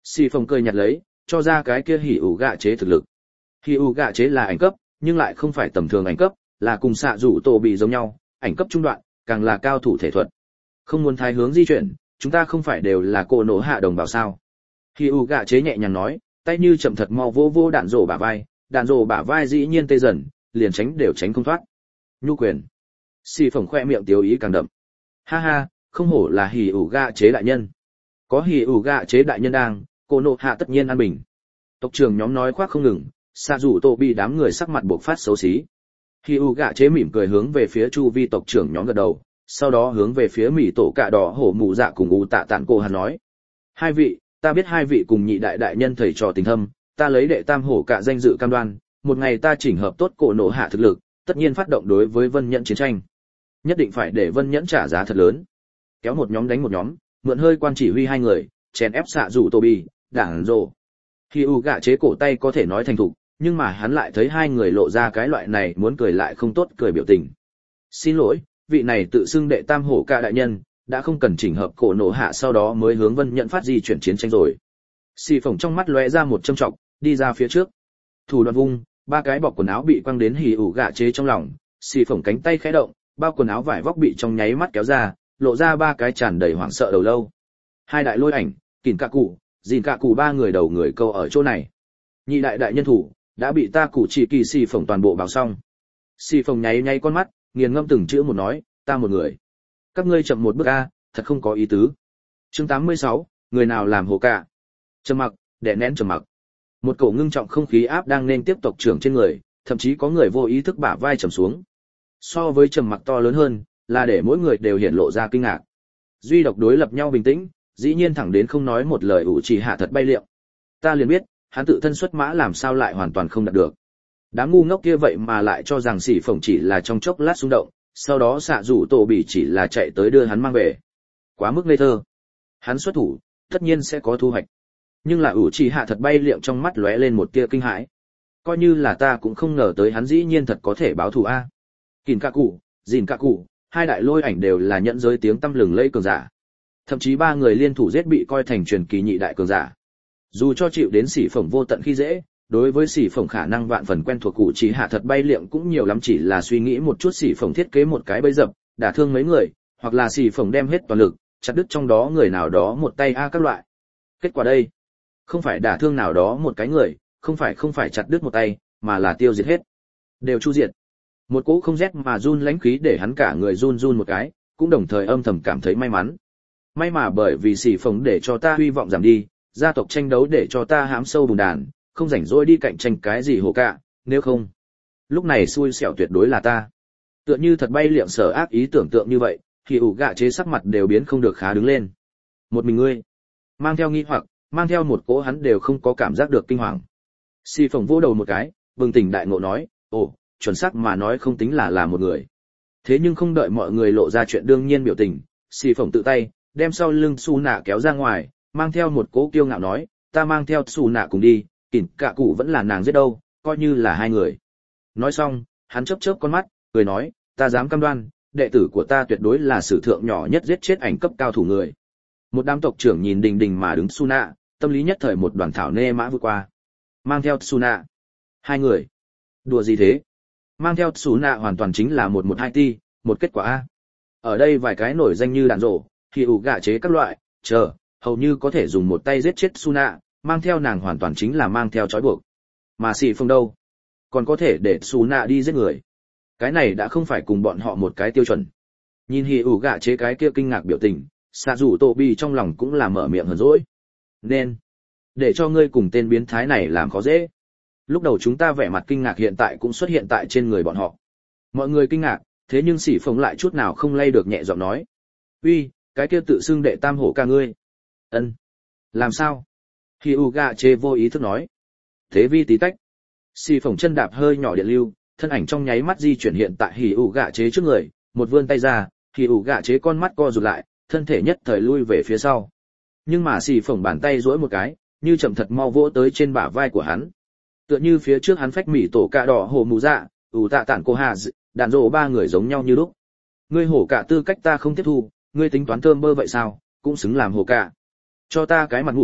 Xì phồng cười nhặt lấy, cho ra cái kia hỉ ủ gạ chế thực lực. Hỉ ủ gạ chế là ảnh cấp, nhưng lại không phải tầm thường ảnh cấp, là cùng xạ rủ tổ bị giống nhau, ảnh cấp trung đoạn, càng là cao thủ thể thuật. Không muốn thái hướng di chuyển, chúng ta không phải đều là cô nổ hạ đồng bào sao? Hỉ ủ gạ chế nhẹ nhàng nói, tay như chậm thật mau vô vô đạn rổ bả vai, đạn rổ bả vai dĩ nhiên tê dần, liền tránh đều tránh không thoát. Nhu quyền. Xì phồng khoe miệng tiêu ý càng đậm. Ha ha, không hổ là hỉ ủ gạ chế đại nhân. Có hỉ ủ gạ chế đại nhân đang, cô nộ hạ tất nhiên an bình. Tộc trưởng nhóm nói khoác không ngừng, xạ rủ tổ bị đám người sắc mặt buộc phát xấu xí. Hỉ ủ gạ chế mỉm cười hướng về phía chu vi tộc trưởng nhóm gật đầu, sau đó hướng về phía mỹ tổ cạ đỏ hổ mù dạ cùng u tạ tản cô hắn nói: hai vị, ta biết hai vị cùng nhị đại đại nhân thầy trò tình thâm, ta lấy đệ tam hổ cạ danh dự cam đoan, một ngày ta chỉnh hợp tốt cổ nổ hạ thực lực, tất nhiên phát động đối với Vân Nhẫn chiến tranh. Nhất định phải để Vân Nhẫn trả giá thật lớn. Kéo một nhóm đánh một nhóm, mượn hơi quan chỉ huy hai người, chèn ép xạ rủ tổ bi, đảng rồ. Khi u gạ chế cổ tay có thể nói thành thục, nhưng mà hắn lại thấy hai người lộ ra cái loại này muốn cười lại không tốt cười biểu tình. Xin lỗi, vị này tự xưng đệ tam hổ cạ đại nhân, đã không cần chỉnh hợp cổ nổ hạ sau đó mới hướng Vân Nhẫn phát di chuyển chiến tranh rồi. Xì phồng trong mắt lóe ra một châm trọng, đi ra phía trước. Thủ đoạn vung, ba cái bọc quần áo bị quăng đến hỉ ủ gạ chế trong lòng, xì phồng cánh tay khẽ động, bao quần áo vải vóc bị trong nháy mắt kéo ra, lộ ra ba cái tràn đầy hoảng sợ đầu lâu. Hai đại lôi ảnh, kỉn cạ cụ, dìn cạ cụ ba người đầu người câu ở chỗ này. Nhị đại đại nhân thủ đã bị ta cụ chỉ kỳ xì phồng toàn bộ báo xong. Xì phồng nháy nháy con mắt, nghiền ngâm từng chữ một nói, ta một người. Các ngươi chậm một bước a, thật không có ý tứ. Chương tám mươi sáu, người nào làm hồ cạ. Trầm mặc, đè nén trầm mặc. Một cổ ngưng trọng không khí áp đang nên tiếp tộc trưởng trên người, thậm chí có người vô ý thức bả vai trầm xuống. So với trầm mặc to lớn hơn, là để mỗi người đều hiện lộ ra kinh ngạc. Duy độc đối lập nhau bình tĩnh, dĩ nhiên thẳng đến không nói một lời ủ chỉ hạ thật bay liệm. Ta liền biết, hắn tự thân xuất mã làm sao lại hoàn toàn không đạt được. Đám ngu ngốc kia vậy mà lại cho rằng xỉ phồng chỉ là trong chốc lát xung động, sau đó xạ rủ tổ bị chỉ là chạy tới đưa hắn mang về. Quá mức ngây thơ. Hắn xuất thủ, tất nhiên sẽ có thu hoạch. Nhưng là ủ chỉ hạ thật bay liệm trong mắt lóe lên một tia kinh hãi. Coi như là ta cũng không ngờ tới hắn dĩ nhiên thật có thể báo thù a. Kìn cạ cụ, dìn cạ cụ, hai đại lôi ảnh đều là nhận giới tiếng tăm lừng lẫy cường giả. Thậm chí ba người liên thủ giết bị coi thành truyền kỳ nhị đại cường giả. Dù cho chịu đến xỉ phồng vô tận khi dễ, đối với xỉ phồng khả năng vạn phần quen thuộc cụ chỉ hạ thật bay liệm cũng nhiều lắm chỉ là suy nghĩ một chút xỉ phồng thiết kế một cái bẫy dập, đả thương mấy người, hoặc là xỉ phồng đem hết toàn lực, chặt đứt trong đó người nào đó một tay a các loại. Kết quả đây, không phải đả thương nào đó một cái người, không phải không phải chặt đứt một tay, mà là tiêu diệt hết. Đều chu diệt. Một cỗ không rét mà run lãnh khí để hắn cả người run run một cái, cũng đồng thời âm thầm cảm thấy may mắn. May mà bởi vì xỉ phồng để cho ta hy vọng giảm đi, gia tộc tranh đấu để cho ta hám sâu bùn đàn, không rảnh rỗi đi cạnh tranh cái gì hồ cạ, nếu không. Lúc này xui xẻo tuyệt đối là ta. Tựa như thật bay liệm sở ác ý tưởng tượng như vậy, thì ủ gạ chế sắc mặt đều biến không được khá đứng lên. Một mình ngươi, mang theo nghi hoặc, mang theo một cỗ hắn đều không có cảm giác được kinh hoàng. Xỉ phồng vỗ đầu một cái, bừng tỉnh đại ngộ nói, ồ, chuẩn xác mà nói không tính là là một người. Thế nhưng không đợi mọi người lộ ra chuyện đương nhiên biểu tình, xì phồng tự tay đem sau lưng Su Nạ kéo ra ngoài, mang theo một cố kiêu ngạo nói, ta mang theo Su Nạ cùng đi, kỉn cạ cụ vẫn là nàng giết đâu, coi như là hai người. Nói xong, hắn chớp chớp con mắt, cười nói, ta dám cam đoan, đệ tử của ta tuyệt đối là sử thượng nhỏ nhất giết chết ảnh cấp cao thủ người. Một đám tộc trưởng nhìn đình đình mà đứng Su Nạ, tâm lý nhất thời một đoàn thảo nê mã vượt qua. Mang theo Su Nạ, hai người, đùa gì thế? Mang theo Su Nạ hoàn toàn chính là một một hai ti, một kết quả a. Ở đây vài cái nổi danh như đạn rổ, khi ủ gạ chế các loại, chờ, hầu như có thể dùng một tay giết chết Su Nạ, mang theo nàng hoàn toàn chính là mang theo trói buộc. Mà xì phồng đâu? Còn có thể để Su Nạ đi giết người. Cái này đã không phải cùng bọn họ một cái tiêu chuẩn. Nhìn hì ủ gạ chế cái kia kinh ngạc biểu tình, xạ rủ tổ bi trong lòng cũng là mở miệng hờn dỗi. Nên, để cho ngươi cùng tên biến thái này làm khó dễ. Lúc đầu chúng ta vẻ mặt kinh ngạc hiện tại cũng xuất hiện tại trên người bọn họ. Mọi người kinh ngạc, thế nhưng xỉ phồng lại chút nào không lay được nhẹ giọng nói. Uy, cái kia tự xưng đệ tam hổ ca ngươi. Ân, làm sao? Hyuga chê vô ý thức nói. Thế vi tí tách. Xỉ phồng chân đạp hơi nhỏ điện lưu, thân ảnh trong nháy mắt di chuyển hiện tại Hyuga chế trước người, một vươn tay ra, Hyuga chế con mắt co rụt lại, thân thể nhất thời lui về phía sau. Nhưng mà xỉ phồng bàn tay duỗi một cái, như chậm thật mau vỗ tới trên bả vai của hắn. Tựa như phía trước hắn phách mỉ tổ cạ đỏ hồ mù dạ, ủ tạ tản cô hà đạn rộ ba người giống nhau như lúc. Ngươi hổ cạ tư cách ta không tiếp thu, ngươi tính toán thơm bơ vậy sao, cũng xứng làm hổ cạ. Cho ta cái mặt mũi,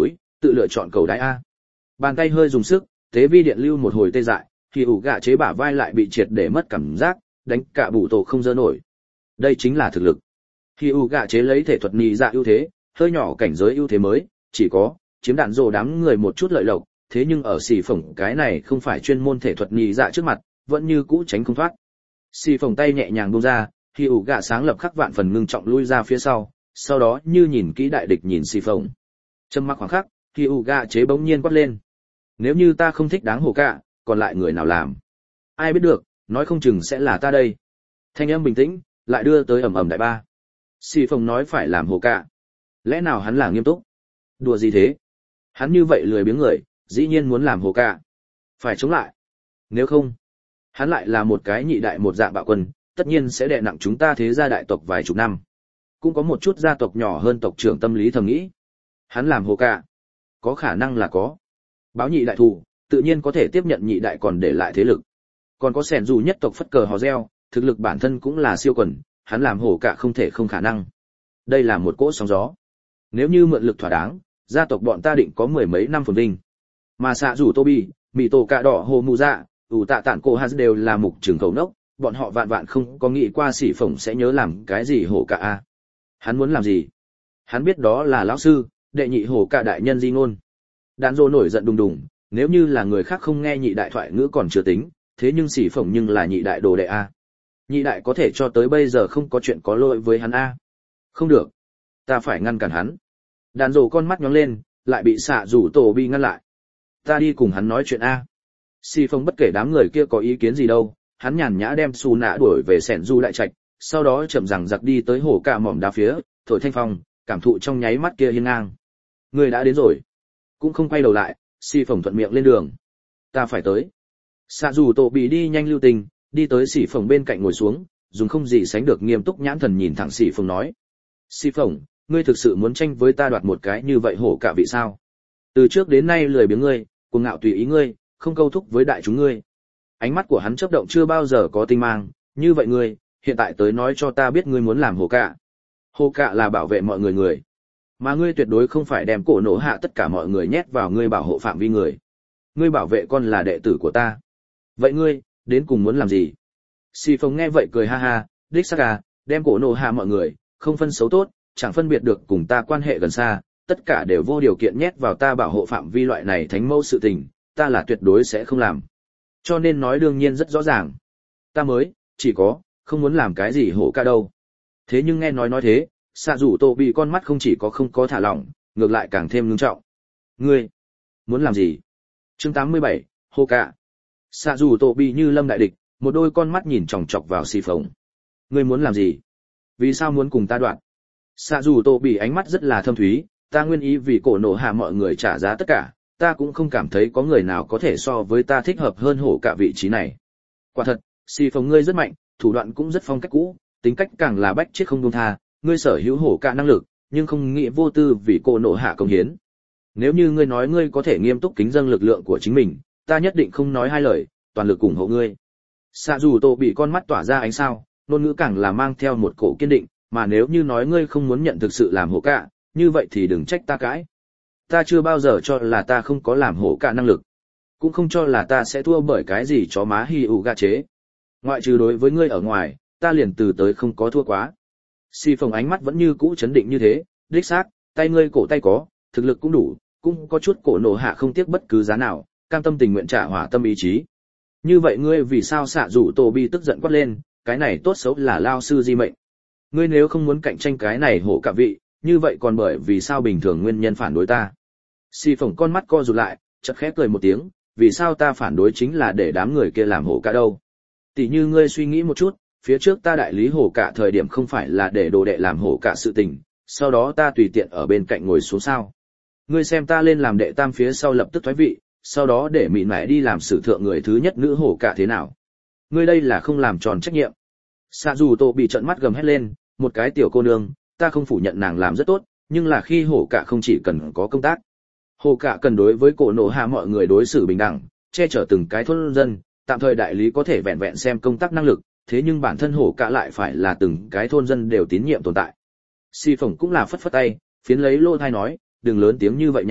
tự lựa chọn cầu đái a. Bàn tay hơi dùng sức, tế vi điện lưu một hồi tê dại, thì ủ gạ chế bả vai lại bị triệt để mất cảm giác, đánh cả bụ tổ không dơ nổi. Đây chính là thực lực. Khi ủ gạ chế lấy thể thuật nhị dạ ưu thế, hơi nhỏ cảnh giới ưu thế mới, chỉ có chiếm đạn rồ đám người một chút lợi lộc, thế nhưng ở xì phổng cái này không phải chuyên môn thể thuật nhị dạ trước mặt, vẫn như cũ tránh không thoát. Xì phổng tay nhẹ nhàng buông ra, khi ủ gạ sáng lập khắc vạn phần ngưng trọng lui ra phía sau, sau đó như nhìn kỹ đại địch nhìn xì phổng. Trầm mặc khoảng khắc, khi ủ gạ chế bỗng nhiên quát lên. Nếu như ta không thích đáng hổ cạ, còn lại người nào làm? Ai biết được, nói không chừng sẽ là ta đây. Thanh âm bình tĩnh, lại đưa tới ầm ầm đại ba. Xì phồng nói phải làm hổ cạ. Lẽ nào hắn là nghiêm túc? Đùa gì thế? Hắn như vậy lười biếng người, dĩ nhiên muốn làm hổ cạ. Phải chống lại. Nếu không, hắn lại là một cái nhị đại một dạng bạo quân, tất nhiên sẽ đè nặng chúng ta thế gia đại tộc vài chục năm. Cũng có một chút gia tộc nhỏ hơn tộc trưởng tâm lý thầm nghĩ. Hắn làm hổ cạ. Có khả năng là có. Báo nhị đại thù, tự nhiên có thể tiếp nhận nhị đại còn để lại thế lực. Còn có sẻn dù nhất tộc phất cờ hò reo, thực lực bản thân cũng là siêu quần, hắn làm hổ cạ không thể không khả năng. Đây là một cỗ sóng gió. Nếu như mượn lực thỏa đáng, gia tộc bọn ta định có mười mấy năm phồn vinh. Mà xạ rủ Tobi, mì tổ cạ đỏ hồ mù dạ, ủ tạ tản cổ hạt đều là mục trường khẩu nốc, bọn họ vạn vạn không có nghĩ qua xỉ phổng sẽ nhớ làm cái gì hổ cạ a. Hắn muốn làm gì? Hắn biết đó là lão sư, đệ nhị hổ cạ đại nhân di ngôn. Đàn rô nổi giận đùng đùng, nếu như là người khác không nghe nhị đại thoại ngữ còn chưa tính, thế nhưng xỉ phổng nhưng là nhị đại đồ đệ a. Nhị đại có thể cho tới bây giờ không có chuyện có lỗi với hắn a. Không được, ta phải ngăn cản hắn. Đàn rô con mắt nhóng lên, lại bị xạ rủ tổ bi ngăn lại. Ta đi cùng hắn nói chuyện a. Xỉ phổng bất kể đám người kia có ý kiến gì đâu, hắn nhàn nhã đem xù nạ đuổi về sẻn du đại trạch, sau đó chậm rằng giặc đi tới hổ cạ mỏm đá phía, thổi thanh phong, cảm thụ trong nháy mắt kia hiên ngang. Người đã đến rồi. Cũng không quay đầu lại, xì phổng thuận miệng lên đường. Ta phải tới. Xạ dù tổ bị đi nhanh lưu tình, đi tới xì phổng bên cạnh ngồi xuống, dùng không gì sánh được nghiêm túc nhãn thần nhìn thẳng xì phổng nói. Xì phổng, ngươi thực sự muốn tranh với ta đoạt một cái như vậy hổ cả vị sao? Từ trước đến nay lười biếng ngươi, cuồng ngạo tùy ý ngươi, không câu thúc với đại chúng ngươi. Ánh mắt của hắn chớp động chưa bao giờ có tinh mang, như vậy ngươi, hiện tại tới nói cho ta biết ngươi muốn làm hổ cả. Hổ cả là bảo vệ mọi người người. Mà ngươi tuyệt đối không phải đem cổ nổ hạ tất cả mọi người nhét vào ngươi bảo hộ phạm vi người. Ngươi bảo vệ con là đệ tử của ta. Vậy ngươi, đến cùng muốn làm gì? Xì phồng nghe vậy cười ha ha, đích xác à, đem cổ nổ hạ mọi người, không phân xấu tốt, chẳng phân biệt được cùng ta quan hệ gần xa, tất cả đều vô điều kiện nhét vào ta bảo hộ phạm vi loại này thánh mẫu sự tình, ta là tuyệt đối sẽ không làm. Cho nên nói đương nhiên rất rõ ràng. Ta mới, chỉ có, không muốn làm cái gì hổ ca đâu. Thế nhưng nghe nói nói thế, xạ rủ tổ bị con mắt không chỉ có không có thả lỏng, ngược lại càng thêm ngưng trọng. Ngươi, muốn làm gì? Chương tám mươi bảy, hô cạ. Xạ rủ tổ bị như lâm đại địch, một đôi con mắt nhìn chòng chọc vào xì phồng. Ngươi muốn làm gì? Vì sao muốn cùng ta đoạn? Xạ rủ tổ bị ánh mắt rất là thâm thúy, ta nguyên ý vì cổ nổ hạ mọi người trả giá tất cả, ta cũng không cảm thấy có người nào có thể so với ta thích hợp hơn hổ cạ vị trí này. Quả thật, xì phồng ngươi rất mạnh, thủ đoạn cũng rất phong cách cũ, tính cách càng là bách chết không buông tha. Ngươi sở hữu hổ cạ năng lực, nhưng không nghĩ vô tư vì cổ nổ hạ công hiến. Nếu như ngươi nói ngươi có thể nghiêm túc kính dâng lực lượng của chính mình, ta nhất định không nói hai lời, toàn lực ủng hộ ngươi. Xạ dù tổ bị con mắt tỏa ra ánh sao, ngôn ngữ càng là mang theo một cổ kiên định, mà nếu như nói ngươi không muốn nhận thực sự làm hổ cạ, như vậy thì đừng trách ta cãi. Ta chưa bao giờ cho là ta không có làm hổ cạ năng lực, cũng không cho là ta sẽ thua bởi cái gì chó má hi ủ gạ chế. Ngoại trừ đối với ngươi ở ngoài, ta liền từ tới không có thua quá. Xì phồng ánh mắt vẫn như cũ chấn định như thế, đích xác, tay ngươi cổ tay có, thực lực cũng đủ, cũng có chút cổ nổ hạ không tiếc bất cứ giá nào, cam tâm tình nguyện trả hỏa tâm ý chí. Như vậy ngươi vì sao xạ rủ tổ bi tức giận quát lên, cái này tốt xấu là lao sư di mệnh. Ngươi nếu không muốn cạnh tranh cái này hổ cả vị, như vậy còn bởi vì sao bình thường nguyên nhân phản đối ta. Xì phồng con mắt co rụt lại, chợt khẽ cười một tiếng, vì sao ta phản đối chính là để đám người kia làm hổ cả đâu. Tỷ như ngươi suy nghĩ một chút, phía trước ta đại lý hổ cả thời điểm không phải là để đồ đệ làm hổ cả sự tình, sau đó ta tùy tiện ở bên cạnh ngồi xuống sao. Ngươi xem ta lên làm đệ tam phía sau lập tức thoái vị, sau đó để mịn mẹ đi làm sử thượng người thứ nhất nữ hổ cả thế nào. Ngươi đây là không làm tròn trách nhiệm. Xạ dù tổ bị trợn mắt gầm hét lên, một cái tiểu cô nương, ta không phủ nhận nàng làm rất tốt, nhưng là khi hổ cả không chỉ cần có công tác. Hổ cả cần đối với cổ nổ hạ mọi người đối xử bình đẳng, che chở từng cái thôn dân, tạm thời đại lý có thể vẹn vẹn xem công tác năng lực, thế nhưng bản thân hổ cả lại phải là từng cái thôn dân đều tín nhiệm tồn tại. Xì phổng cũng là phất phất tay, phiến lấy lô thai nói, đừng lớn tiếng như vậy nha,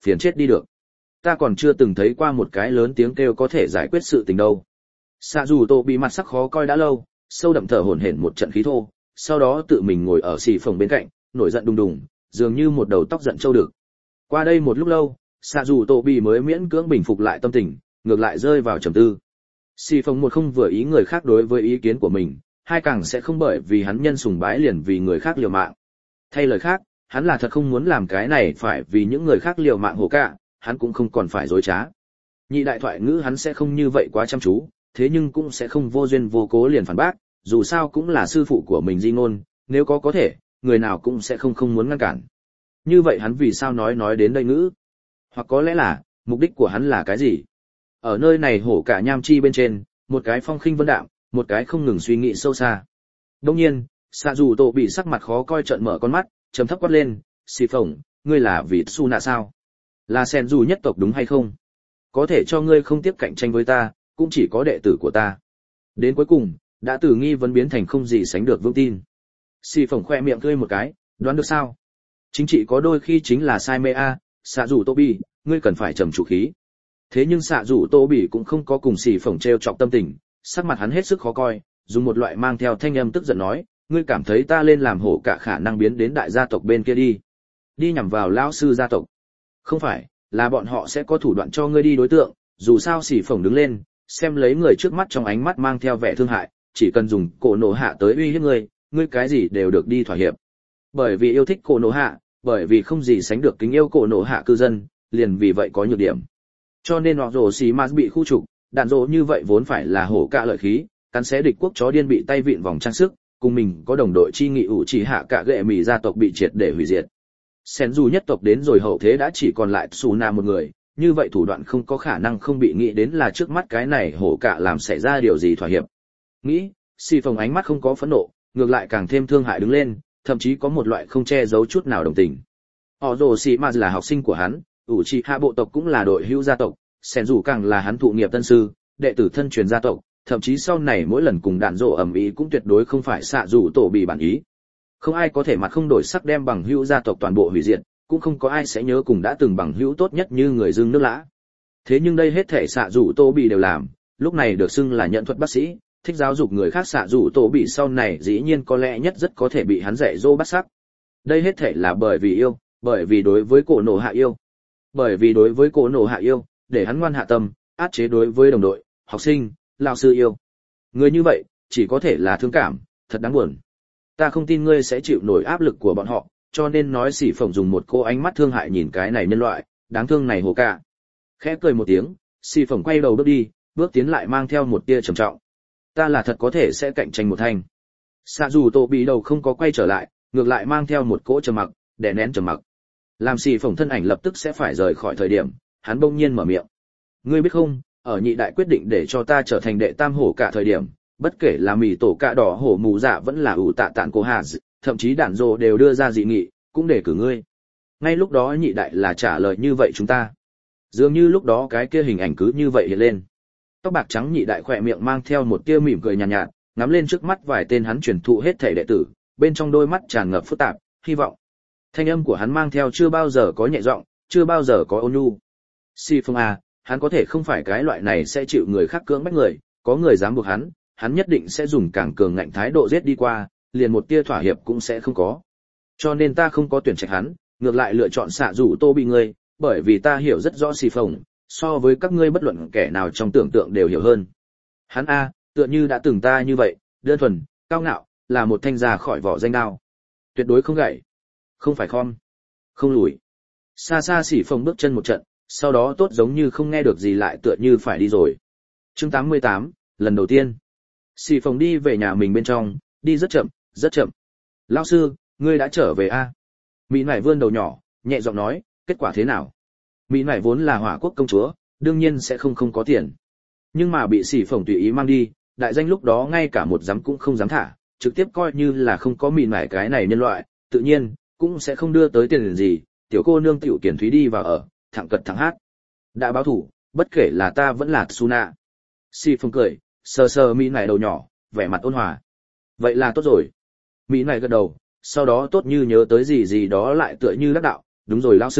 phiền chết đi được. Ta còn chưa từng thấy qua một cái lớn tiếng kêu có thể giải quyết sự tình đâu. Xạ dù tô bị mặt sắc khó coi đã lâu, sâu đậm thở hổn hển một trận khí thô, sau đó tự mình ngồi ở xì phòng bên cạnh, nổi giận đùng đùng, dường như một đầu tóc giận trâu được. Qua đây một lúc lâu, xạ dù tô bị mới miễn cưỡng bình phục lại tâm tình, ngược lại rơi vào trầm tư. Xì phòng một không vừa ý người khác đối với ý kiến của mình, hai càng sẽ không bởi vì hắn nhân sùng bái liền vì người khác liều mạng. Thay lời khác, hắn là thật không muốn làm cái này phải vì những người khác liều mạng hổ cả, hắn cũng không còn phải dối trá. Nhị đại thoại ngữ hắn sẽ không như vậy quá chăm chú, thế nhưng cũng sẽ không vô duyên vô cố liền phản bác, dù sao cũng là sư phụ của mình di ngôn, nếu có có thể, người nào cũng sẽ không không muốn ngăn cản. Như vậy hắn vì sao nói nói đến đây ngữ? Hoặc có lẽ là, mục đích của hắn là cái gì? Ở nơi này hổ cả nham chi bên trên, một cái phong khinh vân đạm, một cái không ngừng suy nghĩ sâu xa. Đương nhiên, xạ dù tổ bị sắc mặt khó coi trợn mở con mắt, trầm thấp quát lên, xì phồng, ngươi là vì su nạ sao? Là sen dù nhất tộc đúng hay không? Có thể cho ngươi không tiếp cạnh tranh với ta, cũng chỉ có đệ tử của ta. Đến cuối cùng, đã từ nghi vấn biến thành không gì sánh được vững tin. Xì phồng khoe miệng cười một cái, đoán được sao? Chính trị có đôi khi chính là sai mê a, xạ dù tô bị, ngươi cần phải trầm trụ khí. Thế nhưng xạ dù tô bị cũng không có cùng xì phồng treo chọc tâm tình, sắc mặt hắn hết sức khó coi, dùng một loại mang theo thanh âm tức giận nói, ngươi cảm thấy ta lên làm hổ cả khả năng biến đến đại gia tộc bên kia đi. Đi nhằm vào lão sư gia tộc. Không phải, là bọn họ sẽ có thủ đoạn cho ngươi đi đối tượng, dù sao xì phồng đứng lên, xem lấy người trước mắt trong ánh mắt mang theo vẻ thương hại, chỉ cần dùng cổ nổ hạ tới uy hiếp ngươi, ngươi cái gì đều được đi thỏa hiệp. Bởi vì yêu thích cổ nổ hạ, bởi vì không gì sánh được kính yêu cổ nổ hạ cư dân, liền vì vậy có nhược điểm. Cho nên họ rồ xì mà bị khu trục, đạn rồ như vậy vốn phải là hổ cả lợi khí, cắn xé địch quốc chó điên bị tay vịn vòng trang sức, cùng mình có đồng đội chi nghị ủ chỉ hạ cả gệ mì gia tộc bị triệt để hủy diệt. Sen dù nhất tộc đến rồi hậu thế đã chỉ còn lại Suna một người, như vậy thủ đoạn không có khả năng không bị nghĩ đến là trước mắt cái này hổ cả làm xảy ra điều gì thỏa hiệp. Nghĩ, xì phồng ánh mắt không có phẫn nộ, ngược lại càng thêm thương hại đứng lên, thậm chí có một loại không che giấu chút nào đồng tình. Họ rồ xì mà là học sinh của hắn, ủ chỉ hạ bộ tộc cũng là đội hữu gia tộc, Sen dù càng là hắn thụ nghiệp tân sư, đệ tử thân truyền gia tộc, thậm chí sau này mỗi lần cùng đạn rộ ầm ĩ cũng tuyệt đối không phải xạ dù tổ bị bản ý. Không ai có thể mặt không đổi sắc đem bằng hữu gia tộc toàn bộ hủy diệt, cũng không có ai sẽ nhớ cùng đã từng bằng hữu tốt nhất như người dưng nước lã. Thế nhưng đây hết thể xạ dù tô bị đều làm, lúc này được xưng là nhận thuật bác sĩ, thích giáo dục người khác xạ dù tô bị sau này dĩ nhiên có lẽ nhất rất có thể bị hắn dạy dỗ bắt sắc. Đây hết thể là bởi vì yêu, bởi vì đối với cổ nổ hạ yêu. Bởi vì đối với cổ nổ hạ yêu, để hắn ngoan hạ tâm, áp chế đối với đồng đội, học sinh, lao sư yêu. Người như vậy, chỉ có thể là thương cảm, thật đáng buồn. Ta không tin ngươi sẽ chịu nổi áp lực của bọn họ, cho nên nói xỉ phồng dùng một cô ánh mắt thương hại nhìn cái này nhân loại, đáng thương này hồ cả. Khẽ cười một tiếng, xỉ phồng quay đầu bước đi, bước tiến lại mang theo một tia trầm trọng. Ta là thật có thể sẽ cạnh tranh một thanh. Xạ dù tổ bị đầu không có quay trở lại, ngược lại mang theo một cỗ trầm mặc, đè nén trầm mặc. Làm xỉ phồng thân ảnh lập tức sẽ phải rời khỏi thời điểm, hắn bỗng nhiên mở miệng. Ngươi biết không, ở nhị đại quyết định để cho ta trở thành đệ tam hổ cả thời điểm, bất kể là mì tổ cạ đỏ hổ mù dạ vẫn là ủ tạ tạn cô hà, thậm chí đạn rồ đều đưa ra dị nghị, cũng để cử ngươi. Ngay lúc đó nhị đại là trả lời như vậy chúng ta. Dường như lúc đó cái kia hình ảnh cứ như vậy hiện lên. Tóc bạc trắng nhị đại khỏe miệng mang theo một tia mỉm cười nhàn nhạt, nhạt, ngắm lên trước mắt vài tên hắn truyền thụ hết thể đệ tử, bên trong đôi mắt tràn ngập phức tạp, hy vọng. Thanh âm của hắn mang theo chưa bao giờ có nhẹ giọng, chưa bao giờ có ôn nhu. Si Phong à, hắn có thể không phải cái loại này sẽ chịu người khác cưỡng bách người, có người dám buộc hắn, hắn nhất định sẽ dùng càng cường ngạnh thái độ giết đi qua, liền một tia thỏa hiệp cũng sẽ không có. Cho nên ta không có tuyển trạch hắn, ngược lại lựa chọn xạ rủ tô bị ngươi, bởi vì ta hiểu rất rõ Si Phong, so với các ngươi bất luận kẻ nào trong tưởng tượng đều hiểu hơn. Hắn a, tựa như đã từng ta như vậy, đơn thuần, cao ngạo, là một thanh ra khỏi vỏ danh đao. Tuyệt đối không gãy, không phải khom, không lùi. Xa xa Si Phong bước chân một trận, sau đó tốt giống như không nghe được gì lại tựa như phải đi rồi. Chương tám mươi tám, lần đầu tiên. Si Phong đi về nhà mình bên trong, đi rất chậm, rất chậm. Lão sư, ngươi đã trở về a? Mỹ Nải vươn đầu nhỏ, nhẹ giọng nói, kết quả thế nào? Mỹ Nải vốn là hỏa quốc công chúa, đương nhiên sẽ không không có tiền. Nhưng mà bị Si Phong tùy ý mang đi, đại danh lúc đó ngay cả một dám cũng không dám thả, trực tiếp coi như là không có Mỹ Nải cái này nhân loại, tự nhiên cũng sẽ không đưa tới tiền gì. Tiểu cô nương tiểu Kiển Thúy đi vào ở, thẳng cật thẳng hát. Đã báo thủ, bất kể là ta vẫn là Suna. Si Phong cười, sờ sờ Mỹ Nải đầu nhỏ, vẻ mặt ôn hòa. Vậy là tốt rồi. Mỹ Nải gật đầu, sau đó tốt như nhớ tới gì gì đó lại tựa như lắc đạo, đúng rồi lão sư,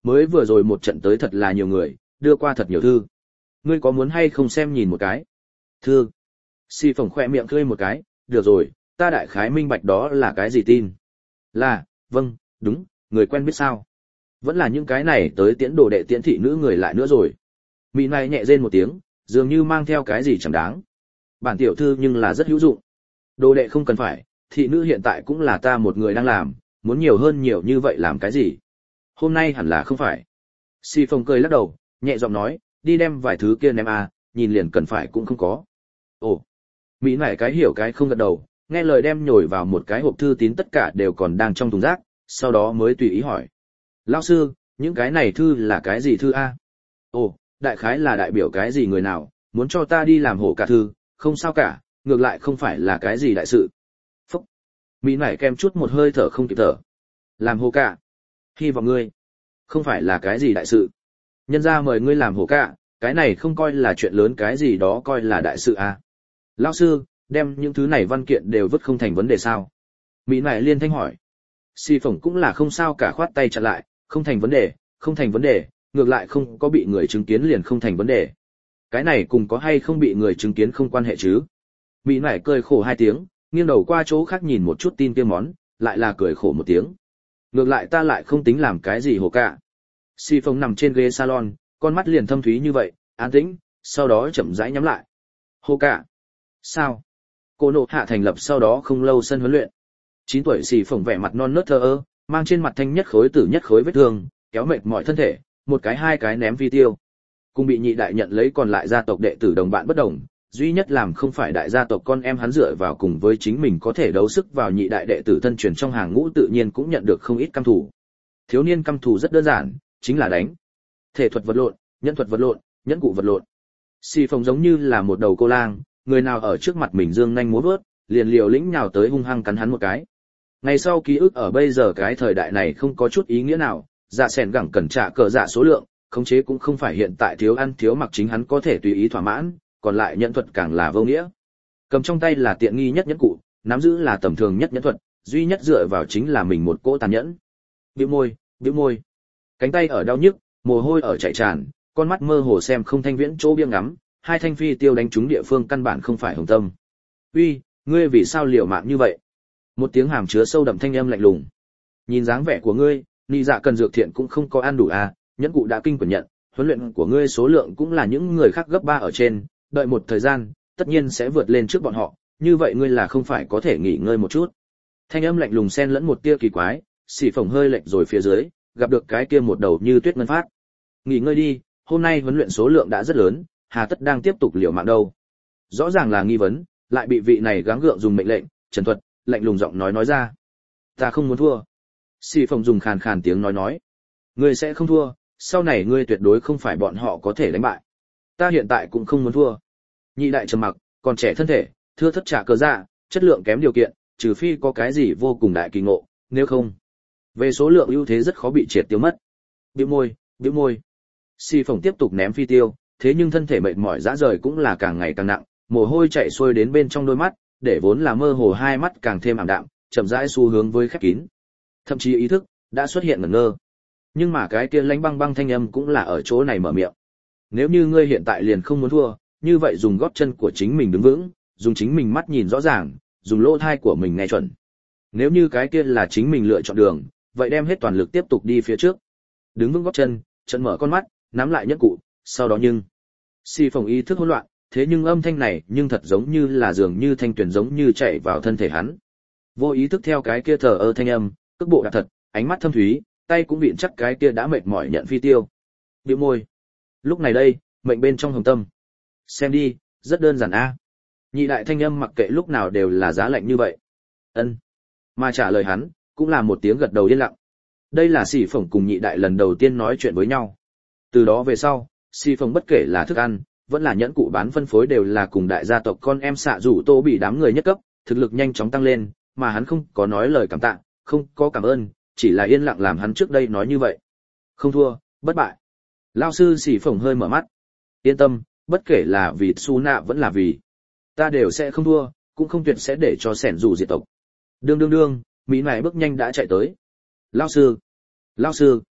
mới vừa rồi một trận tới thật là nhiều người, đưa qua thật nhiều thư. Ngươi có muốn hay không xem nhìn một cái? Thư. Si Phồng khoe miệng cười một cái, được rồi, ta đại khái minh bạch đó là cái gì tin. Là, vâng, đúng, người quen biết sao. Vẫn là những cái này tới tiễn đồ đệ tiễn thị nữ người lại nữa rồi. Mỹ này nhẹ rên một tiếng, dường như mang theo cái gì chẳng đáng. Bản tiểu thư nhưng là rất hữu dụng. Đồ đệ không cần phải, thị nữ hiện tại cũng là ta một người đang làm, muốn nhiều hơn nhiều như vậy làm cái gì. Hôm nay hẳn là không phải. Si Phong cười lắc đầu, nhẹ giọng nói, đi đem vài thứ kia ném à, nhìn liền cần phải cũng không có. Ồ, Mỹ này cái hiểu cái không gật đầu, nghe lời đem nhồi vào một cái hộp thư tín tất cả đều còn đang trong thùng rác, sau đó mới tùy ý hỏi. Lão sư, những cái này thư là cái gì thư a? Ồ, đại khái là đại biểu cái gì người nào, muốn cho ta đi làm hổ cả thư, không sao cả, ngược lại không phải là cái gì đại sự. Phúc. Mỹ nảy kem chút một hơi thở không kịp thở. Làm hổ cả. Hy vọng ngươi. Không phải là cái gì đại sự. Nhân ra mời ngươi làm hổ cả, cái này không coi là chuyện lớn cái gì đó coi là đại sự à. Lão sư, đem những thứ này văn kiện đều vứt không thành vấn đề sao? Mỹ nảy liên thanh hỏi. Si Phồng cũng là không sao cả khoát tay chặn lại, không thành vấn đề, không thành vấn đề, ngược lại không có bị người chứng kiến liền không thành vấn đề. Cái này cùng có hay không bị người chứng kiến không quan hệ chứ. Mỹ nảy cười khổ hai tiếng, nghiêng đầu qua chỗ khác nhìn một chút tin kia món, lại là cười khổ một tiếng. Ngược lại ta lại không tính làm cái gì hồ cả. Si Phồng nằm trên ghế salon, con mắt liền thâm thúy như vậy, an tĩnh, sau đó chậm rãi nhắm lại. Hồ cả. Sao? Cô nộ hạ thành lập sau đó không lâu sân huấn luyện. chín tuổi Si Phồng vẻ mặt non nớt thơ ơ, mang trên mặt thanh nhất khối tử nhất khối vết thương, kéo mệt mỏi thân thể, một cái hai cái ném phi tiêu. Cùng bị nhị đại nhận lấy còn lại gia tộc đệ tử đồng bạn bất đồng, duy nhất làm không phải đại gia tộc con em hắn dựa vào cùng với chính mình có thể đấu sức vào nhị đại đệ tử thân truyền trong hàng ngũ tự nhiên cũng nhận được không ít căm thù. Thiếu niên căm thù rất đơn giản, chính là đánh. Thể thuật vật lộn, nhân thuật vật lộn, nhẫn cụ vật lộn. Si Phồng giống như là một đầu cô lang, người nào ở trước mặt mình dương nhanh múa vớt, liền liều lĩnh nhào tới hung hăng cắn hắn một cái. Ngày sau ký ức ở bây giờ cái thời đại này không có chút ý nghĩa nào, dạ sẻn gẳng cần trả cờ dạ số lượng, khống chế cũng không phải hiện tại thiếu ăn thiếu mặc chính hắn có thể tùy ý thỏa mãn, còn lại nhẫn thuật càng là vô nghĩa. Cầm trong tay là tiện nghi nhất nhẫn cụ, nắm giữ là tầm thường nhất nhẫn thuật, duy nhất dựa vào chính là mình một cỗ tàn nhẫn. Bĩu môi, bĩu môi. Cánh tay ở đau nhức, mồ hôi ở chảy tràn, con mắt mơ hồ xem không thanh viễn chỗ biếng ngắm, hai thanh phi tiêu đánh trúng địa phương căn bản không phải hồng tâm. Uy, ngươi vì sao liều mạng như vậy? Một tiếng hàm chứa sâu đậm thanh âm lạnh lùng. Nhìn dáng vẻ của ngươi, nị dạ cần dược thiện cũng không có ăn đủ à, nhẫn cụ đã kinh quẩn nhận, huấn luyện của ngươi số lượng cũng là những người khác gấp ba ở trên, đợi một thời gian, tất nhiên sẽ vượt lên trước bọn họ, như vậy ngươi là không phải có thể nghỉ ngơi một chút. Thanh âm lạnh lùng xen lẫn một tia kỳ quái, xỉ phồng hơi lệch rồi phía dưới, gặp được cái kia một đầu như tuyết ngân phát. Nghỉ ngơi đi, hôm nay huấn luyện số lượng đã rất lớn, hà tất đang tiếp tục liều mạng đâu. Rõ ràng là nghi vấn, lại bị vị này gắng gượng dùng mệnh lệnh, trần thuật, lạnh lùng giọng nói nói ra. Ta không muốn thua. Xỉ phồng dùng khàn khàn tiếng nói nói. Ngươi sẽ không thua, sau này ngươi tuyệt đối không phải bọn họ có thể đánh bại. Ta hiện tại cũng không muốn thua. Nhị đại trầm mặc, còn trẻ thân thể, thưa thất trả cờ dạ, chất lượng kém điều kiện, trừ phi có cái gì vô cùng đại kỳ ngộ, nếu không, về số lượng ưu thế rất khó bị triệt tiêu mất. Bĩu môi, bĩu môi. Si Phồng tiếp tục ném phi tiêu, thế nhưng thân thể mệt mỏi rã rời cũng là càng ngày càng nặng, mồ hôi chảy xuôi đến bên trong đôi mắt, để vốn là mơ hồ hai mắt càng thêm ảm đạm, chậm rãi xu hướng với khép kín. Thậm chí ý thức đã xuất hiện ngẩn ngơ. Nhưng mà cái kia lánh băng băng thanh âm cũng là ở chỗ này mở miệng. Nếu như ngươi hiện tại liền không muốn thua, như vậy dùng gót chân của chính mình đứng vững, dùng chính mình mắt nhìn rõ ràng, dùng lỗ tai của mình nghe chuẩn. Nếu như cái kia là chính mình lựa chọn đường, vậy đem hết toàn lực tiếp tục đi phía trước. Đứng vững gót chân, chân mở con mắt, nắm lại nhẫn cụ, sau đó nhưng Si Phồng ý thức hỗn loạn, thế nhưng âm thanh này nhưng thật giống như là dường như thanh tuyển giống như chạy vào thân thể hắn. Vô ý thức theo cái kia thờ ơ thanh âm, cước bộ đạp thật, ánh mắt thâm thúy, tay cũng vịn chắc cái kia đã mệt mỏi nhận phi tiêu. Bĩu môi. Lúc này đây, mệnh bên trong hồng tâm. Xem đi, rất đơn giản a. Nhị đại thanh âm mặc kệ lúc nào đều là giá lạnh như vậy. Ân. Mà trả lời hắn, cũng là một tiếng gật đầu yên lặng. Đây là Si Phồng cùng nhị đại lần đầu tiên nói chuyện với nhau. Từ đó về sau, Si Phồng bất kể là thức ăn, vẫn là nhẫn cụ bán phân phối đều là cùng đại gia tộc con em xạ rủ tô bị đám người nhất cấp, thực lực nhanh chóng tăng lên, mà hắn không có nói lời cảm tạ, không có cảm ơn, chỉ là yên lặng làm hắn trước đây nói như vậy. Không thua, bất bại. Lao sư Si Phồng hơi mở mắt. Yên tâm, bất kể là vì Su Nạ vẫn là vì ta đều sẽ không thua, cũng không tuyệt sẽ để cho sẻn rủ diệt tộc. Đương đương đương, Mỹ này bước nhanh đã chạy tới. Lao sư, Lao sư.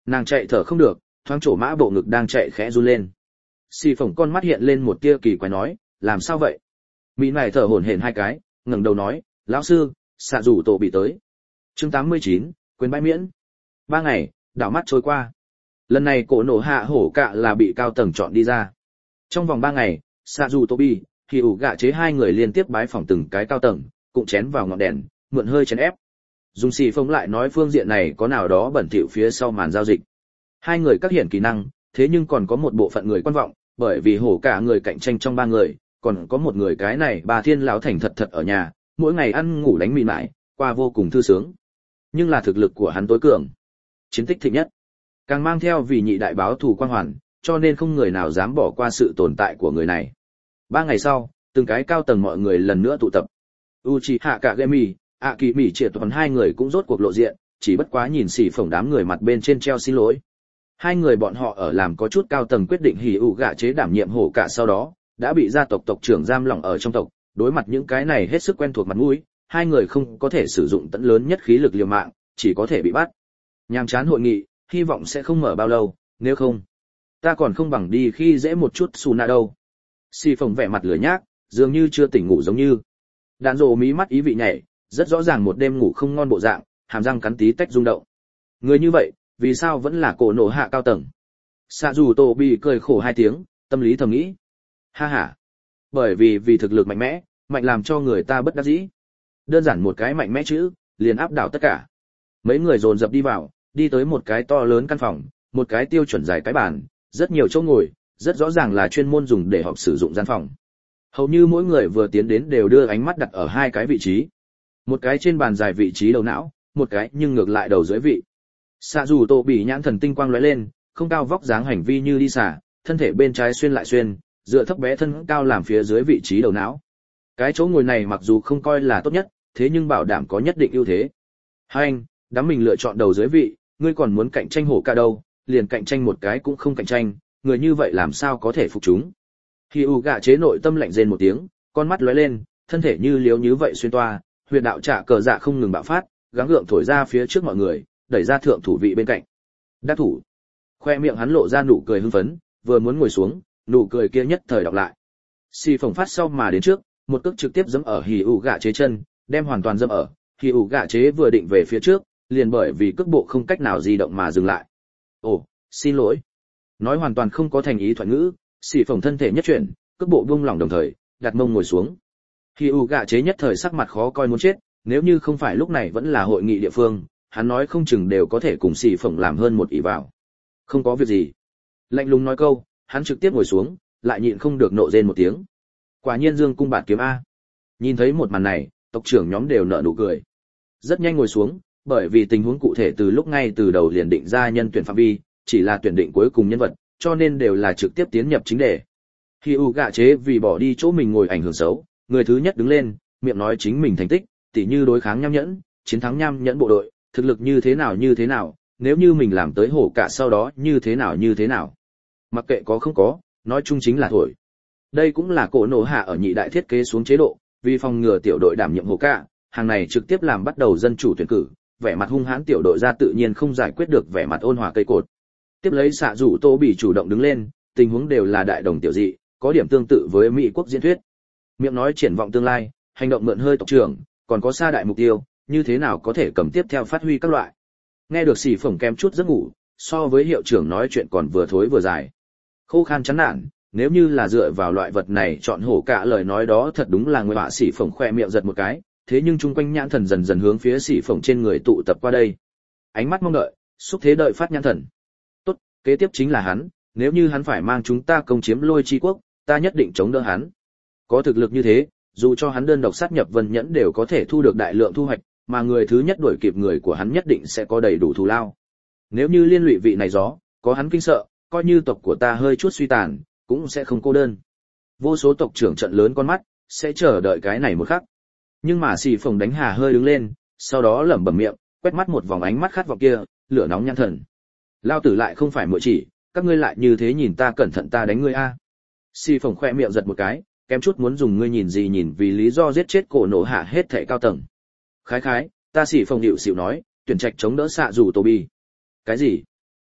Nàng chạy thở không được, thoáng trổ mã bộ ngực đang chạy khẽ run lên. Xì phồng con mắt hiện lên một tia kỳ quái nói, làm sao vậy? Mỹ này thở hổn hển hai cái, ngẩng đầu nói, lão sư, xạ rủ tổ bị tới. Chương tám mươi chín, quyền bãi miễn. Ba ngày, đảo mắt trôi qua. Lần này cổ nổ hạ hổ cạ là bị cao tầng chọn đi ra. Trong vòng ba ngày, xạ rủ tổ bị, thì ủ gạ chế hai người liên tiếp bái phỏng từng cái cao tầng, cũng chén vào ngọn đèn, mượn hơi chén ép. Dùng xì phồng lại nói phương diện này có nào đó bẩn thỉu phía sau màn giao dịch. Hai người các hiển kỹ năng, thế nhưng còn có một bộ phận người quan vọng, bởi vì hổ cả người cạnh tranh trong ba người, còn có một người cái này bà thiên lão thành thật thật ở nhà, mỗi ngày ăn ngủ đánh mì mải, qua vô cùng thư sướng. Nhưng là thực lực của hắn tối cường, chiến tích thịnh nhất, càng mang theo vì nhị đại báo thù quan hoàn, cho nên không người nào dám bỏ qua sự tồn tại của người này. Ba ngày sau, từng cái cao tầng mọi người lần nữa tụ tập. Uchiha Kagami, Akimi Triệt toàn hai người cũng rốt cuộc lộ diện, chỉ bất quá nhìn xỉ phồng đám người mặt bên trên treo xin lỗi. Hai người bọn họ ở làm có chút cao tầng quyết định hỉ ủ gạ chế đảm nhiệm hổ cả sau đó, đã bị gia tộc tộc trưởng giam lỏng ở trong tộc, đối mặt những cái này hết sức quen thuộc mặt mũi, hai người không có thể sử dụng tận lớn nhất khí lực liều mạng, chỉ có thể bị bắt. Nhàm chán hội nghị, hy vọng sẽ không mở bao lâu, nếu không, ta còn không bằng đi khi dễ một chút Suna đâu. Xì phồng vẻ mặt lười nhác, dường như chưa tỉnh ngủ giống như. Đạn rồ mí mắt ý vị nhảy, rất rõ ràng một đêm ngủ không ngon bộ dạng, hàm răng cắn tí tách rung động. Người như vậy, vì sao vẫn là cổ nổ hạ cao tầng? Sạ dù tổ bị cười khổ hai tiếng, tâm lý thầm nghĩ. Ha ha. Bởi vì vì thực lực mạnh mẽ, mạnh làm cho người ta bất đắc dĩ. Đơn giản một cái mạnh mẽ chữ, liền áp đảo tất cả. Mấy người dồn dập đi vào, đi tới một cái to lớn căn phòng, một cái tiêu chuẩn dài cái bàn, rất nhiều chỗ ngồi, rất rõ ràng là chuyên môn dùng để họp sử dụng gian phòng. Hầu như mỗi người vừa tiến đến đều đưa ánh mắt đặt ở hai cái vị trí. Một cái trên bàn dài vị trí đầu não, một cái nhưng ngược lại đầu dưới vị. Sạ dù tổ bị nhãn thần tinh quang lóe lên, không cao vóc dáng hành vi như đi xả, thân thể bên trái xuyên lại xuyên, dựa thấp bé thân cao làm phía dưới vị trí đầu não. Cái chỗ ngồi này mặc dù không coi là tốt nhất, thế nhưng bảo đảm có nhất định ưu thế. Hai anh, đám mình lựa chọn đầu dưới vị, ngươi còn muốn cạnh tranh hổ cả đâu, liền cạnh tranh một cái cũng không cạnh tranh, người như vậy làm sao có thể phục chúng. Khi u gạ chế nội tâm lạnh rên một tiếng, con mắt lóe lên, thân thể như liếu như vậy xuyên toa, huyệt đạo trả cờ dạ không ngừng bạo phát, gắng gượng thổi ra phía trước mọi người, đẩy ra thượng thủ vị bên cạnh. Đắc thủ. Khoe miệng hắn lộ ra nụ cười hưng phấn, vừa muốn ngồi xuống, nụ cười kia nhất thời đọc lại. Xì phồng phát sau mà đến trước, một cước trực tiếp giẫm ở hỉ ủ gạ chế chân, đem hoàn toàn giẫm ở. Hỉ ủ gạ chế vừa định về phía trước, liền bởi vì cước bộ không cách nào di động mà dừng lại. Ồ, xin lỗi. Nói hoàn toàn không có thành ý thuận ngữ, xì phồng thân thể nhất chuyển, cước bộ buông lỏng đồng thời, đặt mông ngồi xuống. Hỉ ủ gạ chế nhất thời sắc mặt khó coi muốn chết, nếu như không phải lúc này vẫn là hội nghị địa phương, hắn nói không chừng đều có thể cùng xì phồng làm hơn một ý vào. Không có việc gì. Lạnh lùng nói câu, hắn trực tiếp ngồi xuống, lại nhịn không được nộ rên một tiếng. Quả nhiên dương cung bạt kiếm a. Nhìn thấy một màn này, tộc trưởng nhóm đều nở nụ cười. Rất nhanh ngồi xuống, bởi vì tình huống cụ thể từ lúc ngay từ đầu liền định ra nhân tuyển phạm vi, chỉ là tuyển định cuối cùng nhân vật, cho nên đều là trực tiếp tiến nhập chính đề. Khi u gạ chế vì bỏ đi chỗ mình ngồi ảnh hưởng xấu, người thứ nhất đứng lên, miệng nói chính mình thành tích, tỉ như đối kháng nham nhẫn, chiến thắng nham nhẫn bộ đội, thực lực như thế nào như thế nào, nếu như mình làm tới hổ cả sau đó như thế nào như thế nào. Mặc kệ có không có, nói chung chính là thổi. Đây cũng là cổ nổ hạ ở nhị đại thiết kế xuống chế độ, vì phòng ngừa tiểu đội đảm nhiệm hổ cả, hàng này trực tiếp làm bắt đầu dân chủ tuyển cử, vẻ mặt hung hãn tiểu đội ra tự nhiên không giải quyết được vẻ mặt ôn hòa cây cột. Tiếp lấy xạ rủ tô bị chủ động đứng lên, tình huống đều là đại đồng tiểu dị, có điểm tương tự với mỹ quốc diễn thuyết. Miệng nói triển vọng tương lai, hành động mượn hơi tộc trưởng, còn có xa đại mục tiêu, như thế nào có thể cầm tiếp theo phát huy các loại. Nghe được xỉ phồng kém chút giấc ngủ, so với hiệu trưởng nói chuyện còn vừa thối vừa dài. Khô khan chán nản, nếu như là dựa vào loại vật này chọn hổ cả lời nói đó thật đúng là người họa xỉ phồng khoe miệng giật một cái, thế nhưng chung quanh nhãn thần dần dần hướng phía xỉ phồng trên người tụ tập qua đây. Ánh mắt mong đợi, xúc thế đợi phát nhãn thần. Tốt, kế tiếp chính là hắn, nếu như hắn phải mang chúng ta công chiếm Lôi Chi Quốc, ta nhất định chống đỡ hắn. Có thực lực như thế, dù cho hắn đơn độc sát nhập Vân Nhẫn đều có thể thu được đại lượng thu hoạch, mà người thứ nhất đuổi kịp người của hắn nhất định sẽ có đầy đủ thù lao. Nếu như liên lụy vị này gió, có hắn kinh sợ, coi như tộc của ta hơi chút suy tàn, cũng sẽ không cô đơn. Vô số tộc trưởng trận lớn con mắt, sẽ chờ đợi cái này một khắc. Nhưng mà xì phồng đánh hà hơi đứng lên, sau đó lẩm bẩm miệng, quét mắt một vòng ánh mắt khát vọng kia, lửa nóng nhăn thần. Lao tử lại không phải muội chỉ, các ngươi lại như thế nhìn ta cẩn thận ta đánh ngươi a. Xì phồng khoe miệng giật một cái, kém chút muốn dùng ngươi nhìn gì nhìn vì lý do giết chết cổ nổ hạ hết thảy cao tầng. Khái khái, ta xỉ phồng điệu xỉu nói, tuyển trạch chống đỡ xạ rủ tổ bi. Cái gì?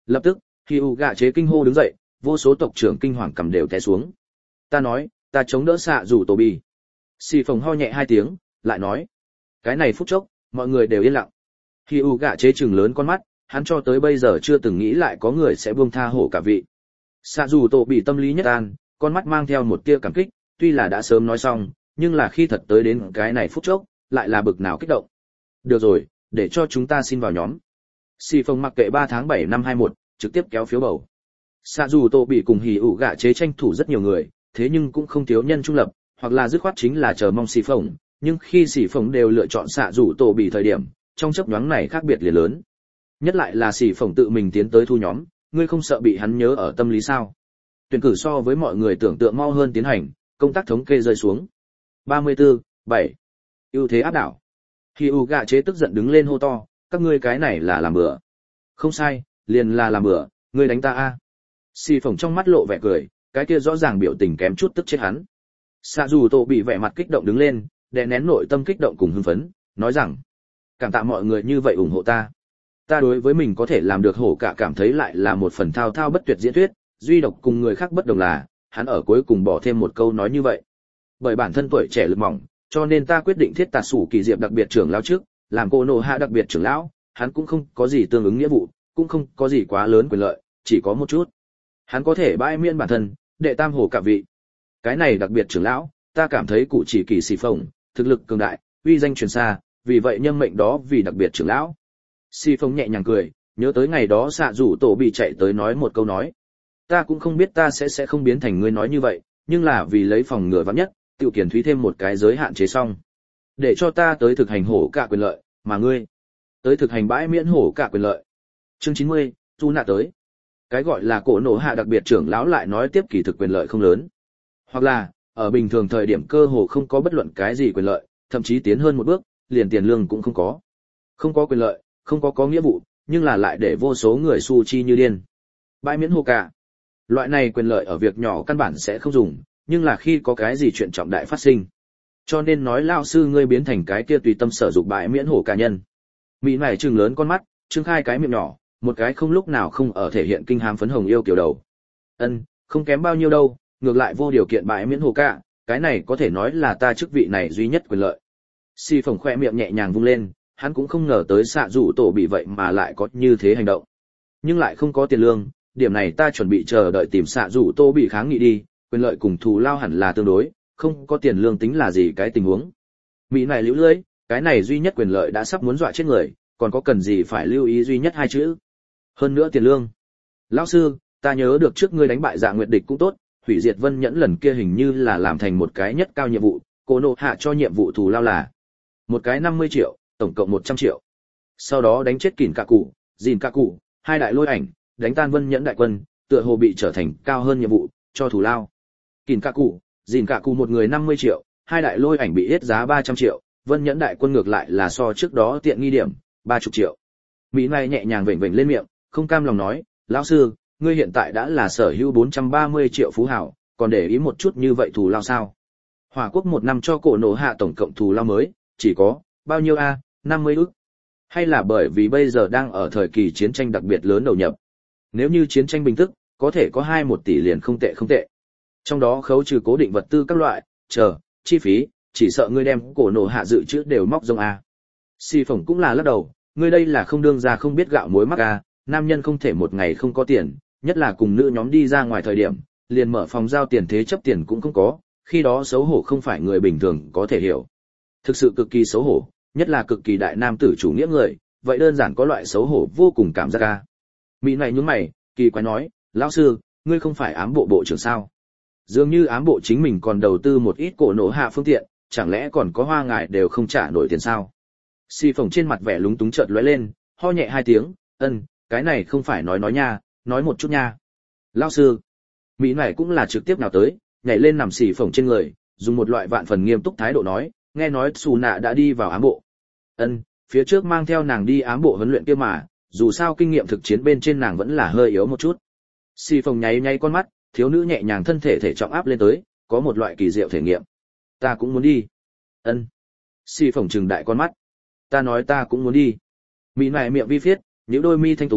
Lập tức, khi u gạ chế kinh hô đứng dậy, vô số tộc trưởng kinh hoàng cầm đều té xuống. Ta nói, ta chống đỡ xạ rủ tổ bị. Xì phồng ho nhẹ hai tiếng, lại nói, cái này phút chốc, mọi người đều yên lặng. Khi u gạ chế trừng lớn con mắt, hắn cho tới bây giờ chưa từng nghĩ lại có người sẽ buông tha hổ cả vị. Xạ rủ tổ bị tâm lý nhất an, con mắt mang theo một tia cảm kích, tuy là đã sớm nói xong, nhưng là khi thật tới đến cái này phút chốc, lại là bực nào kích động. Được rồi, để cho chúng ta xin vào nhóm. Xì phồng mặc kệ ba tháng bảy năm hai mốt, trực tiếp kéo phiếu bầu. Xạ dù tổ bị cùng hỉ ủ gạ chế tranh thủ rất nhiều người, thế nhưng cũng không thiếu nhân trung lập, hoặc là dứt khoát chính là chờ mong xì phồng, nhưng khi xì phồng đều lựa chọn xạ dù tổ bị thời điểm, trong chốc nhoáng này khác biệt liền lớn. Nhất lại là xì phồng tự mình tiến tới thu nhóm, ngươi không sợ bị hắn nhớ ở tâm lý sao? Tuyển cử so với mọi người tưởng tượng mau hơn tiến hành, công tác thống kê rơi xuống. ba mươi tư, bảy. Ưu thế áp đảo. Hỉ ủ gạ chế tức giận đứng lên hô to, các ngươi cái này là làm bừa. Không sai, liền là làm bừa, ngươi đánh ta a. Xì phồng trong mắt lộ vẻ cười, cái kia rõ ràng biểu tình kém chút tức chết hắn. Xạ dù tổ bị vẻ mặt kích động đứng lên, đè nén nội tâm kích động cùng hưng phấn, nói rằng, cảm tạ mọi người như vậy ủng hộ ta. Ta đối với mình có thể làm được hổ cả cảm thấy lại là một phần thao thao bất tuyệt diễn thuyết, duy độc cùng người khác bất đồng là, hắn ở cuối cùng bỏ thêm một câu nói như vậy. Bởi bản thân tuổi trẻ lực mỏng, cho nên ta quyết định thiết tạt sủ kỳ diệp đặc biệt trưởng lão trước, làm cô nô hạ đặc biệt trưởng lão, hắn cũng không có gì tương ứng nghĩa vụ, cũng không có gì quá lớn quyền lợi, chỉ có một chút. Hắn có thể bãi miễn bản thân, đệ tam hổ cả vị. Cái này đặc biệt trưởng lão, ta cảm thấy cụ chỉ kỳ xì phồng, thực lực cường đại, uy danh truyền xa, vì vậy nhân mệnh đó vì đặc biệt trưởng lão. Xì phồng nhẹ nhàng cười, nhớ tới ngày đó xạ rủ tổ bị chạy tới nói một câu nói. Ta cũng không biết ta sẽ sẽ không biến thành ngươi nói như vậy, nhưng là vì lấy phòng ngừa vắng nhất, tự kiển thúy thêm một cái giới hạn chế xong. Để cho ta tới thực hành hổ cả quyền lợi, mà ngươi tới thực hành bãi miễn hổ cả quyền lợi. Chương chín mươi, Tu nạ tới. Cái gọi là cổ nổ hạ đặc biệt trưởng lão lại nói tiếp kỳ thực quyền lợi không lớn. Hoặc là, ở bình thường thời điểm cơ hồ không có bất luận cái gì quyền lợi, thậm chí tiến hơn một bước, liền tiền lương cũng không có. Không có quyền lợi, không có có nghĩa vụ, nhưng là lại để vô số người su chi như điên. Bãi miễn hổ cả. Loại này quyền lợi ở việc nhỏ căn bản sẽ không dùng, nhưng là khi có cái gì chuyện trọng đại phát sinh. Cho nên nói lão sư ngươi biến thành cái kia tùy tâm sở dục bãi miễn hổ cả nhân. Mỹ này trừng lớn con mắt, trương khai cái miệng nhỏ, một cái không lúc nào không ở thể hiện kinh hàm phấn hồng yêu kiểu đầu. Ân, không kém bao nhiêu đâu, ngược lại vô điều kiện bãi miễn hổ cả, cái này có thể nói là ta chức vị này duy nhất quyền lợi. Xì phồng khoe miệng nhẹ nhàng vung lên, hắn cũng không ngờ tới xạ rủ tổ bị vậy mà lại có như thế hành động. Nhưng lại không có tiền lương, điểm này ta chuẩn bị chờ đợi tìm xạ rủ tổ bị kháng nghị đi, quyền lợi cùng thù lao hẳn là tương đối, không có tiền lương tính là gì cái tình huống. Mỹ này liễu lưỡi, cái này duy nhất quyền lợi đã sắp muốn dọa chết người, còn có cần gì phải lưu ý duy nhất hai chữ. Hơn nữa tiền lương. Lão sư, ta nhớ được trước ngươi đánh bại Dạ Nguyệt địch cũng tốt, hủy diệt Vân Nhẫn lần kia hình như là làm thành một cái nhất cao nhiệm vụ, cô nộ hạ cho nhiệm vụ thù lao là một cái năm mươi triệu, tổng cộng một trăm triệu. Sau đó đánh chết Kỉn Cạ Cụ, Dìn Cạ Cụ, hai đại lôi ảnh, đánh tan Vân Nhẫn đại quân, tựa hồ bị trở thành cao hơn nhiệm vụ, cho thù lao. Kỉn Cạ Cụ, Dìn Cạ Cụ một người năm mươi triệu, hai đại lôi ảnh bị hết giá ba trăm triệu, Vân Nhẫn đại quân ngược lại là so trước đó tiện nghi điểm, ba mươi triệu. Mỹ này nhẹ nhàng vểnh vểnh lên miệng, không cam lòng nói, lão sư, ngươi hiện tại đã là sở hữu bốn trăm ba mươi triệu phú hảo, còn để ý một chút như vậy thù lao sao? Hỏa quốc một năm cho cổ nổ hạ tổng cộng thù lao mới, chỉ có, bao nhiêu a, năm mươi ức. Hay là bởi vì bây giờ đang ở thời kỳ chiến tranh đặc biệt lớn đầu nhập. Nếu như chiến tranh bình tức, có thể có hai một tỷ liền không tệ không tệ. Trong đó khấu trừ cố định vật tư các loại, chờ, chi phí, chỉ sợ ngươi đem cổ nổ hạ dự trữ đều móc rông a. Xì phổng cũng là lắc đầu, ngươi đây là không đương ra không biết gạo muối mắc a, nam nhân không thể một ngày không có tiền, nhất là cùng nữ nhóm đi ra ngoài thời điểm, liền mở phòng giao tiền thế chấp tiền cũng không có, khi đó xấu hổ không phải người bình thường có thể hiểu. Thực sự cực kỳ xấu hổ, nhất là cực kỳ đại nam tử chủ nghĩa người, vậy đơn giản có loại xấu hổ vô cùng cảm giác a. Mỹ này nhướng mày, kỳ quái nói, lão sư, ngươi không phải ám bộ bộ trưởng sao? Dường như ám bộ chính mình còn đầu tư một ít cổ nổ hạ phương tiện, chẳng lẽ còn có hoa ngài đều không trả nổi tiền sao? Xì phồng trên mặt vẻ lúng túng chợt lóe lên, ho nhẹ hai tiếng, ân, cái này không phải nói nói nha, nói một chút nha. Lão sư, Mỹ này cũng là trực tiếp nào tới, nhảy lên nằm xì phồng trên người, dùng một loại vạn phần nghiêm túc thái độ nói, nghe nói Xù Nạ đã đi vào ám bộ. Ân, phía trước mang theo nàng đi ám bộ huấn luyện kia mà, dù sao kinh nghiệm thực chiến bên trên nàng vẫn là hơi yếu một chút. Xì phồng nháy nháy con mắt, thiếu nữ nhẹ nhàng thân thể thể trọng áp lên tới, có một loại kỳ diệu thể nghiệm. Ta cũng muốn đi. Ân. Xì phồng trừng đại con mắt. Ta nói ta cũng muốn đi. Mỹ này miệng vi phiết, những đôi mi thanh tú,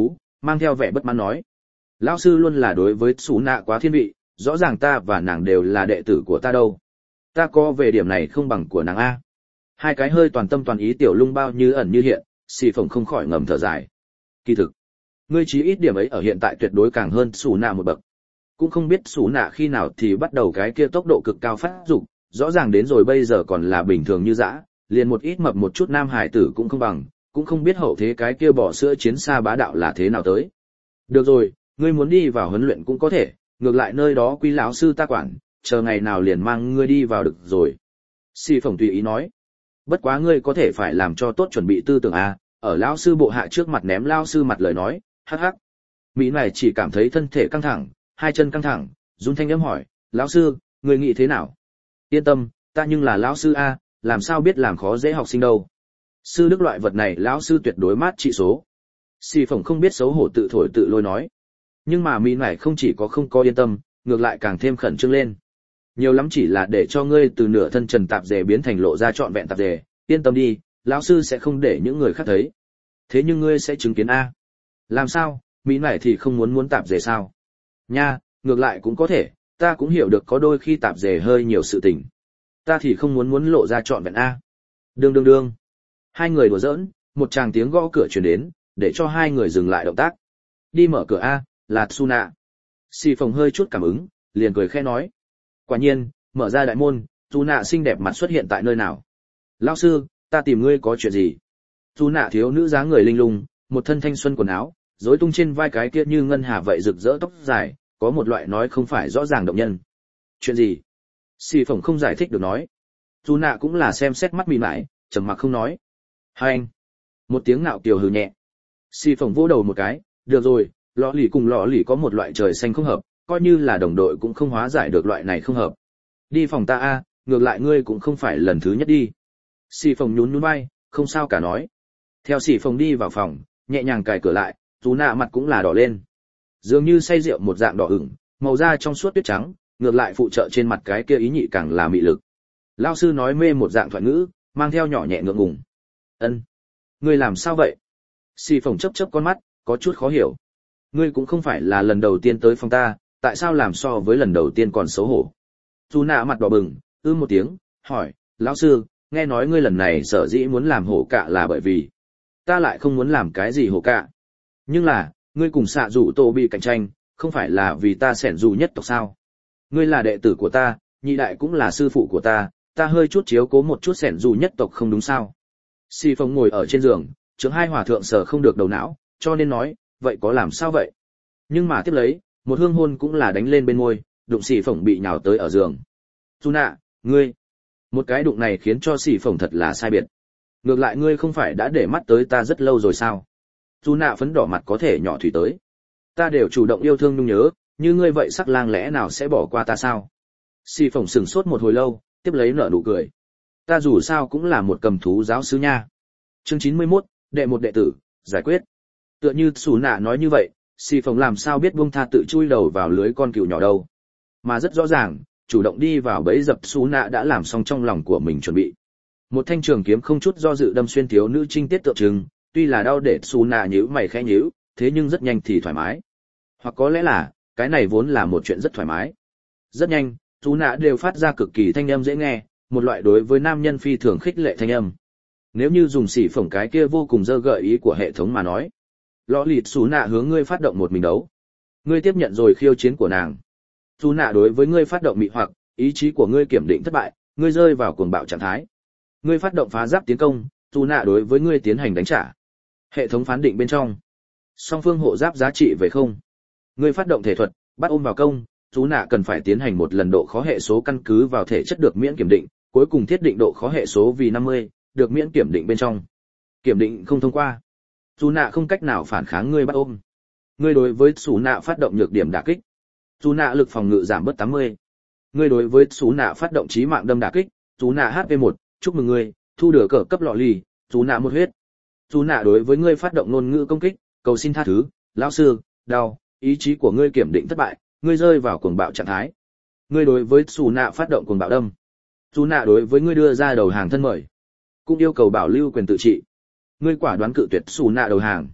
mang theo vẻ bất mãn nói. Lão sư luôn là đối với Sú Nạ quá thiên vị, rõ ràng ta và nàng đều là đệ tử của ta đâu. Ta có về điểm này không bằng của nàng a. Hai cái hơi toàn tâm toàn ý tiểu lung bao như ẩn như hiện, xì phồng không khỏi ngầm thở dài. Kỳ thực, ngươi chí ít điểm ấy ở hiện tại tuyệt đối càng hơn Sú Nạ một bậc. Cũng không biết Sú Nạ khi nào thì bắt đầu cái kia tốc độ cực cao phát dục, rõ ràng đến rồi bây giờ còn là bình thường như dã, liền một ít mập một chút nam hải tử cũng không bằng, cũng không biết hậu thế cái kia bỏ sữa chiến xa bá đạo là thế nào tới. Được rồi, ngươi muốn đi vào huấn luyện cũng có thể, ngược lại nơi đó quý lão sư ta quản, chờ ngày nào liền mang ngươi đi vào được rồi. Si Phồng tùy ý nói. Bất quá ngươi có thể phải làm cho tốt chuẩn bị tư tưởng a, ở lão sư bộ hạ trước mặt ném lão sư mặt lời nói, hắc hắc. Mỹ này chỉ cảm thấy thân thể căng thẳng, hai chân căng thẳng, run thanh âm hỏi, lão sư, ngươi nghĩ thế nào? Yên tâm, ta nhưng là lão sư a, làm sao biết làm khó dễ học sinh đâu. Sư đức loại vật này lão sư tuyệt đối mát trị số. Si Phồng không biết xấu hổ tự thổi tự lôi nói. Nhưng mà Mỹ này không chỉ có không có yên tâm, ngược lại càng thêm khẩn trương lên. Nhiều lắm chỉ là để cho ngươi từ nửa thân trần tạp dề biến thành lộ ra trọn vẹn tạp dề, yên tâm đi, lão sư sẽ không để những người khác thấy. Thế nhưng ngươi sẽ chứng kiến a. Làm sao, Mỹ này thì không muốn muốn tạp dề sao? Nha, ngược lại cũng có thể, ta cũng hiểu được có đôi khi tạp dề hơi nhiều sự tình. Ta thì không muốn muốn lộ ra trọn vẹn a. Đương đương đương. Hai người đùa giỡn, một tràng tiếng gõ cửa truyền đến, để cho hai người dừng lại động tác. Đi mở cửa a, là Su Nạ. Si Phồng hơi chút cảm ứng, liền cười khẽ nói. Quả nhiên, mở ra đại môn, Su Nạ xinh đẹp mặt xuất hiện tại nơi nào. Lão sư, ta tìm ngươi có chuyện gì? Su Nạ thiếu nữ dáng người linh lung, một thân thanh xuân quần áo, rối tung trên vai cái kia như ngân hà vậy rực rỡ tóc dài, có một loại nói không phải rõ ràng động nhân. Chuyện gì? Si Phồng không giải thích được nói. Su Nạ cũng là xem xét mắt mỉm lại, trầm mặc không nói. Hai anh. Một tiếng nạo kiều hừ nhẹ. Si Phồng vỗ đầu một cái, được rồi, lọ lì cùng lọ lì có một loại trời xanh không hợp, coi như là đồng đội cũng không hóa giải được loại này không hợp. Đi phòng ta a, ngược lại ngươi cũng không phải lần thứ nhất đi. Si Phồng nhún nhún vai, không sao cả nói. Theo Si Phồng đi vào phòng, nhẹ nhàng cài cửa lại, Sú Nạ mặt cũng là đỏ lên. Dường như say rượu một dạng đỏ ửng, màu da trong suốt tuyết trắng, ngược lại phụ trợ trên mặt cái kia ý nhị càng là mị lực. Lão sư nói mê một dạng thoại ngữ, mang theo nhỏ nhẹ ngượng ngùng. Ân, ngươi làm sao vậy? Si Phồng chớp chớp con mắt, có chút khó hiểu. Ngươi cũng không phải là lần đầu tiên tới phòng ta, tại sao làm so với lần đầu tiên còn xấu hổ? Sú Nạ mặt đỏ bừng, ư một tiếng, hỏi, lão sư, nghe nói ngươi lần này sở dĩ muốn làm hổ cạ là bởi vì ta lại không muốn làm cái gì hổ cạ. Nhưng là, ngươi cùng xạ rủ tổ bị cạnh tranh, không phải là vì ta sẻn dù nhất tộc sao? Ngươi là đệ tử của ta, nhị đại cũng là sư phụ của ta, ta hơi chút chiếu cố một chút sẻn dù nhất tộc không đúng sao? Si Phồng ngồi ở trên giường, chứng hai hòa thượng sờ không được đầu não, cho nên nói, vậy có làm sao vậy? Nhưng mà tiếp lấy, một hương hôn cũng là đánh lên bên môi, đụng Si Phồng bị nhào tới ở giường. Su Nạ, ngươi, một cái đụng này khiến cho Si Phồng thật là sai biệt. Ngược lại ngươi không phải đã để mắt tới ta rất lâu rồi sao? Su Nạ phấn đỏ mặt có thể nhỏ thủy tới. Ta đều chủ động yêu thương nhung nhớ, như ngươi vậy sắc lang lẽ nào sẽ bỏ qua ta sao? Si Phồng sững sốt một hồi lâu, tiếp lấy nở nụ cười. Ta dù sao cũng là một cầm thú giáo sứ nha. Chương chín mươi mốt, đệ một đệ tử, giải quyết. Tựa như Sú Nạ nói như vậy, Si Phồng làm sao biết buông tha tự chui đầu vào lưới con cừu nhỏ đâu. Mà rất rõ ràng, chủ động đi vào bẫy dập Sú Nạ đã làm xong trong lòng của mình chuẩn bị. Một thanh trường kiếm không chút do dự đâm xuyên thiếu nữ trinh tiết tượng trưng, tuy là đau để Sú Nạ nhíu mày khẽ nhíu, thế nhưng rất nhanh thì thoải mái. Hoặc có lẽ là, cái này vốn là một chuyện rất thoải mái. Rất nhanh, Sú Nạ đều phát ra cực kỳ thanh âm dễ nghe, một loại đối với nam nhân phi thường khích lệ thanh âm. Nếu như dùng xỉ phổng cái kia vô cùng dơ gợi ý của hệ thống mà nói, lọ lịt Sú Nạ hướng ngươi phát động một mình đấu, ngươi tiếp nhận rồi khiêu chiến của nàng. Sú Nạ đối với ngươi phát động mị hoặc, ý chí của ngươi kiểm định thất bại, ngươi rơi vào cuồng bạo trạng thái. Ngươi phát động phá giáp tiến công, Sú Nạ đối với ngươi tiến hành đánh trả. Hệ thống phán định bên trong, song phương hộ giáp giá trị về không. Ngươi phát động thể thuật, bắt ôm vào công, Sú Nạ cần phải tiến hành một lần độ khó hệ số căn cứ vào thể chất được miễn kiểm định, cuối cùng thiết định độ khó hệ số vì năm mươi, được miễn kiểm định bên trong. Kiểm định không thông qua, Sú Nạ không cách nào phản kháng ngươi bắt ôm. Ngươi đối với Sú Nạ phát động nhược điểm đả kích, Sú Nạ lực phòng ngự giảm bớt tám mươi. Ngươi đối với Sú Nạ phát động chí mạng đâm đả kích, Sú Nạ hát pê một, chúc mừng ngươi, thu được cờ cấp lọ lì, Sú Nạ một huyết. Sú Nạ đối với ngươi phát động ngôn ngữ công kích, cầu xin tha thứ, lão sư, đau, ý chí của ngươi kiểm định thất bại, ngươi rơi vào cuồng bạo trạng thái. Ngươi đối với Sú Nạ phát động cuồng bạo đâm. Sú Nạ đối với ngươi đưa ra đầu hàng thân mời, cũng yêu cầu bảo lưu quyền tự trị. Ngươi quả đoán cự tuyệt Sú Nạ đầu hàng.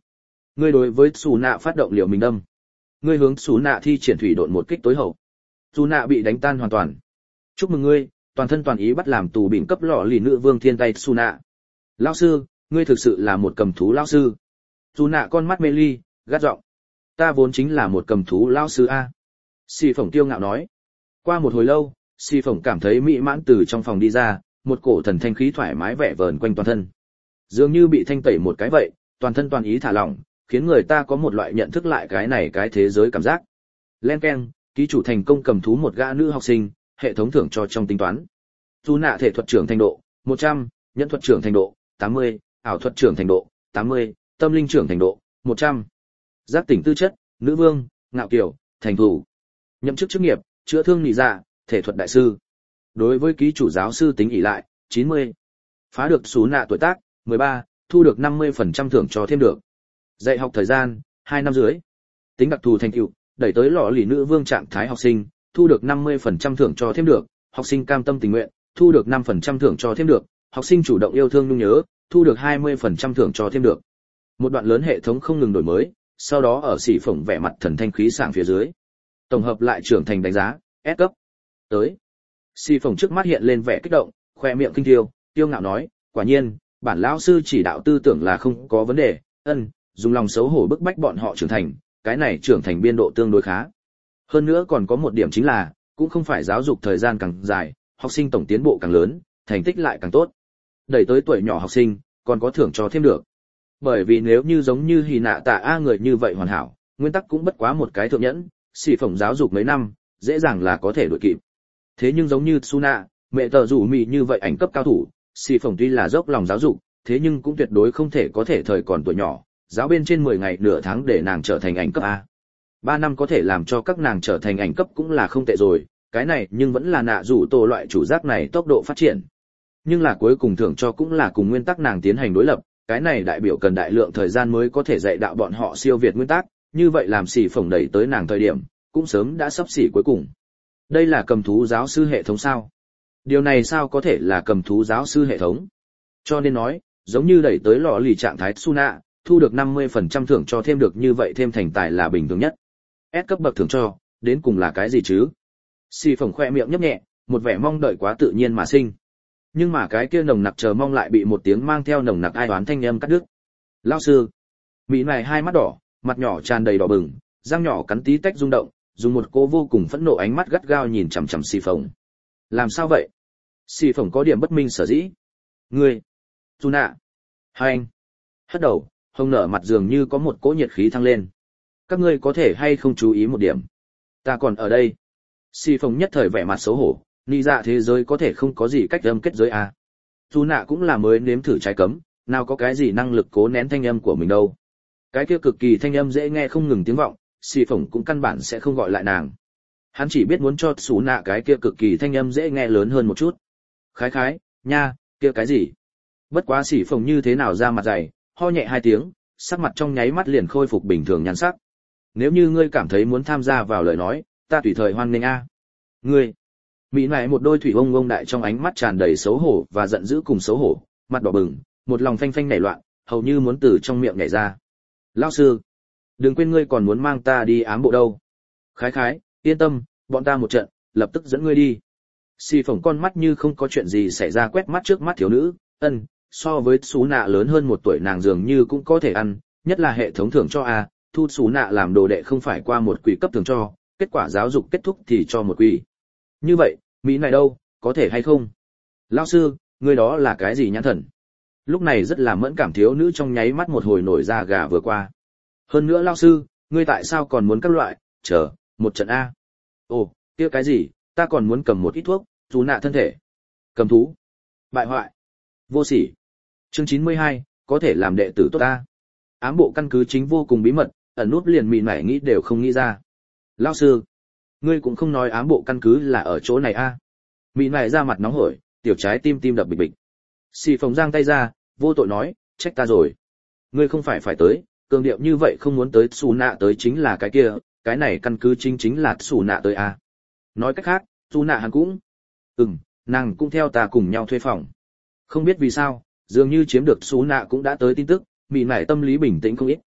Ngươi đối với xù nạ phát động liều mình đâm. Ngươi hướng xù nạ thi triển thủy độn một kích tối hậu. Xù nạ bị đánh tan hoàn toàn. Chúc mừng ngươi, toàn thân toàn ý bắt làm tù bỉnh cấp lọ lì nữ vương thiên tay xù nạ. Lão sư, ngươi thực sự là một cầm thú lão sư. Xù nạ con mắt mê ly, gắt giọng. Ta vốn chính là một cầm thú lão sư a. Xì Phổng tiêu ngạo nói. Qua một hồi lâu, Xì Phổng cảm thấy mỹ mãn từ trong phòng đi ra, một cổ thần thanh khí thoải mái vẻ vờn quanh toàn thân. Dường như bị thanh tẩy một cái vậy, toàn thân toàn ý thả lỏng, khiến người ta có một loại nhận thức lại cái này cái thế giới cảm giác. Len keng, ký chủ thành công cầm thú một gã nữ học sinh, hệ thống thưởng cho trong tính toán. Dù nạ thể thuật trưởng thành độ, một trăm, nhân thuật trưởng thành độ, tám mươi, ảo thuật trưởng thành độ, tám mươi, tâm linh trưởng thành độ, một trăm. Giác tỉnh tư chất, nữ vương, ngạo kiều, thành thủ. Nhậm chức chức nghiệp, chữa thương nị dạ, thể thuật đại sư. Đối với ký chủ giáo sư tính ỷ lại, chín mươi. Phá được số nạ tuổi tác, mười ba, thu được năm mươi phần trăm thưởng cho thêm được. Dạy học thời gian, hai năm dưới. Tính đặc thù thành tựu, đẩy tới lọ lì nữ vương trạng thái học sinh, thu được năm mươi phần trăm thưởng cho thêm được, học sinh cam tâm tình nguyện, thu được năm phần trăm thưởng cho thêm được, học sinh chủ động yêu thương nhung nhớ, thu được hai mươi phần trăm thưởng cho thêm được. Một đoạn lớn hệ thống không ngừng đổi mới, sau đó ở Xỉ Phổng vẻ mặt thần thanh khí sảng phía dưới. Tổng hợp lại trưởng thành đánh giá, S cấp. Tới. Xỉ Phổng trước mắt hiện lên vẻ kích động, khoe miệng kinh thiêu, tiêu ngạo nói, quả nhiên, bản lão sư chỉ đạo tư tưởng là không có vấn đề, ân, dùng lòng xấu hổ bức bách bọn họ trưởng thành, cái này trưởng thành biên độ tương đối khá. Hơn nữa còn có một điểm chính là, cũng không phải giáo dục thời gian càng dài, học sinh tổng tiến bộ càng lớn, thành tích lại càng tốt. Đẩy tới tuổi nhỏ học sinh, còn có thưởng cho thêm được. Bởi vì nếu như giống như Hỉ Nạ Tạ A người như vậy hoàn hảo, nguyên tắc cũng bất quá một cái thượng nhẫn, Xỉ Phổng giáo dục mấy năm, dễ dàng là có thể đuổi kịp. Thế nhưng giống như Tsuna, mẹ tờ rủ mì như vậy ảnh cấp cao thủ, Xỉ Phổng tuy là dốc lòng giáo dục, thế nhưng cũng tuyệt đối không thể có thể thời còn tuổi nhỏ, giáo bên trên mười ngày nửa tháng để nàng trở thành ảnh cấp A. ba năm có thể làm cho các nàng trở thành ảnh cấp cũng là không tệ rồi, cái này nhưng vẫn là nạ rủ tổ loại chủ giác này tốc độ phát triển. Nhưng là cuối cùng thưởng cho cũng là cùng nguyên tắc nàng tiến hành đối lập, cái này đại biểu cần đại lượng thời gian mới có thể dạy đạo bọn họ siêu việt nguyên tắc, như vậy làm Xỉ Phổng đẩy tới nàng thời điểm, cũng sớm đã sắp xỉ cuối cùng. Đây là cầm thú giáo sư hệ thống sao? Điều này sao có thể là cầm thú giáo sư hệ thống? Cho nên nói, giống như đẩy tới lọ lì trạng thái Tsuna, thu được năm mươi phần trăm thưởng cho thêm được như vậy thêm thành tài là bình thường nhất. S cấp bậc thưởng cho, đến cùng là cái gì chứ? Xỉ Phổng khoe miệng nhấp nhẹ, một vẻ mong đợi quá tự nhiên mà sinh. Nhưng mà cái kia nồng nặc chờ mong lại bị một tiếng mang theo nồng nặc ai oán thanh âm cắt đứt. Lão sư. Mỹ này hai mắt đỏ, mặt nhỏ tràn đầy đỏ bừng, răng nhỏ cắn tí tách rung động, dùng một cô vô cùng phẫn nộ ánh mắt gắt gao nhìn chằm chằm Xỉ Phổng. Làm sao vậy? Xỉ Phổng có điểm bất minh sở dĩ. Ngươi. Tsuna. Hai anh. Hất đầu, hồng nở mặt dường như có một cỗ nhiệt khí thăng lên. Các ngươi có thể hay không chú ý một điểm? Ta còn ở đây. Xỉ Phổng nhất thời vẻ mặt xấu hổ, nị dạ thế giới có thể không có gì cách âm kết giới à? Tsuna cũng là mới nếm thử trái cấm, nào có cái gì năng lực cố nén thanh âm của mình đâu. Cái kia cực kỳ thanh âm dễ nghe không ngừng tiếng vọng, Xỉ Phổng cũng căn bản sẽ không gọi lại nàng. Hắn chỉ biết muốn cho Tsuna cái kia cực kỳ thanh âm dễ nghe lớn hơn một chút. Khái khái, nha, kia cái gì? Bất quá Xỉ Phổng như thế nào ra mặt dày, ho nhẹ hai tiếng, sắc mặt trong nháy mắt liền khôi phục bình thường nhan sắc. Nếu như ngươi cảm thấy muốn tham gia vào lời nói, ta tùy thời hoan nghênh a. Ngươi. Mỹ này một đôi thủy ông ông đại trong ánh mắt tràn đầy xấu hổ và giận dữ cùng xấu hổ, mặt đỏ bừng, một lòng phanh phanh nảy loạn, hầu như muốn từ trong miệng nhảy ra. Lão sư, đừng quên ngươi còn muốn mang ta đi ám bộ đâu. Khái khái, yên tâm, bọn ta một trận, lập tức dẫn ngươi đi. Xỉ Phổng con mắt như không có chuyện gì xảy ra quét mắt trước mắt thiếu nữ, ân, so với Sú Nạ lớn hơn một tuổi nàng dường như cũng có thể ăn, nhất là hệ thống thưởng cho a, thu Sú Nạ làm đồ đệ không phải qua một quỷ cấp thưởng cho, kết quả giáo dục kết thúc thì cho một quỷ. Như vậy, Mỹ này đâu, có thể hay không? Lão sư, ngươi đó là cái gì nhãn thần? Lúc này rất là mẫn cảm thiếu nữ trong nháy mắt một hồi nổi da gà vừa qua. Hơn nữa lão sư, ngươi tại sao còn muốn các loại, chờ, một trận A. Ồ, kia cái gì, ta còn muốn cầm một ít thuốc, chú nạ thân thể. Cầm thú. Bại hoại. Vô sỉ. Chương chín mươi hai, có thể làm đệ tử tốt ta. Ám bộ căn cứ chính vô cùng bí mật, ẩn nút liền mịn mải nghĩ đều không nghĩ ra. Lão sư, ngươi cũng không nói ám bộ căn cứ là ở chỗ này a? Mịn mải ra mặt nóng hổi, tiểu trái tim tim đập bịch bịch. Xỉ Phổng giang tay ra, vô tội nói, trách ta rồi. Ngươi không phải phải tới, cường điệu như vậy không muốn tới xù nạ tới chính là cái kia, cái này căn cứ chính chính là xù nạ tới a. Nói cách khác, xù nạ hắn cũng, ừm, nàng cũng theo ta cùng nhau thuê phòng. Không biết vì sao, dường như chiếm được xù nạ cũng đã tới tin tức, mịn mải tâm lý bình tĩnh không ít.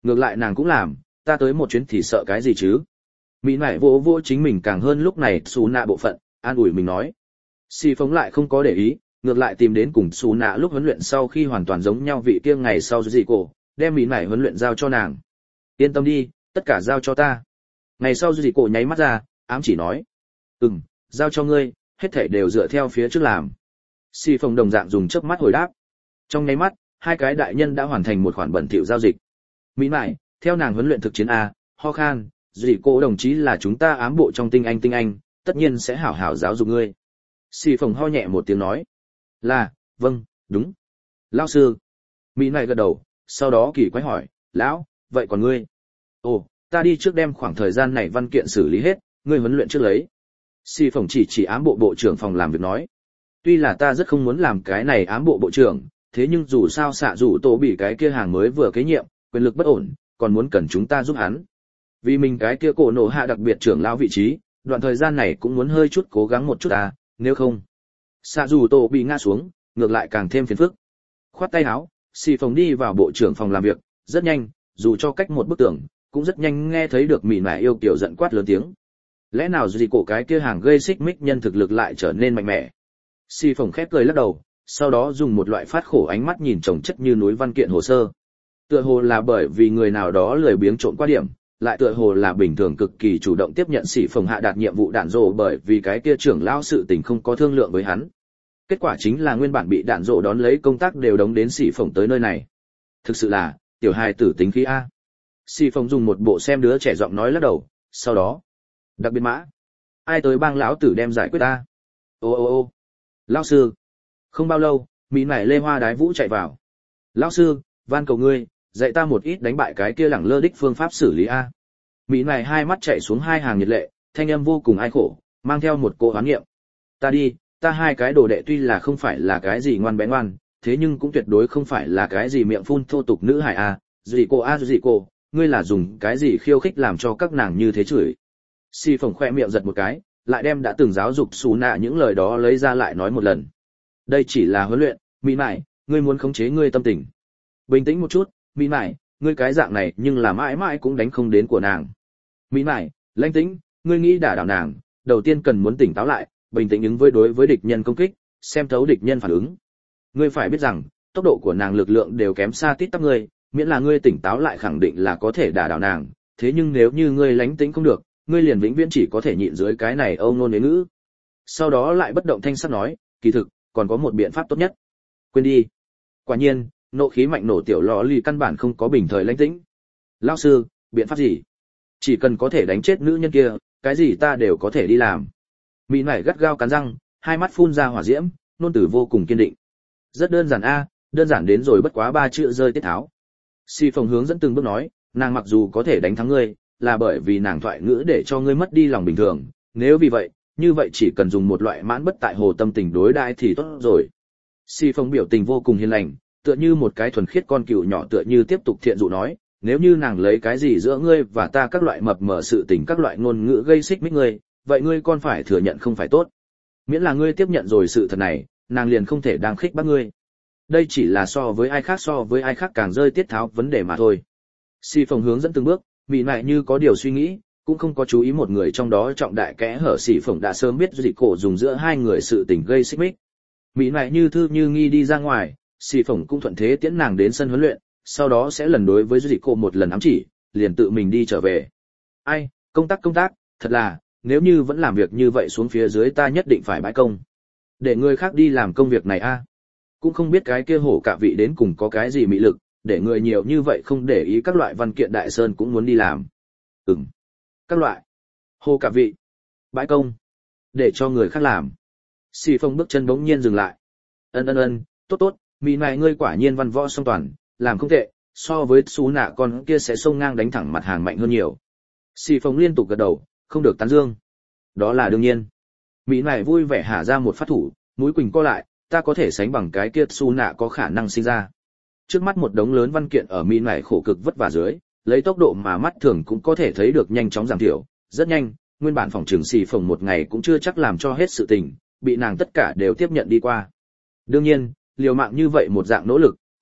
Ngược lại nàng cũng làm, ta tới một chuyến thì sợ cái gì chứ? Mỹ nải vỗ vỗ chính mình càng hơn lúc này xù nạ bộ phận, an ủi mình nói. Xì phóng lại không có để ý, ngược lại tìm đến cùng xù nạ lúc huấn luyện sau khi hoàn toàn giống nhau vị kia ngày sau dị cổ, đem Mỹ nải huấn luyện giao cho nàng. Yên tâm đi, tất cả giao cho ta. Ngày sau dị cổ nháy mắt ra, ám chỉ nói. Ừm, giao cho ngươi, hết thảy đều dựa theo phía trước làm. Xì phóng đồng dạng dùng chớp mắt hồi đáp. Trong nháy mắt, hai cái đại nhân đã hoàn thành một khoản bẩn thỉu giao dịch. Mỹ nải, theo nàng huấn luyện thực chiến a, ho khan, dị cổ đồng chí là chúng ta ám bộ trong tinh anh tinh anh, tất nhiên sẽ hảo hảo giáo dục ngươi. Xì phồng ho nhẹ một tiếng nói. Là, vâng, đúng. Lão sư. Mỹ này gật đầu, sau đó kỳ quái hỏi, lão, vậy còn ngươi? Ồ, ta đi trước đem khoảng thời gian này văn kiện xử lý hết, ngươi huấn luyện trước lấy. Xì phồng chỉ chỉ ám bộ bộ trưởng phòng làm việc nói. Tuy là ta rất không muốn làm cái này ám bộ bộ trưởng, thế nhưng dù sao xạ dù tổ bị cái kia hàng mới vừa kế nhiệm, quyền lực bất ổn, còn muốn cần chúng ta giúp hắn. Vì mình cái kia cổ nổ hạ đặc biệt trưởng lão vị trí, đoạn thời gian này cũng muốn hơi chút cố gắng một chút ta, nếu không. Xạ dù tổ bị ngã xuống, ngược lại càng thêm phiền phức. Khoát tay áo, xì phồng đi vào bộ trưởng phòng làm việc, rất nhanh, dù cho cách một bức tường, cũng rất nhanh nghe thấy được mỉ mải yêu kiểu giận quát lớn tiếng. Lẽ nào gì cổ cái kia hàng gây xích mích nhân thực lực lại trở nên mạnh mẽ? Xì phồng khép cười lắc đầu, sau đó dùng một loại phát khổ ánh mắt nhìn chồng chất như núi văn kiện hồ sơ. Tựa hồ là bởi vì người nào đó lười biếng trộn qua điểm, lại tựa hồ là bình thường cực kỳ chủ động tiếp nhận xỉ phồng hạ đạt nhiệm vụ đạn rộ bởi vì cái kia trưởng lão sự tình không có thương lượng với hắn. Kết quả chính là nguyên bản bị đạn rộ đón lấy công tác đều đóng đến xỉ phồng tới nơi này. Thực sự là, tiểu hài tử tính khí A. Xỉ phồng dùng một bộ xem đứa trẻ giọng nói lắc đầu, sau đó. Đặc biệt mã. Ai tới bang lão tử đem giải quyết ta? Ô ô ô lão sư. Không bao lâu, mỹ nải lê hoa đái vũ chạy vào. Lão sư, van cầu ngươi, dạy ta một ít đánh bại cái kia lẳng lơ đích phương pháp xử lý A. Mỹ này hai mắt chạy xuống hai hàng nhiệt lệ, thanh âm vô cùng ai khổ, mang theo một cỗ hoán nghiệm. Ta đi, ta hai cái đồ đệ tuy là không phải là cái gì ngoan bé ngoan, thế nhưng cũng tuyệt đối không phải là cái gì miệng phun thô tục nữ hải A. Dì cô A dì cô, ngươi là dùng cái gì khiêu khích làm cho các nàng như thế chửi. Si phồng khoe miệng giật một cái, lại đem đã từng giáo dục xù nạ những lời đó lấy ra lại nói một lần. Đây chỉ là huấn luyện, Mỹ này, ngươi muốn khống chế ngươi tâm tình. Bình tĩnh một chút, Mỹ này, ngươi cái dạng này nhưng là mãi mãi cũng đánh không đến của nàng. Mỹ này, lãnh tĩnh, ngươi nghĩ đả đảo nàng, đầu tiên cần muốn tỉnh táo lại, bình tĩnh ứng với đối với địch nhân công kích, xem thấu địch nhân phản ứng. Ngươi phải biết rằng, tốc độ của nàng lực lượng đều kém xa tít tắp ngươi, miễn là ngươi tỉnh táo lại khẳng định là có thể đả đảo nàng, thế nhưng nếu như ngươi lãnh tĩnh không được, ngươi liền vĩnh viễn chỉ có thể nhịn dưới cái này âu nôn đế ngữ. Sau đó lại bất động thanh sắc nói, kỳ thực, còn có một biện pháp tốt nhất. Quên đi. Quả nhiên, nộ khí mạnh nổ tiểu lò lì căn bản không có bình thời lãnh tĩnh. Lão sư, biện pháp gì? Chỉ cần có thể đánh chết nữ nhân kia, cái gì ta đều có thể đi làm. Mỹ nải gắt gao cắn răng, hai mắt phun ra hỏa diễm, nôn tử vô cùng kiên định. Rất đơn giản a, đơn giản đến rồi bất quá ba chữ rơi tiết tháo. Si Phong hướng dẫn từng bước nói, nàng mặc dù có thể đánh thắng ngươi, là bởi vì nàng thoại ngữ để cho ngươi mất đi lòng bình thường, nếu vì vậy, như vậy chỉ cần dùng một loại mãn bất tại hồ tâm tình đối đãi thì tốt rồi. Si Phong biểu tình vô cùng hiền lành, tựa như một cái thuần khiết con cừu nhỏ tựa như tiếp tục thiện dụ nói, nếu như nàng lấy cái gì giữa ngươi và ta các loại mập mờ sự tình các loại ngôn ngữ gây xích mích ngươi, vậy ngươi con phải thừa nhận không phải tốt. Miễn là ngươi tiếp nhận rồi sự thật này, nàng liền không thể đang khích bác ngươi. Đây chỉ là so với ai khác so với ai khác càng rơi tiết tháo vấn đề mà thôi. Si Phong hướng dẫn từng bước, Mỹ Nại như có điều suy nghĩ, cũng không có chú ý một người trong đó trọng đại kẽ hở. Si Phong đã sớm biết dị cổ dùng giữa hai người sự tình gây xích mích. Mỹ Nại như thư như nghi đi ra ngoài, Si Phong cũng thuận thế tiễn nàng đến sân huấn luyện, sau đó sẽ lần đối với dị cổ một lần ám chỉ, liền tự mình đi trở về. Ai, công tác công tác, thật là, nếu như vẫn làm việc như vậy xuống phía dưới ta nhất định phải bãi công. Để người khác đi làm công việc này a. Cũng không biết cái kia hổ cả vị đến cùng có cái gì mị lực, để người nhiều như vậy không để ý các loại văn kiện đại sơn cũng muốn đi làm. Ừm. Các loại. Hổ cả vị. Bãi công. Để cho người khác làm. Si Phong bước chân bỗng nhiên dừng lại. Ân ân ân, tốt tốt, Mỹ này ngươi quả nhiên văn võ song toàn, làm không tệ, so với xú nạ con kia sẽ xông ngang đánh thẳng mặt hàng mạnh hơn nhiều. Si Phong liên tục gật đầu, không được tán dương. Đó là đương nhiên. Mỹ này vui vẻ hạ ra một phát thủ, mũi quỳnh co lại, ta có thể sánh bằng cái kia xú nạ có khả năng sinh ra. Trước mắt một đống lớn văn kiện ở Mỹ này khổ cực vất vả dưới, lấy tốc độ mà mắt thường cũng có thể thấy được nhanh chóng giảm thiểu, rất nhanh, nguyên bản phòng trường Si Phong một ngày cũng chưa chắc làm cho hết sự tình, bị nàng tất cả đều tiếp nhận đi qua. Đương nhiên, liều mạng như vậy một dạng nỗ lực,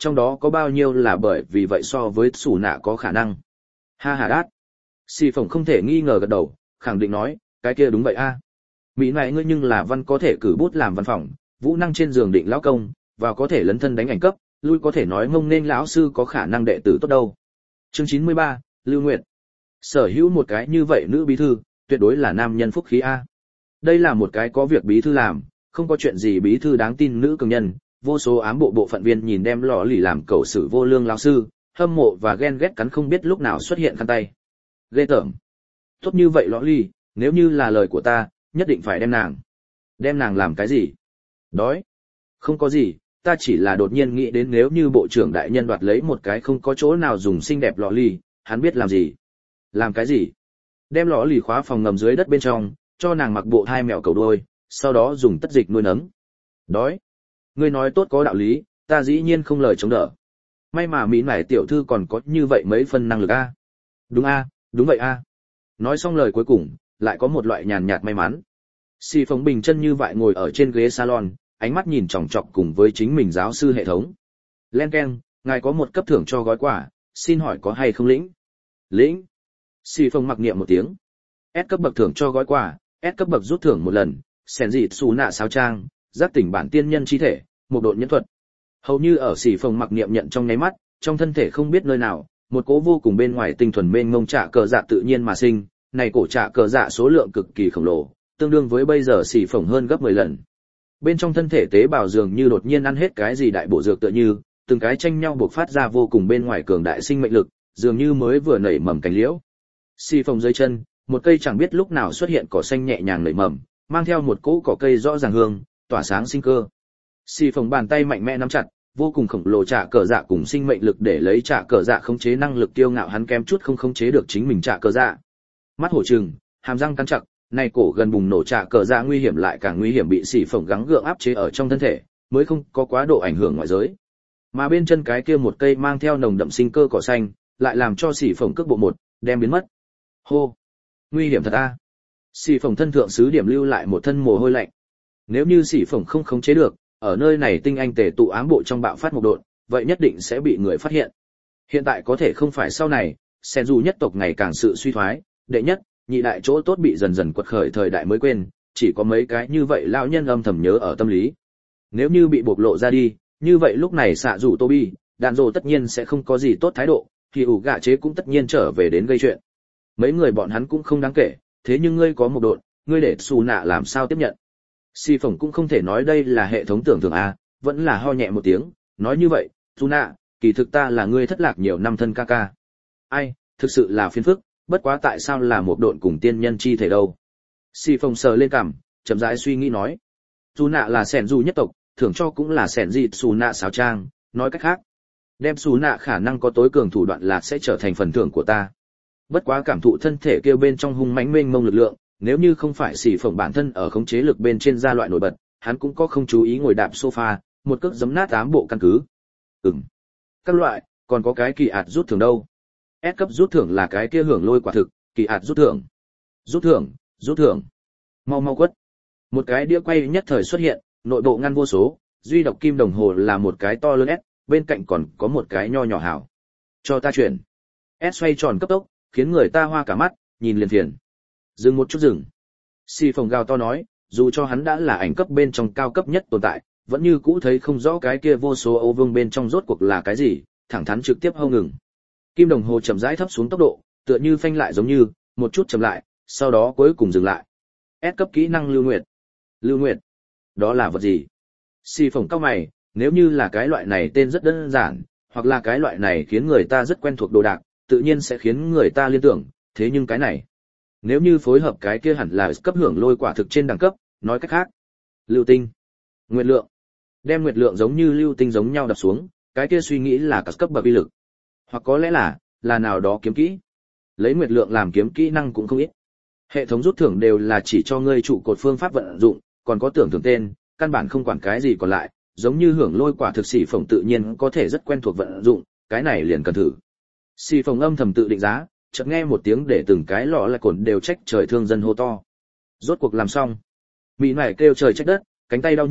trong đó có bao nhiêu là bởi vì vậy so với xù nạ có khả năng. Ha ha đát. Xì phồng không thể nghi ngờ gật đầu, khẳng định nói, cái kia đúng vậy a. Mỹ này ngươi nhưng là văn có thể cử bút làm văn phòng, vũ năng trên giường định lão công, vào có thể lấn thân đánh ảnh cấp, lui có thể nói ngông nên lão sư có khả năng đệ tử tốt đâu. Chương chín mươi ba, Lưu Nguyệt. Sở hữu một cái như vậy nữ bí thư, tuyệt đối là nam nhân phúc khí a. Đây là một cái có việc bí thư làm, không có chuyện gì bí thư đáng tin nữ cường nhân, vô số ám bộ bộ phận viên nhìn đem lọ lì làm cầu xử vô lương lão sư, hâm mộ và ghen ghét cắn không biết lúc nào xuất hiện khăn tay. Ghê tởm. Tốt như vậy lọ lì, nếu như là lời của ta, nhất định phải đem nàng. Đem nàng làm cái gì? Đói. Không có gì, ta chỉ là đột nhiên nghĩ đến nếu như bộ trưởng đại nhân đoạt lấy một cái không có chỗ nào dùng xinh đẹp lọ lì, hắn biết làm gì? Làm cái gì? Đem lọ lì khóa phòng ngầm dưới đất bên trong, cho nàng mặc bộ hai mèo cầu đuôi, sau đó dùng tất dịch nuôi nấng. Đói. Ngươi nói tốt có đạo lý, ta dĩ nhiên không lời chống đỡ. May mà Mỹ Nải tiểu thư còn có như vậy mấy phần năng lực a. Đúng a, đúng vậy a. Nói xong lời cuối cùng, lại có một loại nhàn nhạt may mắn. Xì Phồng bình chân như vậy ngồi ở trên ghế salon, ánh mắt nhìn chòng chọc cùng với chính mình giáo sư hệ thống. Len keng, ngài có một cấp thưởng cho gói quà, xin hỏi có hay không lĩnh? Lĩnh. Xì Phồng mặc niệm một tiếng. S cấp bậc thưởng cho gói quà, S cấp bậc rút thưởng một lần, sèn dịt xù nạ sáo trang, giác tỉnh bản tiên nhân chi thể, một độn nhẫn thuật. Hầu như ở Xì Phồng mặc niệm nhận trong nháy mắt, trong thân thể không biết nơi nào, một cỗ vô cùng bên ngoài tinh thuần mênh mông trả cờ dạ tự nhiên mà sinh, này cổ trả cờ dạ số lượng cực kỳ khổng lồ, tương đương với bây giờ Xì Phồng hơn gấp mười lần. Bên trong thân thể tế bào dường như đột nhiên ăn hết cái gì đại bổ dược tựa như, từng cái tranh nhau bộc phát ra vô cùng bên ngoài cường đại sinh mệnh lực, dường như mới vừa nảy mầm cánh liễu. Xì Phồng dưới chân, một cây chẳng biết lúc nào xuất hiện cỏ xanh nhẹ nhàng nảy mầm, mang theo một cỗ cỏ cây rõ ràng hương, tỏa sáng sinh cơ. Xì Phồng bàn tay mạnh mẽ nắm chặt, vô cùng khổng lồ trả cờ dạ cùng sinh mệnh lực để lấy trả cờ dạ khống chế năng lực kiêu ngạo hắn kém chút không khống chế được chính mình trả cờ dạ. Mắt hổ trừng, hàm răng cắn chặt, này cổ gần bùng nổ trả cờ dạ nguy hiểm lại càng nguy hiểm bị Xì Phồng gắng gượng áp chế ở trong thân thể, mới không có quá độ ảnh hưởng ngoại giới. Mà bên chân cái kia một cây mang theo nồng đậm sinh cơ cỏ xanh, lại làm cho Xì Phồng cước bộ một, đem biến mất. Hô, nguy hiểm thật a. Xì Phồng thân thượng sứ điểm lưu lại một thân mồ hôi lạnh. Nếu như Xì Phồng không khống chế được, ở nơi này tinh anh tề tụ ám bộ trong bạo phát một độn, vậy nhất định sẽ bị người phát hiện. Hiện tại có thể không phải sau này, sen dù nhất tộc ngày càng sự suy thoái, đệ nhất, nhị đại chỗ tốt bị dần dần quật khởi thời đại mới quên, chỉ có mấy cái như vậy lão nhân âm thầm nhớ ở tâm lý. Nếu như bị bộc lộ ra đi, như vậy lúc này xạ rủ Toby, đàn rồ tất nhiên sẽ không có gì tốt thái độ, thì ủ gạ chế cũng tất nhiên trở về đến gây chuyện. Mấy người bọn hắn cũng không đáng kể, thế nhưng ngươi có một độn, ngươi để xù nạ làm sao tiếp nhận? Xì Phồng cũng không thể nói đây là hệ thống tưởng tượng a, vẫn là ho nhẹ một tiếng, nói như vậy, xù nạ, kỳ thực ta là ngươi thất lạc nhiều năm thân ca ca. Ai, thực sự là phiền phức, bất quá tại sao là một độn cùng tiên nhân chi thể đâu? Xì Phồng sờ lên cằm, chậm rãi suy nghĩ nói, xù nạ là sẻn dù nhất tộc, thưởng cho cũng là sẻn dịt xù nạ sáo trang, nói cách khác, đem xù nạ khả năng có tối cường thủ đoạn là sẽ trở thành phần thưởng của ta. Bất quá cảm thụ thân thể kêu bên trong hung mãnh mênh mông lực lượng, nếu như không phải Xì Phồng bản thân ở khống chế lực bên trên gia loại nổi bật, hắn cũng có không chú ý ngồi đạp sofa, một cước giấm nát ám bộ căn cứ. Ừm. Các loại, còn có cái kỳ ạt rút thưởng đâu? S cấp rút thưởng là cái kia hưởng lôi quả thực, kỳ ạt rút thưởng. Rút thưởng, rút thưởng. Mau mau quất. Một cái đĩa quay nhất thời xuất hiện, nội bộ ngăn vô số, duy độc kim đồng hồ là một cái to lớn S, bên cạnh còn có một cái nho nhỏ hảo. Cho ta chuyển. S xoay tròn cấp tốc, khiến người ta hoa cả mắt, nhìn liền phiền. Dừng một chút dừng. Xì Phồng gào to nói, dù cho hắn đã là ảnh cấp bên trong cao cấp nhất tồn tại, vẫn như cũ thấy không rõ cái kia vô số ô vương bên trong rốt cuộc là cái gì, thẳng thắn trực tiếp hâu ngừng. Kim đồng hồ chậm rãi thấp xuống tốc độ, tựa như phanh lại giống như, một chút chậm lại, sau đó cuối cùng dừng lại. S cấp kỹ năng Lưu Nguyệt. Lưu Nguyệt? Đó là vật gì? Xì Phồng cau mày, nếu như là cái loại này tên rất đơn giản, hoặc là cái loại này khiến người ta rất quen thuộc đồ đạc, tự nhiên sẽ khiến người ta liên tưởng, thế nhưng cái này, nếu như phối hợp cái kia hẳn là cấp hưởng lôi quả thực trên đẳng cấp, nói cách khác, lưu tinh, nguyệt lượng, đem nguyệt lượng giống như lưu tinh giống nhau đập xuống, cái kia suy nghĩ là các cấp bậc uy lực, hoặc có lẽ là là nào đó kiếm kỹ, lấy nguyệt lượng làm kiếm kỹ năng cũng không ít. Hệ thống rút thưởng đều là chỉ cho ngươi trụ cột phương pháp vận dụng, còn có tưởng thưởng tên, căn bản không quản cái gì còn lại, giống như hưởng lôi quả thực Xì Phồng tự nhiên có thể rất quen thuộc vận dụng, cái này liền cần thử. Xì Phồng âm thầm tự định giá, chợt nghe một tiếng để từng cái lọ lại cồn đều trách trời thương dân hô to. Rốt cuộc làm xong. Mỹ nải kêu trời trách đất, cánh tay đau nhức,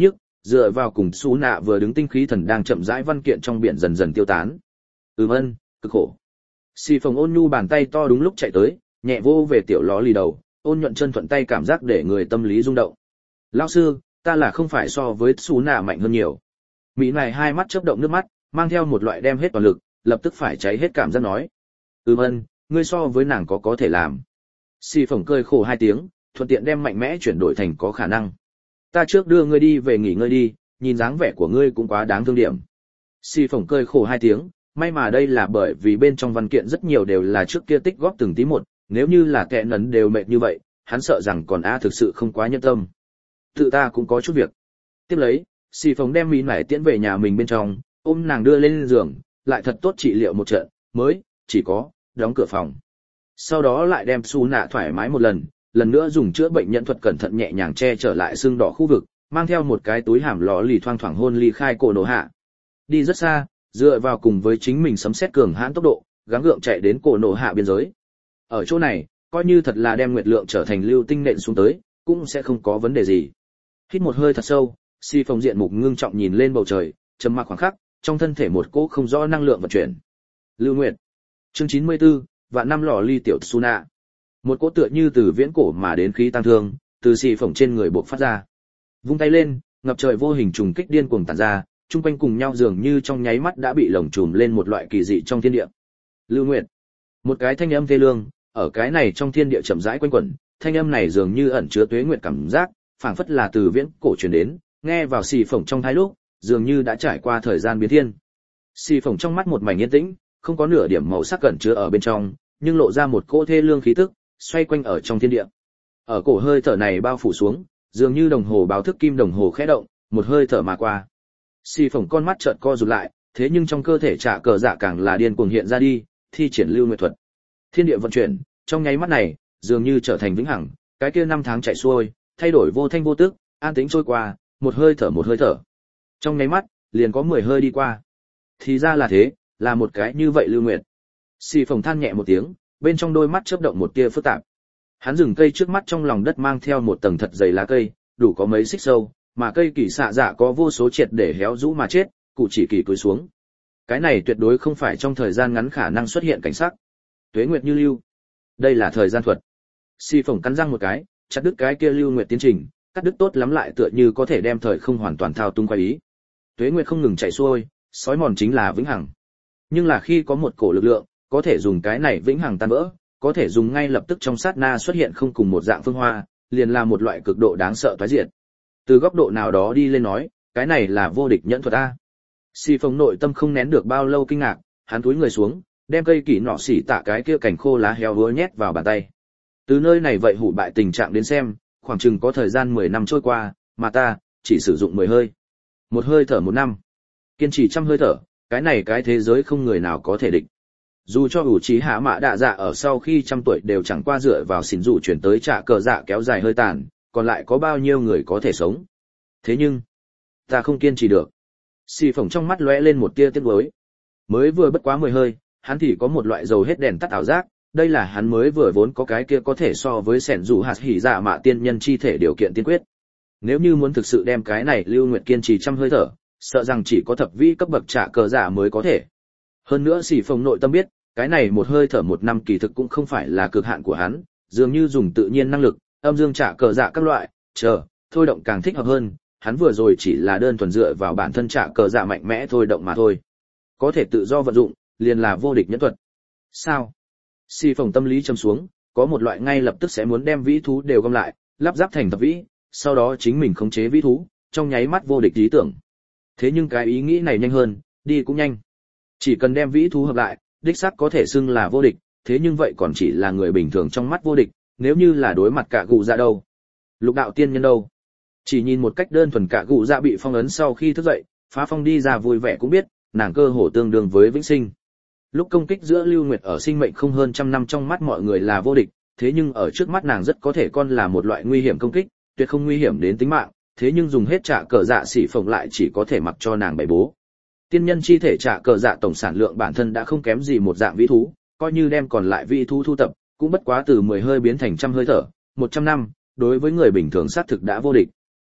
dựa vào cùng Sú Nạ vừa đứng tinh khí thần đang chậm rãi văn kiện trong biển dần dần tiêu tán. Ừm ân, cực khổ. Xì Phồng ôn nhu bàn tay to đúng lúc chạy tới, nhẹ vô về tiểu ló lì đầu, ôn nhuận chân thuận tay cảm giác để người tâm lý rung động. Lão sư, ta là không phải so với Sú Nạ mạnh hơn nhiều. Mỹ này hai mắt chớp động nước mắt, mang theo một loại đem hết toàn lực, lập tức phải cháy hết cảm giác nói. Ừm ân, ngươi so với nàng có có thể làm. Xì Phồng cười khổ hai tiếng, thuận tiện đem mạnh mẽ chuyển đổi thành có khả năng. Ta trước đưa ngươi đi về nghỉ ngơi đi, nhìn dáng vẻ của ngươi cũng quá đáng thương điểm. Xì Phồng cười khổ hai tiếng, may mà đây là bởi vì bên trong văn kiện rất nhiều đều là trước kia tích góp từng tí một, nếu như là kẻ nấn đều mệt như vậy, hắn sợ rằng còn a thực sự không quá nhân tâm. Tự ta cũng có chút việc. Tiếp lấy, Xì Phồng đem Mỹ Nải tiễn về nhà mình bên trong, ôm nàng đưa lên giường, lại thật tốt trị liệu một trận, mới chỉ có đóng cửa phòng. Sau đó lại đem Sú Nạ thoải mái một lần, lần nữa dùng chữa bệnh nhân thuật cẩn thận nhẹ nhàng che trở lại xương đỏ khu vực, mang theo một cái túi hàm lọ lì thoang thoảng hôn ly khai cổ nổ hạ. Đi rất xa, dựa vào cùng với chính mình sấm sét cường hãn tốc độ, gắng gượng chạy đến cổ nổ hạ biên giới. Ở chỗ này, coi như thật là đem nguyệt lượng trở thành lưu tinh nện xuống tới, cũng sẽ không có vấn đề gì. Hít một hơi thật sâu, Xì Phồng diện mục ngưng trọng nhìn lên bầu trời, trầm mặc khoảng khắc, trong thân thể một cỗ không rõ năng lượng vận chuyển. Lưu Nguyệt. Chương chín mươi tư, vạn năm lò ly tiểu Sú Nạ. Một cỗ tựa như từ viễn cổ mà đến khí tăng thương, từ Xì Phồng trên người bộc phát ra. Vung tay lên, ngập trời vô hình trùng kích điên cuồng tản ra, chung quanh cùng nhau dường như trong nháy mắt đã bị lồng trùm lên một loại kỳ dị trong thiên địa. Lưu Nguyệt. Một cái thanh âm thê lương, ở cái này trong thiên địa chậm rãi quanh quẩn, thanh âm này dường như ẩn chứa tuế nguyệt cảm giác, phảng phất là từ viễn cổ truyền đến, nghe vào Xì Phồng trong thái lúc, dường như đã trải qua thời gian biến thiên. Xì Phồng trong mắt một mảnh yên tĩnh, không có nửa điểm màu sắc cẩn chứa ở bên trong, nhưng lộ ra một cỗ thê lương khí tức, xoay quanh ở trong thiên địa. Ở cổ hơi thở này bao phủ xuống, dường như đồng hồ báo thức kim đồng hồ khẽ động, một hơi thở mà qua. Xì Phồng con mắt chợt co rụt lại, thế nhưng trong cơ thể trả cờ dạ càng là điên cuồng hiện ra đi, thi triển lưu nguyệt thuật. Thiên địa vận chuyển, trong nháy mắt này, dường như trở thành vĩnh hằng, cái kia năm tháng chạy xuôi, thay đổi vô thanh vô tức, an tĩnh trôi qua, một hơi thở một hơi thở. Trong nháy mắt, liền có mười hơi đi qua. Thì ra là thế, là một cái như vậy lưu nguyệt. Xì Phồng than nhẹ một tiếng, bên trong đôi mắt chớp động một tia phức tạp. Hắn dừng cây trước mắt trong lòng đất mang theo một tầng thật dày lá cây, đủ có mấy xích sâu, mà cây kỳ xạ dạ có vô số triệt để héo rũ mà chết, cụ chỉ kỳ cúi xuống. Cái này tuyệt đối không phải trong thời gian ngắn khả năng xuất hiện cảnh sắc. Tuế nguyệt như lưu. Đây là thời gian thuật. Xì Phồng cắn răng một cái, chặt đứt cái kia lưu nguyệt tiến trình, cắt đứt tốt lắm lại tựa như có thể đem thời không hoàn toàn thao tung qua ý. Tuế nguyệt không ngừng chạy xuôi, sói mòn chính là vĩnh hằng. Nhưng là khi có một cổ lực lượng, có thể dùng cái này vĩnh hằng tan vỡ, có thể dùng ngay lập tức trong sát na xuất hiện không cùng một dạng phương hoa, liền là một loại cực độ đáng sợ toái diệt. Từ góc độ nào đó đi lên nói, cái này là vô địch nhẫn thuật a. Xì Phồng nội tâm không nén được bao lâu kinh ngạc, hắn cúi người xuống, đem cây kỷ nọ xỉ tạ cái kia cảnh khô lá heo hứa nhét vào bàn tay. Từ nơi này vậy hủ bại tình trạng đến xem, khoảng chừng có thời gian mười năm trôi qua, mà ta chỉ sử dụng mười hơi. Một hơi thở một năm. Kiên trì trăm hơi thở, cái này cái thế giới không người nào có thể địch. Dù cho ủ trí hạ mạ đạ dạ ở sau khi trăm tuổi đều chẳng qua dựa vào xỉn dụ chuyển tới trả cờ dạ kéo dài hơi tàn, còn lại có bao nhiêu người có thể sống. Thế nhưng, ta không kiên trì được. Xì Phồng trong mắt lóe lên một tia tiếc nuối. Mới vừa bất quá mười hơi, hắn thì có một loại dầu hết đèn tắt ảo giác, đây là hắn mới vừa vốn có cái kia có thể so với sẻn dù hạt hỉ dạ mạ tiên nhân chi thể điều kiện tiên quyết. Nếu như muốn thực sự đem cái này lưu nguyệt kiên trì trăm hơi thở, sợ rằng chỉ có thập vĩ cấp bậc trả cờ dạ mới có thể. Hơn nữa Xì Phồng nội tâm biết, cái này một hơi thở một năm kỳ thực cũng không phải là cực hạn của hắn, dường như dùng tự nhiên năng lực, âm dương trả cờ dạ các loại, chờ, thôi động càng thích hợp hơn, hắn vừa rồi chỉ là đơn thuần dựa vào bản thân trả cờ dạ mạnh mẽ thôi động mà thôi. Có thể tự do vận dụng, liền là vô địch nhẫn thuật. Sao? Xì Phồng tâm lý trầm xuống, có một loại ngay lập tức sẽ muốn đem vĩ thú đều gom lại, lắp ráp thành thập vĩ, sau đó chính mình khống chế vĩ thú, trong nháy mắt vô địch ý tưởng. Thế nhưng cái ý nghĩ này nhanh hơn, đi cũng nhanh. Chỉ cần đem vĩ thú hợp lại, đích xác có thể xưng là vô địch, thế nhưng vậy còn chỉ là người bình thường trong mắt vô địch, nếu như là đối mặt cả gù dạ đâu? Lục đạo tiên nhân đâu? Chỉ nhìn một cách đơn thuần cả gù dạ bị phong ấn sau khi thức dậy, phá phong đi ra vui vẻ cũng biết, nàng cơ hồ tương đương với vĩnh sinh. Lúc công kích giữa Lưu Nguyệt ở sinh mệnh không hơn trăm năm trong mắt mọi người là vô địch, thế nhưng ở trước mắt nàng rất có thể con là một loại nguy hiểm công kích, tuyệt không nguy hiểm đến tính mạng, thế nhưng dùng hết trả cờ dạ Xỉ Phồng lại chỉ có thể mặc cho nàng bày bố. Tiên nhân chi thể trả cờ dạ tổng sản lượng bản thân đã không kém gì một dạng vĩ thú, coi như đem còn lại vĩ thú thu tập, cũng bất quá từ mười hơi biến thành trăm hơi thở, một trăm năm, đối với người bình thường xác thực đã vô địch.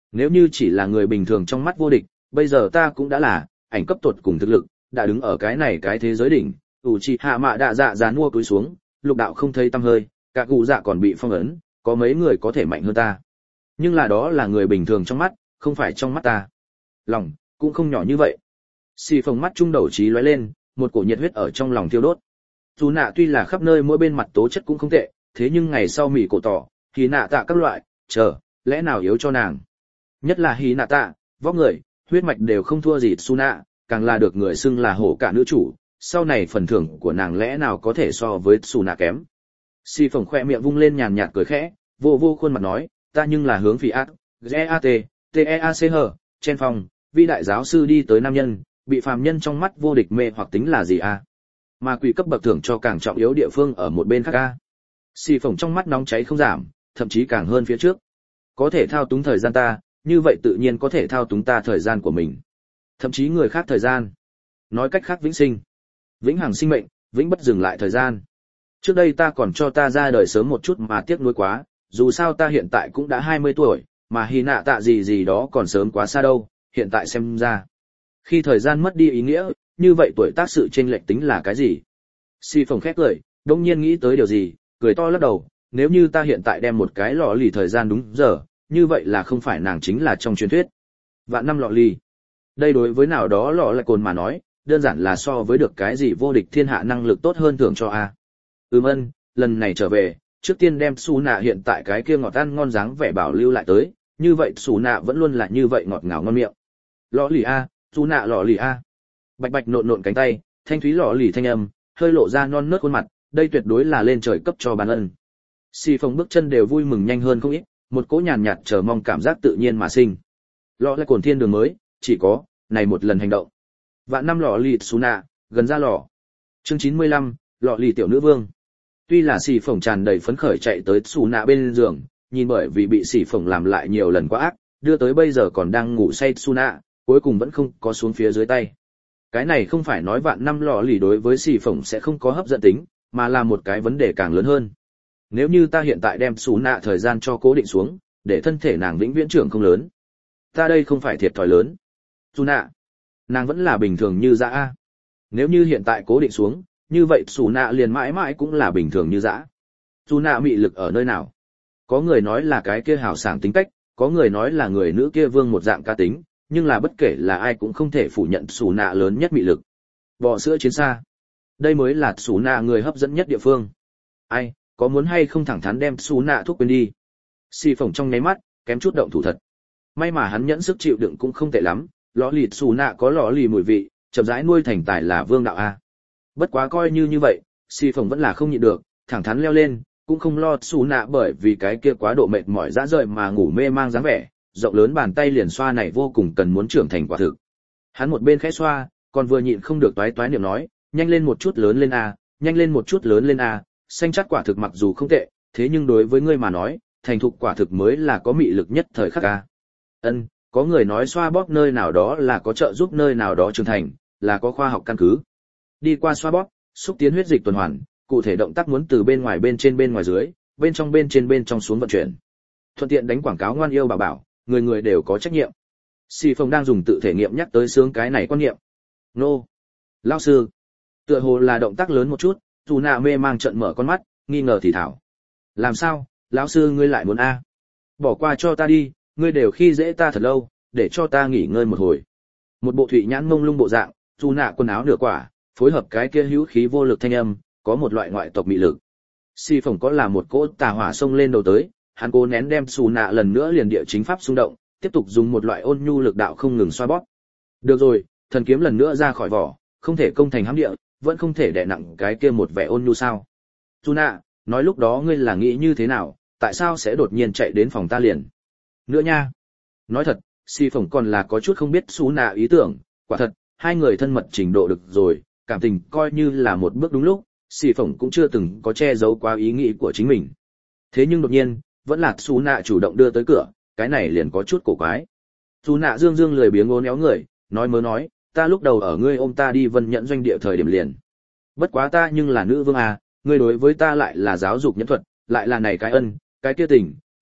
Nếu như chỉ là người bình thường trong mắt vô địch, bây giờ ta cũng đã là ảnh cấp tột cùng thực lực, đã đứng ở cái này cái thế giới đỉnh. ủ trì hạ mạ đạ dạ dán mua cúi xuống, lục đạo không thấy tăm hơi, cả cụ dạ còn bị phong ấn, có mấy người có thể mạnh hơn ta. Nhưng là đó là người bình thường trong mắt, không phải trong mắt ta. Lòng cũng không nhỏ như vậy. Xì phồng mắt trung đầu trí lóe lên, một cổ nhiệt huyết ở trong lòng thiêu đốt. Dù nạ tuy là khắp nơi mỗi bên mặt tố chất cũng không tệ, thế nhưng ngày sau mỉ cổ tỏ, hí nạ tạ các loại, chờ, lẽ nào yếu cho nàng. Nhất là hí nạ tạ, vóc người, huyết mạch đều không thua gì Su nạ, càng là được người xưng là hổ cả nữ chủ, sau này phần thưởng của nàng lẽ nào có thể so với Su nạ kém. Xì phồng khoe miệng vung lên nhàn nhạt cười khẽ, vô vô khuôn mặt nói, ta nhưng là hướng phi ác, G A T, T E A C H, trên phòng, vi đại giáo sư đi tới nam nhân, bị phàm nhân trong mắt vô địch mê hoặc tính là gì a? Mà quỷ cấp bậc thưởng cho càng trọng yếu địa phương ở một bên khác a. Xì phồng trong mắt nóng cháy không giảm, thậm chí càng hơn phía trước. Có thể thao túng thời gian ta, như vậy tự nhiên có thể thao túng ta thời gian của mình. Thậm chí người khác thời gian. Nói cách khác vĩnh sinh. Vĩnh hằng sinh mệnh, vĩnh bất dừng lại thời gian. Trước đây ta còn cho ta ra đời sớm một chút mà tiếc nuối quá, dù sao ta hiện tại cũng đã hai mươi tuổi, mà hy nạ tạ gì gì đó còn sớm quá xa đâu, hiện tại xem ra. Khi thời gian mất đi ý nghĩa, như vậy tuổi tác sự chênh lệch tính là cái gì? Si phồng khét cười, đông nhiên nghĩ tới điều gì, cười to lắc đầu, nếu như ta hiện tại đem một cái lọ lì thời gian đúng giờ, như vậy là không phải nàng chính là trong truyền thuyết. Vạn năm lọ lì. Đây đối với nào đó lọ lại cồn mà nói, đơn giản là so với được cái gì vô địch thiên hạ năng lực tốt hơn thưởng cho a. Ừm ân, lần này trở về, trước tiên đem Su nạ hiện tại cái kia ngọt ăn ngon dáng vẻ bảo lưu lại tới, như vậy Su nạ vẫn luôn là như vậy ngọt ngào ngon miệng. Lọ lì a, Su nạ lọ lì a. Bạch bạch nộn nộn cánh tay, thanh thúy lọ lì thanh âm, hơi lộ ra non nớt khuôn mặt, đây tuyệt đối là lên trời cấp cho ban ân. Xì phồng bước chân đều vui mừng nhanh hơn không ít, một cỗ nhàn nhạt chờ mong cảm giác tự nhiên mà sinh. Lọ lại cồn thiên đường mới, chỉ có này một lần hành động. Vạn năm lọ lì Su nạ, gần ra lọ. Chương chín mươi lăm, lọ lì tiểu nữ vương. Tuy là xì phồng tràn đầy phấn khởi chạy tới Su nạ bên giường, nhìn bởi vì bị xì phồng làm lại nhiều lần quá ác, đưa tới bây giờ còn đang ngủ say Su nạ, cuối cùng vẫn không có xuống phía dưới tay. Cái này không phải nói vạn năm lọ lì đối với xì phồng sẽ không có hấp dẫn tính, mà là một cái vấn đề càng lớn hơn. Nếu như ta hiện tại đem Su nạ thời gian cho cố định xuống, để thân thể nàng vĩnh viễn trưởng không lớn, ta đây không phải thiệt thòi lớn. Su nạ, nàng vẫn là bình thường như dã a. Nếu như hiện tại cố định xuống, như vậy Su nạ liền mãi mãi cũng là bình thường như dã. Su nạ mị lực ở nơi nào? Có người nói là cái kia hào sảng tính cách, có người nói là người nữ kia vương một dạng ca tính, nhưng là bất kể là ai cũng không thể phủ nhận Su nạ lớn nhất mị lực. Bò sữa chiến xa, đây mới là Su nạ người hấp dẫn nhất địa phương. Ai, có muốn hay không thẳng thắn đem Su nạ thuốc quên đi? Xì phồng trong nháy mắt, kém chút động thủ thật. May mà hắn nhẫn sức chịu đựng cũng không tệ lắm, lọ lì Su nạ có lọ lì mùi vị, chậm rãi nuôi thành tài là vương đạo a. Bất quá coi như như vậy, xì phồng vẫn là không nhịn được, thẳng thắn leo lên, cũng không lo Su nạ bởi vì cái kia quá độ mệt mỏi dã rời mà ngủ mê mang dáng vẻ, rộng lớn bàn tay liền xoa này vô cùng cần muốn trưởng thành quả thực. Hắn một bên khẽ xoa, còn vừa nhịn không được toái toái niệm nói, nhanh lên một chút lớn lên a, nhanh lên một chút lớn lên a, xanh chát quả thực mặc dù không tệ, thế nhưng đối với ngươi mà nói, thành thục quả thực mới là có mị lực nhất thời khắc a. Ân, có người nói xoa bóp nơi nào đó là có trợ giúp nơi nào đó trưởng thành, là có khoa học căn cứ. Đi qua xoa bóp, xúc tiến huyết dịch tuần hoàn, cụ thể động tác muốn từ bên ngoài bên trên bên ngoài dưới, bên trong bên trên bên trong xuống vận chuyển. Thuận tiện đánh quảng cáo ngoan yêu bảo bảo, người người đều có trách nhiệm. Xì Phong đang dùng tự thể nghiệm nhắc tới sướng cái này quan niệm. Nô, lão sư, tựa hồ là động tác lớn một chút, dù nạ mê mang trận mở con mắt, nghi ngờ thì thảo. Làm sao, lão sư ngươi lại muốn a? Bỏ qua cho ta đi, ngươi đều khi dễ ta thật lâu, để cho ta nghỉ ngơi một hồi. Một bộ thụy nhãn mông lung bộ dạng, dù nạ quần áo nửa quả, phối hợp cái kia hữu khí vô lực thanh âm, có một loại ngoại tộc mị lực. Si Phong có là một cỗ tà hỏa xông lên đầu tới, hắn cố nén đem xù nạ lần nữa liền địa chính pháp xung động, tiếp tục dùng một loại ôn nhu lực đạo không ngừng xoa bóp. Được rồi, thần kiếm lần nữa ra khỏi vỏ, không thể công thành hãm địa, vẫn không thể đè nặng cái kia một vẻ ôn nhu sao? Su nạ, nói lúc đó ngươi là nghĩ như thế nào, tại sao sẽ đột nhiên chạy đến phòng ta liền? Nữa nha. Nói thật, Si Phong còn là có chút không biết Su nạ ý tưởng, quả thật, hai người thân mật trình độ được rồi, cảm tình coi như là một bước đúng lúc, Si Phong cũng chưa từng có che giấu quá ý nghĩ của chính mình. Thế nhưng đột nhiên, vẫn là Su nạ chủ động đưa tới cửa, cái này liền có chút cổ quái. Su nạ dương dương lười biếng ngố néo người, nói mớ nói, ta lúc đầu ở ngươi ôm ta đi Vân Nhẫn doanh địa thời điểm liền. Bất quá ta nhưng là nữ vương à, ngươi đối với ta lại là giáo dục nhẫn thuật, lại là này cái ân, cái kia tình,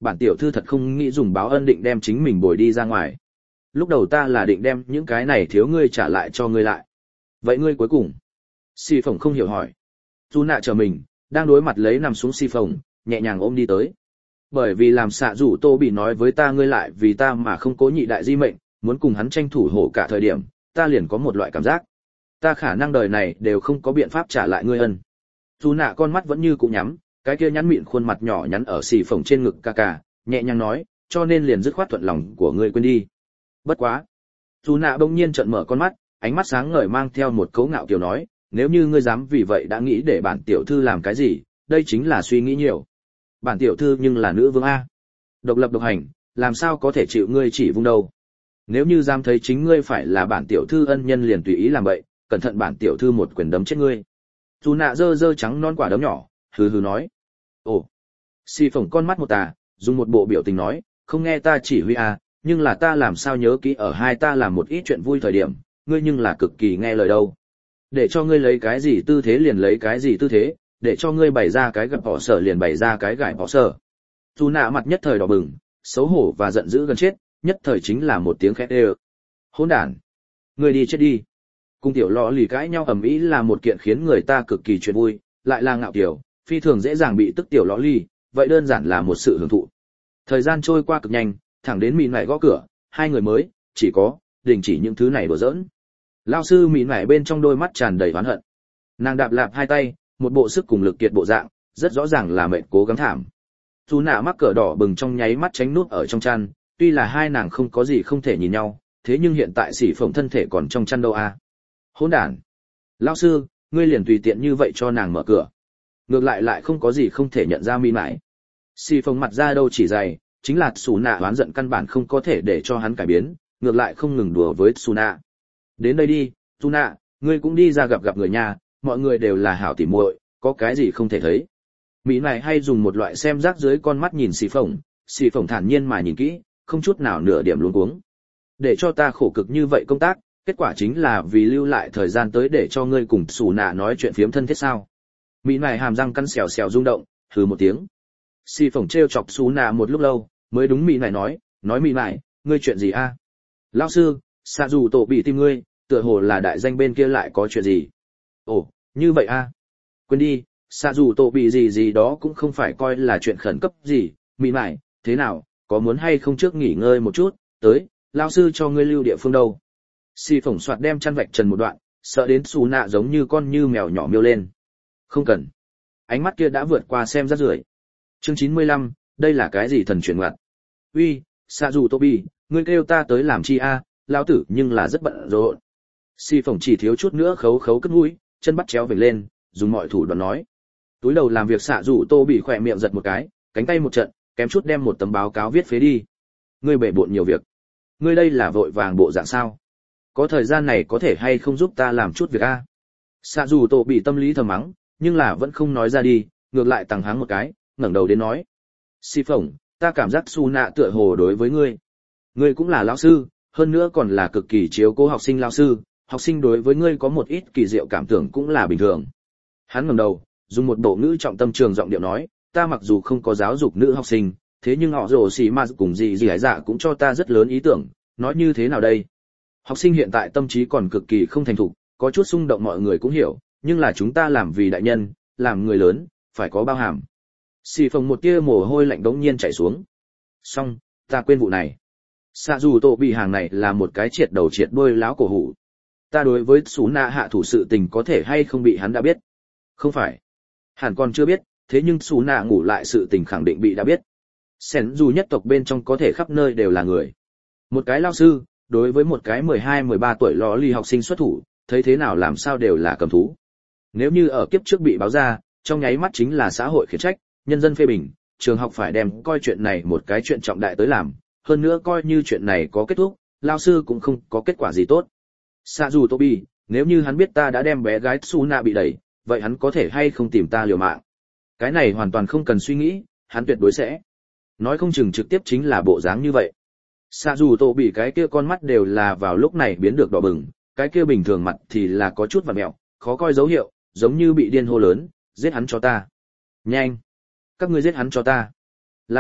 bản tiểu thư thật không nghĩ dùng báo ân định đem chính mình bồi đi ra ngoài. Lúc đầu ta là định đem những cái này thiếu ngươi trả lại cho ngươi lại. Vậy ngươi cuối cùng? Si Phồng không hiểu hỏi. Dù nạ chờ mình, đang đối mặt lấy nằm xuống Si Phồng, nhẹ nhàng ôm đi tới. Bởi vì làm xạ rủ Tô bị nói với ta ngươi lại vì ta mà không cố nhị đại di mệnh, muốn cùng hắn tranh thủ hổ cả thời điểm, ta liền có một loại cảm giác. Ta khả năng đời này đều không có biện pháp trả lại ngươi ân. Dù nạ con mắt vẫn như cũ nhắm, cái kia nhắn mịn khuôn mặt nhỏ nhắn ở xì phồng trên ngực ca ca, nhẹ nhàng nói, cho nên liền dứt khoát thuận lòng của ngươi quên đi. Bất quá. Dù nạ bỗng nhiên trợn mở con mắt, ánh mắt sáng ngời mang theo một cấu ngạo kiều nói, nếu như ngươi dám vì vậy đã nghĩ để bản tiểu thư làm cái gì, đây chính là suy nghĩ nhiều. Bản tiểu thư nhưng là nữ vương A. Độc lập độc hành, làm sao có thể chịu ngươi chỉ vung đâu. Nếu như dám thấy chính ngươi phải là bản tiểu thư ân nhân liền tùy ý làm vậy, cẩn thận bản tiểu thư một quyền đấm chết ngươi. Dù nạ dơ dơ trắng non quả đấm nhỏ, hừ hừ nói. Ồ. Xì phồng con mắt một tà, dùng một bộ biểu tình nói, không nghe ta chỉ huy à, nhưng là ta làm sao nhớ kỹ ở hai ta làm một ít chuyện vui thời điểm, ngươi nhưng là cực kỳ nghe lời đâu. Để cho ngươi lấy cái gì tư thế liền lấy cái gì tư thế, để cho ngươi bày ra cái gập bỏ sở liền bày ra cái gải bỏ sở. Dù nạ mặt nhất thời đỏ bừng, xấu hổ và giận dữ gần chết, nhất thời chính là một tiếng khét ê. Hỗn đản, ngươi đi chết đi. Cung tiểu lọ lì cãi nhau ầm ĩ là một kiện khiến người ta cực kỳ chuyện vui, lại là ngạo kiểu, phi thường dễ dàng bị tức tiểu lọ lì, vậy đơn giản là một sự hưởng thụ. Thời gian trôi qua cực nhanh, thẳng đến mịn mải gõ cửa, hai người mới chỉ có đình chỉ những thứ này đùa giỡn. Lao sư mịn mải bên trong đôi mắt tràn đầy oán hận. Nàng đạp lạp hai tay, một bộ sức cùng lực kiệt bộ dạng, rất rõ ràng là mệt cố gắng thảm. Dù nạ mắc cỡ đỏ bừng trong nháy mắt tránh nút ở trong chăn, tuy là hai nàng không có gì không thể nhìn nhau, thế nhưng hiện tại xỉ phồng thân thể còn trong chăn đâu a. À? Hỗn đản. Lão sư, ngươi liền tùy tiện như vậy cho nàng mở cửa. Ngược lại lại không có gì không thể nhận ra mi mãi. Xỉ phồng mặt ra đâu chỉ dày, chính là Sú nạ oán giận căn bản không có thể để cho hắn cải biến, ngược lại không ngừng đùa với Sú nạ. Đến đây đi, Sú nạ, ngươi cũng đi ra gặp gặp người nhà, mọi người đều là hảo tỉ muội, có cái gì không thể thấy. Mỹ này hay dùng một loại xem rác dưới con mắt nhìn xì phồng, xì phồng thản nhiên mà nhìn kỹ, không chút nào nửa điểm luống cuống. Để cho ta khổ cực như vậy công tác, kết quả chính là vì lưu lại thời gian tới để cho ngươi cùng Sú nạ nói chuyện phiếm thân thiết sao. Mỹ này hàm răng cắn xèo xèo rung động, hừ một tiếng. Xì phồng trêu chọc Sú nạ một lúc lâu, mới đúng Mỹ này nói, nói Mỹ này, ngươi chuyện gì a? Lão sư, xạ dù tổ bị tìm ngươi, tựa hồ là đại danh bên kia lại có chuyện gì. Ồ, như vậy a? Quên đi, xạ dù tổ bị gì gì đó cũng không phải coi là chuyện khẩn cấp gì. Mỹ mại, thế nào, có muốn hay không trước nghỉ ngơi một chút, tới, lao sư cho ngươi lưu địa phương đâu. Xì phổng soạt đem chăn vạch trần một đoạn, sợ đến Sú nạ giống như con như mèo nhỏ miêu lên. Không cần. Ánh mắt kia đã vượt qua xem rát rưởi. Chương chín mươi lăm, đây là cái gì thần truyền ngoặt. Uy, xạ dù tổ bị, ngươi kêu ta tới làm chi a, lao tử nhưng là rất bận rộn. Xì phổng chỉ thiếu chút nữa khấu khấu cất mũi, chân bắt chéo vểnh lên, dùng mọi thủ đoạn nói. Túi đầu làm việc xạ rủ tô bị khỏe miệng giật một cái, cánh tay một trận, kém chút đem một tấm báo cáo viết phế đi. Ngươi bể bộn nhiều việc. Ngươi đây là vội vàng bộ dạng sao? Có thời gian này có thể hay không giúp ta làm chút việc a? À? Xạ rủ tô bị tâm lý thầm mắng, nhưng là vẫn không nói ra đi, ngược lại tăng háng một cái, ngẩng đầu đến nói. Xì phổng, ta cảm giác Sú nạ tựa hồ đối với ngươi. Ngươi cũng là lão sư, hơn nữa còn là cực kỳ chiếu cố học sinh lão sư, học sinh đối với ngươi có một ít kỳ diệu cảm tưởng cũng là bình thường. Hắn ngẩng đầu, dùng một bộ ngữ trọng tâm trường giọng điệu nói, ta mặc dù không có giáo dục nữ học sinh, thế nhưng họ rồ xì ma cùng gì gì hải dạ cũng cho ta rất lớn ý tưởng, nói như thế nào đây? Học sinh hiện tại tâm trí còn cực kỳ không thành thục, có chút xung động mọi người cũng hiểu, nhưng là chúng ta làm vì đại nhân, làm người lớn, phải có bao hàm. Xì phồng một tia mồ hôi lạnh đống nhiên chảy xuống. Xong, ta quên vụ này. Xạ dù tổ bị hàng này là một cái triệt đầu triệt đuôi láo cổ hủ. Ta đối với Sú nạ hạ thủ sự tình có thể hay không bị hắn đã biết? Không phải. Hẳn còn chưa biết, thế nhưng Sú nạ ngủ lại sự tình khẳng định bị đã biết. Sen dù nhất tộc bên trong có thể khắp nơi đều là người. Một cái lao sư, đối với một cái mười hai mười ba tuổi lò ly học sinh xuất thủ, thấy thế nào làm sao đều là cầm thú. Nếu như ở kiếp trước bị báo ra, trong nháy mắt chính là xã hội khiển trách, nhân dân phê bình, trường học phải đem coi chuyện này một cái chuyện trọng đại tới làm, hơn nữa coi như chuyện này có kết thúc, lao sư cũng không có kết quả gì tốt. Xạ dù Tobi, nếu như hắn biết ta đã đem bé gái Sú nạ bị đẩy, vậy hắn có thể hay không tìm ta liều mạng? Cái này hoàn toàn không cần suy nghĩ, hắn tuyệt đối sẽ. Nói không chừng trực tiếp chính là bộ dáng như vậy. Xạ dù Tobi cái kia con mắt đều là vào lúc này biến được đỏ bừng, cái kia bình thường mặt thì là có chút vặn mẹo, khó coi dấu hiệu, giống như bị điên hô lớn, giết hắn cho ta. Nhanh! Các ngươi giết hắn cho ta. Là,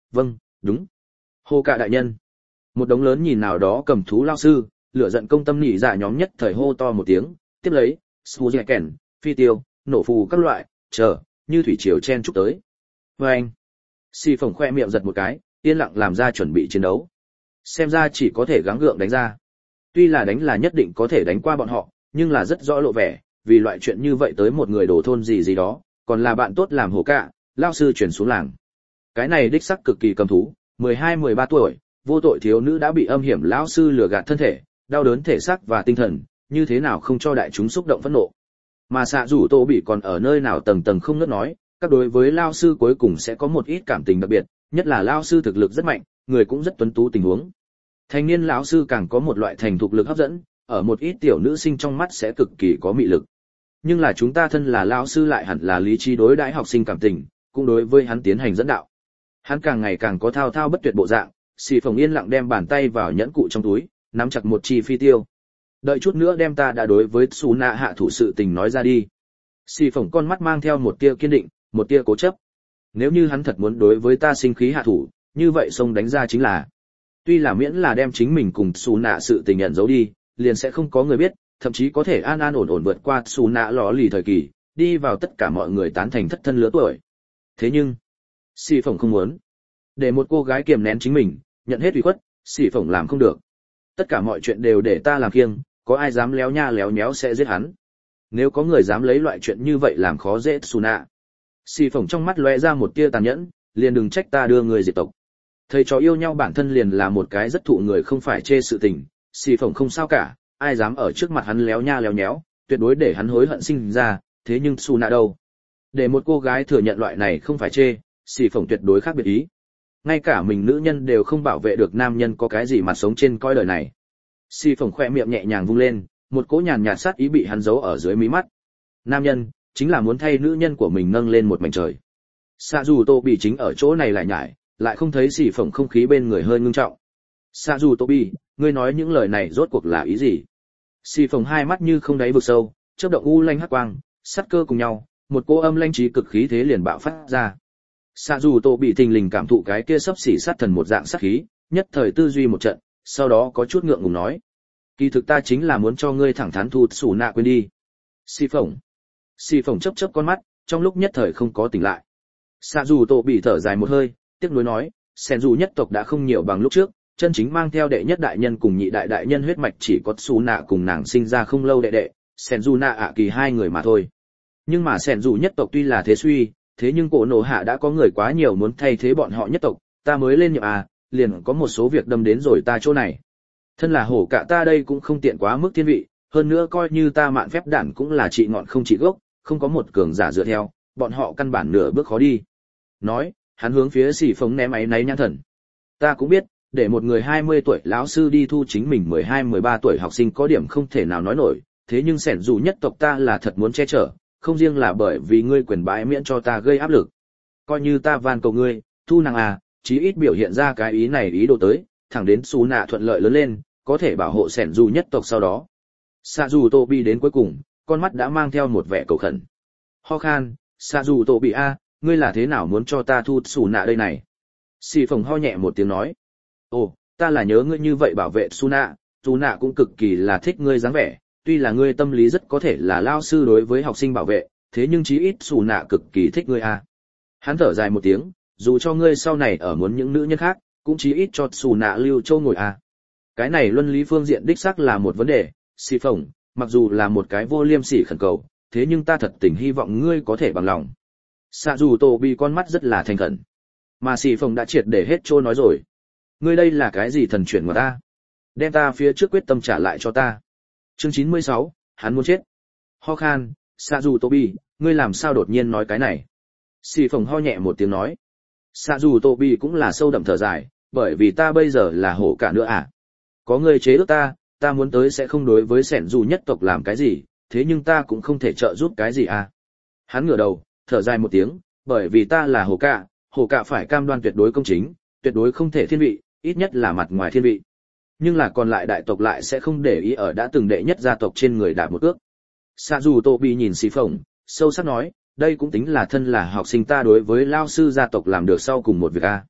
vâng, đúng. Hô cả đại nhân. Một đống lớn nhìn nào đó cầm thú lao sư, lửa giận công tâm nhị dạ nhóm nhất thời hô to một tiếng, tiếp lấy, Suzuken, phi tiêu, nổ phù các loại, chờ, như thủy triều chen chúc tới. Vâng. Xì phồng khoe miệng giật một cái, yên lặng làm ra chuẩn bị chiến đấu. Xem ra chỉ có thể gắng gượng đánh ra. Tuy là đánh là nhất định có thể đánh qua bọn họ, nhưng là rất rõ lộ vẻ, vì loại chuyện như vậy tới một người đổ thôn gì gì đó, còn là bạn tốt làm hổ cạ, lao sư chuyển xuống làng. Cái này đích sắc cực kỳ cầm thú, mười hai mười ba tuổi, vô tội thiếu nữ đã bị âm hiểm lão sư lừa gạt thân thể, đau đớn thể xác và tinh thần, như thế nào không cho đại chúng xúc động phẫn nộ. Mà xạ rủ tô bị còn ở nơi nào tầng tầng không ngớt nói, các đối với lao sư cuối cùng sẽ có một ít cảm tình đặc biệt, nhất là lao sư thực lực rất mạnh, người cũng rất tuấn tú tình huống. Thanh niên lão sư càng có một loại thành thục lực hấp dẫn, ở một ít tiểu nữ sinh trong mắt sẽ cực kỳ có mị lực. Nhưng là chúng ta thân là lão sư lại hẳn là lý trí đối đãi học sinh cảm tình, cũng đối với hắn tiến hành dẫn đạo. Hắn càng ngày càng có thao thao bất tuyệt bộ dạng, Xì Phồng yên lặng đem bàn tay vào nhẫn cụ trong túi, nắm chặt một chi phi tiêu. Đợi chút nữa đem ta đã đối với Tsuna hạ thủ sự tình nói ra đi. Xì Phồng con mắt mang theo một tia kiên định, một tia cố chấp. Nếu như hắn thật muốn đối với ta sinh khí hạ thủ, như vậy xông đánh ra chính là. Tuy là miễn là đem chính mình cùng Tsuna sự tình nhận giấu đi, liền sẽ không có người biết, thậm chí có thể an an ổn ổn vượt qua Tsuna ló lì thời kỳ, đi vào tất cả mọi người tán thành thất thân lứa tuổi. Thế nhưng, Xì Phồng không muốn. Để một cô gái kiềm nén chính mình, nhận hết ủy khuất, Xì Phồng làm không được. Tất cả mọi chuyện đều để ta làm kiêng, có ai dám léo nha léo nhéo sẽ giết hắn. Nếu có người dám lấy loại chuyện như vậy làm khó dễ Tsuna. Xì Phồng trong mắt lóe ra một tia tàn nhẫn, liền đừng trách ta đưa người diệt tộc. Thầy trò yêu nhau bản thân liền là một cái rất thụ người không phải chê sự tình, Xì Phồng không sao cả, ai dám ở trước mặt hắn léo nha léo nhéo, tuyệt đối để hắn hối hận sinh ra, thế nhưng Tsuna đâu? Để một cô gái thừa nhận loại này không phải chê, Xì Phồng tuyệt đối khác biệt ý. Ngay cả mình nữ nhân đều không bảo vệ được nam nhân có cái gì mà sống trên coi đời này. Xì Phồng khoe miệng nhẹ nhàng vung lên, một cỗ nhàn nhạt sát ý bị hắn giấu ở dưới mí mắt. Nam nhân chính là muốn thay nữ nhân của mình nâng lên một mảnh trời. Sạ dù Tô Bỉ chính ở chỗ này lại nhải, lại không thấy Xì Phồng không khí bên người hơi ngưng trọng. Sạ dù Tô Bỉ, ngươi nói những lời này rốt cuộc là ý gì? Xì Phồng hai mắt như không đáy vực sâu, chớp động u lanh hắc quang, sắt cơ cùng nhau, một cỗ âm lanh trí cực khí thế liền bạo phát ra. Sạ dù Tô Bỉ thình lình cảm thụ cái kia sắp xỉ sát thần một dạng sát khí, nhất thời tư duy một trận, sau đó có chút ngượng ngùng nói: kỳ thực ta chính là muốn cho ngươi thẳng thắn thu sủ nạ quên đi. Xì Phồng. Xì Phồng chớp chớp con mắt, trong lúc nhất thời không có tỉnh lại. Sạ dù Tô Bỉ thở dài một hơi, tiếc nuối nói: sen dù nhất tộc đã không nhiều bằng lúc trước, chân chính mang theo đệ nhất đại nhân cùng nhị đại đại nhân huyết mạch chỉ có sủ nạ cùng nàng sinh ra không lâu đệ đệ, sen dù nạ ạ kỳ hai người mà thôi. Nhưng mà sen dù nhất tộc tuy là thế suy, thế nhưng cổ nổ hạ đã có người quá nhiều muốn thay thế bọn họ nhất tộc, ta mới lên nhiệm à, liền có một số việc đâm đến rồi ta chỗ này. Thân là hổ cả ta đây cũng không tiện quá mức thiên vị, hơn nữa coi như ta mạn phép đản cũng là trị ngọn không trị gốc, không có một cường giả dựa theo, bọn họ căn bản nửa bước khó đi. Nói, hắn hướng phía Xì Phồng ném áy náy nhãn thần. Ta cũng biết, để một người hai mươi tuổi lão sư đi thu chính mình mười hai mười ba tuổi học sinh có điểm không thể nào nói nổi, thế nhưng sẻn dù nhất tộc ta là thật muốn che chở, không riêng là bởi vì ngươi quyền bãi miễn cho ta gây áp lực. Coi như ta van cầu ngươi, thu nàng à, chí ít biểu hiện ra cái ý này ý đồ tới, thẳng đến xú nạ thuận lợi lớn lên, có thể bảo hộ sẻn dù nhất tộc sau đó. Sạ dù Tô Bỉ đến cuối cùng, con mắt đã mang theo một vẻ cầu khẩn. Ho khan, Sạ dù Tô Bỉ a, ngươi là thế nào muốn cho ta thu xù nạ đây này? Xì Phồng ho nhẹ một tiếng nói. Ồ, ta là nhớ ngươi như vậy bảo vệ xù nạ, xù nạ cũng cực kỳ là thích ngươi dáng vẻ, tuy là ngươi tâm lý rất có thể là lao sư đối với học sinh bảo vệ, thế nhưng chí ít xù nạ cực kỳ thích ngươi a. Hắn thở dài một tiếng, dù cho ngươi sau này ở muốn những nữ nhân khác, cũng chí ít cho xù nạ lưu châu ngồi a. Cái này luân lý phương diện đích xác là một vấn đề, Xì Phồng, mặc dù là một cái vô liêm sỉ khẩn cầu, thế nhưng ta thật tình hy vọng ngươi có thể bằng lòng. Sạ dù Tô Bỉ con mắt rất là thành khẩn, mà Xì Phồng đã triệt để hết trôi nói rồi. Ngươi đây là cái gì thần chuyển của ta? Đem ta phía trước quyết tâm trả lại cho ta. Chương chín mươi sáu, hắn muốn chết. Ho khan, Sạ dù Tô Bỉ, ngươi làm sao đột nhiên nói cái này? Xì Phồng ho nhẹ một tiếng nói. Sạ dù Tô Bỉ cũng là sâu đậm thở dài, bởi vì ta bây giờ là hổ cả nữa à? Có người chế ước ta, ta muốn tới sẽ không đối với sẻn dù nhất tộc làm cái gì, thế nhưng ta cũng không thể trợ giúp cái gì à. Hắn ngửa đầu, thở dài một tiếng, bởi vì ta là hổ cả, hổ cả phải cam đoan tuyệt đối công chính, tuyệt đối không thể thiên vị, ít nhất là mặt ngoài thiên vị. Nhưng là còn lại đại tộc lại sẽ không để ý ở đã từng đệ nhất gia tộc trên người đạp một cước. Sạ dù Tô Bỉ nhìn Xì Phồng, sâu sắc nói, đây cũng tính là thân là học sinh ta đối với lao sư gia tộc làm được sau cùng một việc a.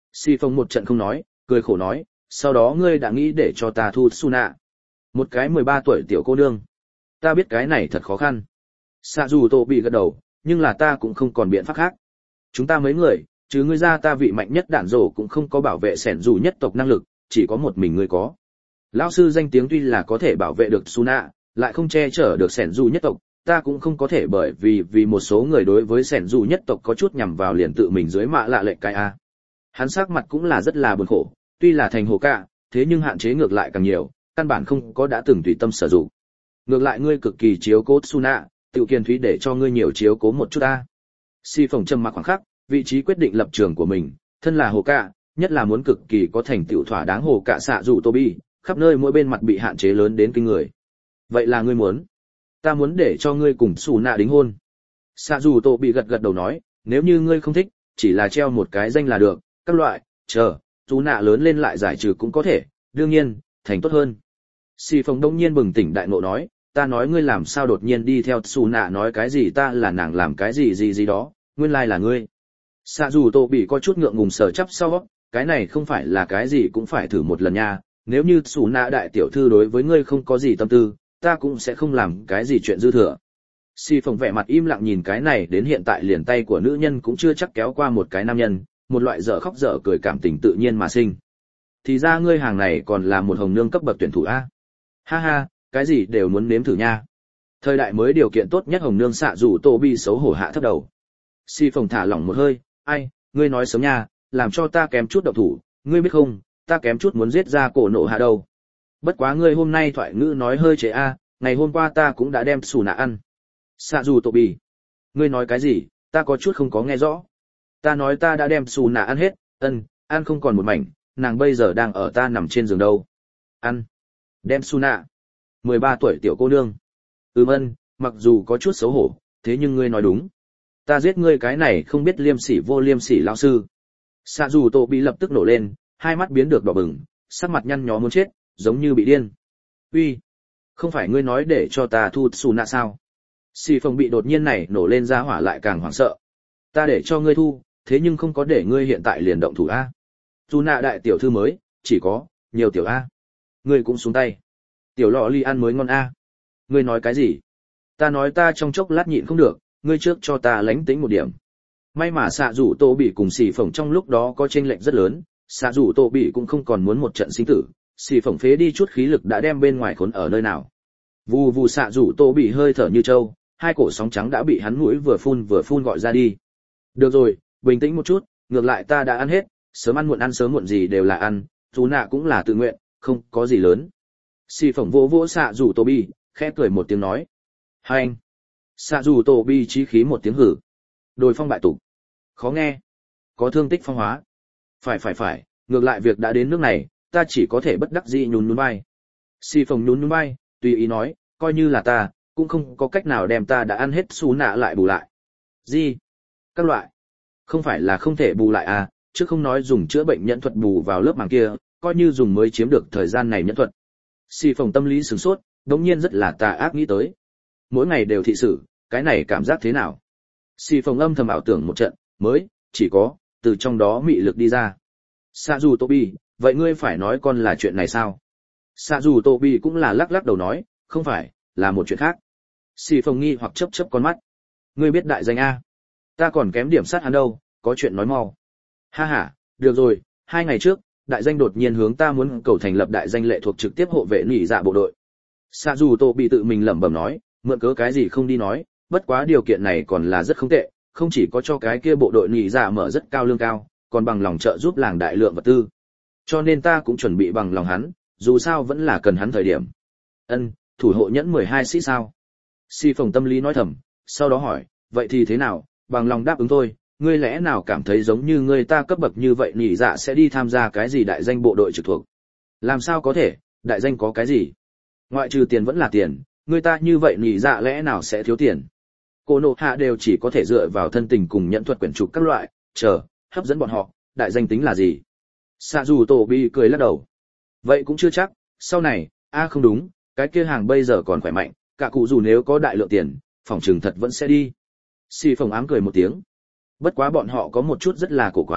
Si Phong một trận không nói, cười khổ nói, sau đó ngươi đã nghĩ để cho ta thu Suna. Một cái mười ba tuổi tiểu cô nương. Ta biết cái này thật khó khăn. Sạ dù Tô bị gật đầu, nhưng là ta cũng không còn biện pháp khác. Chúng ta mấy người, chứ ngươi ra ta vị mạnh nhất đạn rổ cũng không có bảo vệ sẻn dù nhất tộc năng lực, chỉ có một mình ngươi có. Lão sư danh tiếng tuy là có thể bảo vệ được Suna, lại không che chở được sẻn dù nhất tộc, ta cũng không có thể bởi vì vì một số người đối với sẻn dù nhất tộc có chút nhằm vào liền tự mình dưới mạ lạ lệnh cái a. Hắn sắc mặt cũng là rất là buồn khổ, tuy là thành hồ cạ, thế nhưng hạn chế ngược lại càng nhiều, căn bản không có đã từng tùy tâm sử dụng. Ngược lại ngươi cực kỳ chiếu cố Suna, tự kiên thúy để cho ngươi nhiều chiếu cố một chút a. Si Phồng trầm mặc khoảng khắc, vị trí quyết định lập trường của mình, thân là hồ cạ, nhất là muốn cực kỳ có thành tựu thỏa đáng hồ cạ xạ dù Tobi, khắp nơi mỗi bên mặt bị hạn chế lớn đến kinh người. Vậy là ngươi muốn? Ta muốn để cho ngươi cùng Suna đính hôn. Xạ dù Tobi gật gật đầu nói, nếu như ngươi không thích, chỉ là treo một cái danh là được, các loại, chờ, Suna lớn lên lại giải trừ cũng có thể, đương nhiên, thành tốt hơn. Si Phồng đông nhiên bừng tỉnh đại ngộ nói, ta nói ngươi làm sao đột nhiên đi theo Suna nói cái gì ta là nàng làm cái gì gì gì đó, nguyên lai là ngươi. Xạ dù Tô bị có chút ngượng ngùng sờ chắp sau, cái này không phải là cái gì cũng phải thử một lần nha, nếu như Suna đại tiểu thư đối với ngươi không có gì tâm tư, ta cũng sẽ không làm cái gì chuyện dư thừa. Si Phồng vẻ mặt im lặng nhìn cái này đến hiện tại liền tay của nữ nhân cũng chưa chắc kéo qua một cái nam nhân, một loại dở khóc dở cười cảm tình tự nhiên mà sinh. Thì ra ngươi hàng này còn là một hồng nương cấp bậc tuyển thủ a. Ha ha, cái gì đều muốn nếm thử nha. Thời đại mới điều kiện tốt nhất hồng nương xạ dù Tô bị xấu hổ hạ thấp đầu. Si Phồng thả lỏng một hơi, ai, ngươi nói sớm nha, làm cho ta kém chút động thủ, ngươi biết không, ta kém chút muốn giết ra cổ nộ hạ đâu. Bất quá ngươi hôm nay thoại ngữ nói hơi trễ a, ngày hôm qua ta cũng đã đem xù nạ ăn. Xạ dù Tô bị, ngươi nói cái gì, ta có chút không có nghe rõ. Ta nói ta đã đem xù nạ ăn hết, ân, ăn không còn một mảnh, nàng bây giờ đang ở ta nằm trên giường đâu. Ăn. Đem xù nạ. mười ba tuổi tiểu cô nương. Ừm ân, mặc dù có chút xấu hổ, thế nhưng ngươi nói đúng. Ta giết ngươi cái này không biết liêm sỉ vô liêm sỉ lão sư. Xạ dù Tô bị lập tức nổ lên, hai mắt biến được đỏ bừng, sắc mặt nhăn nhó muốn chết, giống như bị điên. Uy, không phải ngươi nói để cho ta thu xù nạ sao? Si Phồng bị đột nhiên này nổ lên ra hỏa lại càng hoảng sợ. Ta để cho ngươi thu, thế nhưng không có để ngươi hiện tại liền động thủ a. Xù nạ đại tiểu thư mới, chỉ có nhiều tiểu a. Ngươi cũng xuống tay. Tiểu lọ ly ăn mới ngon a. Ngươi nói cái gì? Ta nói ta trong chốc lát nhịn không được, ngươi trước cho ta lánh tính một điểm. May mà xạ rủ Tô bị cùng xì phồng trong lúc đó có chênh lệch rất lớn, xạ rủ Tô bị cũng không còn muốn một trận sinh tử, xì phồng phế đi chút khí lực đã đem bên ngoài khốn ở nơi nào. Vù vù xạ rủ Tô bị hơi thở như trâu, hai cổ sóng trắng đã bị hắn mũi vừa phun vừa phun gọi ra đi. Được rồi, bình tĩnh một chút, ngược lại ta đã ăn hết, sớm ăn muộn ăn sớm muộn gì đều là ăn, dù nạ cũng là tự nguyện, không có gì lớn. Xì phồng vỗ vỗ xạ rủ Tô bị, khẽ cười một tiếng nói. Hai anh. Xạ dù Tô bi chí khí một tiếng hử. Đồi phong bại tục. Khó nghe. Có thương tích phong hóa. Phải phải phải, ngược lại việc đã đến nước này, ta chỉ có thể bất đắc dĩ nhún nhún vai. Si Phồng nhún nhún vai, tùy ý nói, coi như là ta, cũng không có cách nào đem ta đã ăn hết xú nạ lại bù lại. Gì? Các loại. Không phải là không thể bù lại à, chứ không nói dùng chữa bệnh nhẫn thuật bù vào lớp màng kia, coi như dùng mới chiếm được thời gian này nhẫn thuật. Si Phồng tâm lý sửng sốt, đống nhiên rất là tà ác nghĩ tới. Mỗi ngày đều thị sự, cái này cảm giác thế nào? Si Phồng âm thầm ảo tưởng một trận, mới, chỉ có, từ trong đó mị lực đi ra. Sa dù Tobi, vậy ngươi phải nói con là chuyện này sao? Sa dù Tobi cũng là lắc lắc đầu nói, không phải, là một chuyện khác. Si Phồng nghi hoặc chớp chớp con mắt. Ngươi biết đại danh A? Ta còn kém điểm sát hắn đâu, có chuyện nói mau. Ha ha, được rồi, hai ngày trước, đại danh đột nhiên hướng ta muốn cầu thành lập đại danh lệ thuộc trực tiếp hộ vệ nỉ dạ bộ đội. Sa dù Tobi tự mình lẩm bẩm nói, mượn cớ cái gì không đi nói, bất quá điều kiện này còn là rất không tệ, không chỉ có cho cái kia bộ đội nỉ dạ mở rất cao lương cao, còn bằng lòng trợ giúp làng đại lượng vật tư. Cho nên ta cũng chuẩn bị bằng lòng hắn, dù sao vẫn là cần hắn thời điểm. Ân, thủ hộ nhẫn mười hai sĩ sao? Si Phồng tâm lý nói thầm, sau đó hỏi, vậy thì thế nào, bằng lòng đáp ứng thôi, ngươi lẽ nào cảm thấy giống như ngươi ta cấp bậc như vậy nỉ dạ sẽ đi tham gia cái gì đại danh bộ đội trực thuộc? Làm sao có thể, đại danh có cái gì? Ngoại trừ tiền vẫn là tiền, người ta như vậy nỉ dạ lẽ nào sẽ thiếu tiền? Cô nộ hạ đều chỉ có thể dựa vào thân tình cùng nhận thuật quyển trục các loại, chờ, hấp dẫn bọn họ, đại danh tính là gì? Sa dù Tổ Bi cười lắc đầu. Vậy cũng chưa chắc, sau này, a à không đúng, cái kia hàng bây giờ còn khỏe mạnh, cả cụ dù nếu có đại lượng tiền, phòng trừng thật vẫn sẽ đi. Si Phồng ám cười một tiếng. Bất quá bọn họ có một chút rất là cổ quái,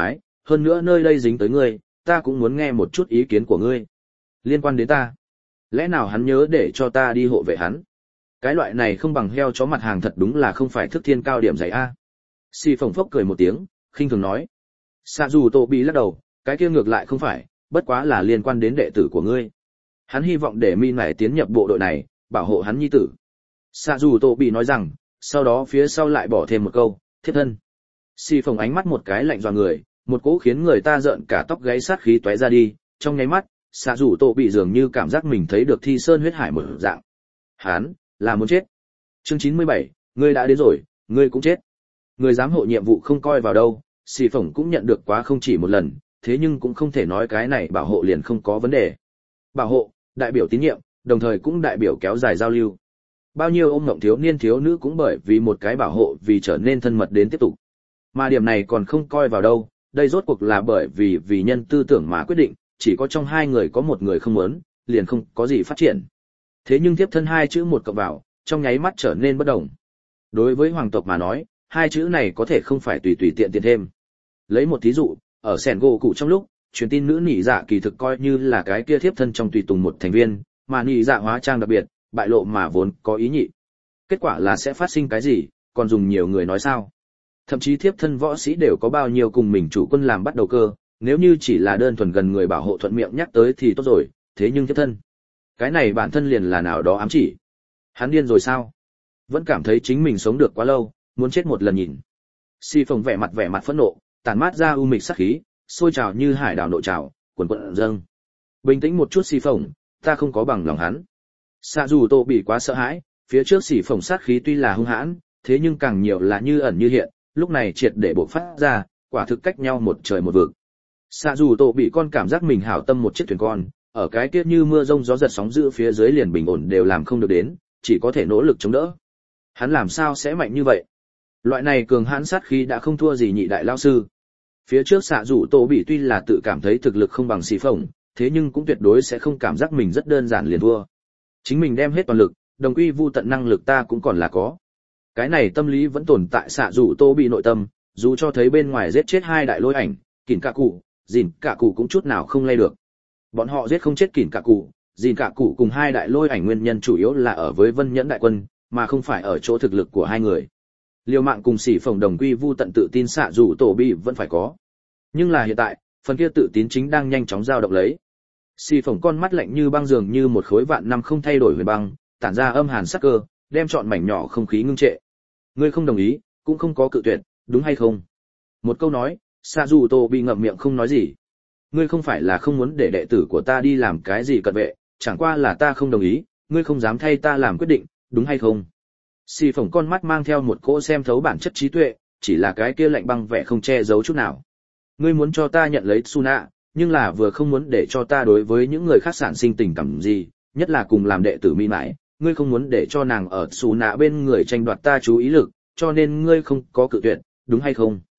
hơn nữa nơi đây dính tới ngươi, ta cũng muốn nghe một chút ý kiến của ngươi. Liên quan đến ta, lẽ nào hắn nhớ để cho ta đi hộ vệ hắn? Cái loại này không bằng heo chó mặt hàng thật đúng là không phải thức thiên cao điểm dày a. Xì phồng phốc cười một tiếng, khinh thường nói. Sạ dù Tô Bị lắc đầu, cái kia ngược lại không phải, bất quá là liên quan đến đệ tử của ngươi. Hắn hy vọng để Min này tiến nhập bộ đội này, bảo hộ hắn nhi tử. Sạ dù Tô Bị nói rằng, sau đó phía sau lại bỏ thêm một câu, thiếp thân. Xì phồng ánh mắt một cái lạnh dọa người, một cỗ khiến người ta rợn cả tóc gáy sát khí tóe ra đi, trong nháy mắt, Sạ dù Tô Bị dường như cảm giác mình thấy được thi sơn huyết hải một dạng. Hắn là muốn chết. Chương chín mươi bảy, ngươi đã đến rồi, ngươi cũng chết. Người giám hộ nhiệm vụ không coi vào đâu, xì phổng cũng nhận được quá không chỉ một lần, thế nhưng cũng không thể nói cái này bảo hộ liền không có vấn đề. Bảo hộ, đại biểu tín nhiệm, đồng thời cũng đại biểu kéo dài giao lưu. Bao nhiêu ôm mộng thiếu niên thiếu nữ cũng bởi vì một cái bảo hộ vì trở nên thân mật đến tiếp tục. Mà điểm này còn không coi vào đâu, đây rốt cuộc là bởi vì vì nhân tư tưởng mà quyết định, chỉ có trong hai người có một người không muốn, liền không có gì phát triển. Thế nhưng tiếp thân hai chữ một cộng vào, trong nháy mắt trở nên bất đồng. Đối với hoàng tộc mà nói, hai chữ này có thể không phải tùy tùy tiện tiện thêm. Lấy một thí dụ, ở sẻn gỗ cụ trong lúc, truyền tin nữ nị dạ kỳ thực coi như là cái kia thiếp thân trong tùy tùng một thành viên, mà nị dạ hóa trang đặc biệt, bại lộ mà vốn có ý nhị. Kết quả là sẽ phát sinh cái gì, còn dùng nhiều người nói sao? Thậm chí thiếp thân võ sĩ đều có bao nhiêu cùng mình chủ quân làm bắt đầu cơ, nếu như chỉ là đơn thuần gần người bảo hộ thuận miệng nhắc tới thì tốt rồi, thế nhưng thiếp thân, cái này bản thân liền là nào đó ám chỉ. Hắn điên rồi sao? Vẫn cảm thấy chính mình sống được quá lâu, muốn chết một lần nhìn. Si Phồng vẻ mặt vẻ mặt phẫn nộ, tản mát ra u mịch sát khí, sôi trào như hải đảo nội trào, cuồn cuộn dâng. Bình tĩnh một chút Si Phồng, ta không có bằng lòng hắn. Sạ dù Tô Bị quá sợ hãi, phía trước Si Phồng sát khí tuy là hung hãn, thế nhưng càng nhiều là như ẩn như hiện, lúc này triệt để bộc phát ra, quả thực cách nhau một trời một vực. Sạ dù Tô Bị con cảm giác mình hảo tâm một chiếc thuyền con, ở cái kia như mưa rông gió giật sóng dữ phía dưới liền bình ổn đều làm không được đến, chỉ có thể nỗ lực chống đỡ. Hắn làm sao sẽ mạnh như vậy? Loại này cường hãn sát khí đã không thua gì nhị đại lao sư. Phía trước Sạ dù Tô Bị tuy là tự cảm thấy thực lực không bằng Si Phồng, thế nhưng cũng tuyệt đối sẽ không cảm giác mình rất đơn giản liền thua. Chính mình đem hết toàn lực, đồng quy vu tận năng lực ta cũng còn là có. Cái này tâm lý vẫn tồn tại Sạ dù Tô Bị nội tâm, dù cho thấy bên ngoài giết chết hai đại lôi ảnh, Kỉn Cả Cụ, Dìn Cả Cụ cũng chút nào không lay được. Bọn họ giết không chết Kỉn Cả Cụ, Dìn Cả Cụ cùng hai đại lôi ảnh nguyên nhân chủ yếu là ở với Vân Nhẫn đại quân, mà không phải ở chỗ thực lực của hai người. Liều mạng cùng Sĩ Phồng đồng quy vu tận tự tin Sạ dù Tô Bị vẫn phải có. Nhưng là hiện tại, phần kia tự tin chính đang nhanh chóng dao động lấy. Sĩ Phồng con mắt lạnh như băng dường như một khối vạn năm không thay đổi huyền băng, tản ra âm hàn sắc cơ, đem trọn mảnh nhỏ không khí ngưng trệ. Ngươi không đồng ý, cũng không có cự tuyệt, đúng hay không? Một câu nói, Sạ dù Tô Bị ngậm miệng không nói gì. Ngươi không phải là không muốn để đệ tử của ta đi làm cái gì cận vệ, chẳng qua là ta không đồng ý, ngươi không dám thay ta làm quyết định, đúng hay không? Xì Phồng con mắt mang theo một cỗ xem thấu bản chất trí tuệ, chỉ là cái kia lạnh băng vẻ không che giấu chút nào. Ngươi muốn cho ta nhận lấy Tsuna, nhưng là vừa không muốn để cho ta đối với những người khác sản sinh tình cảm gì, nhất là cùng làm đệ tử Mi mãi, ngươi không muốn để cho nàng ở Tsuna bên người tranh đoạt ta chú ý lực, cho nên ngươi không có cự tuyệt, đúng hay không?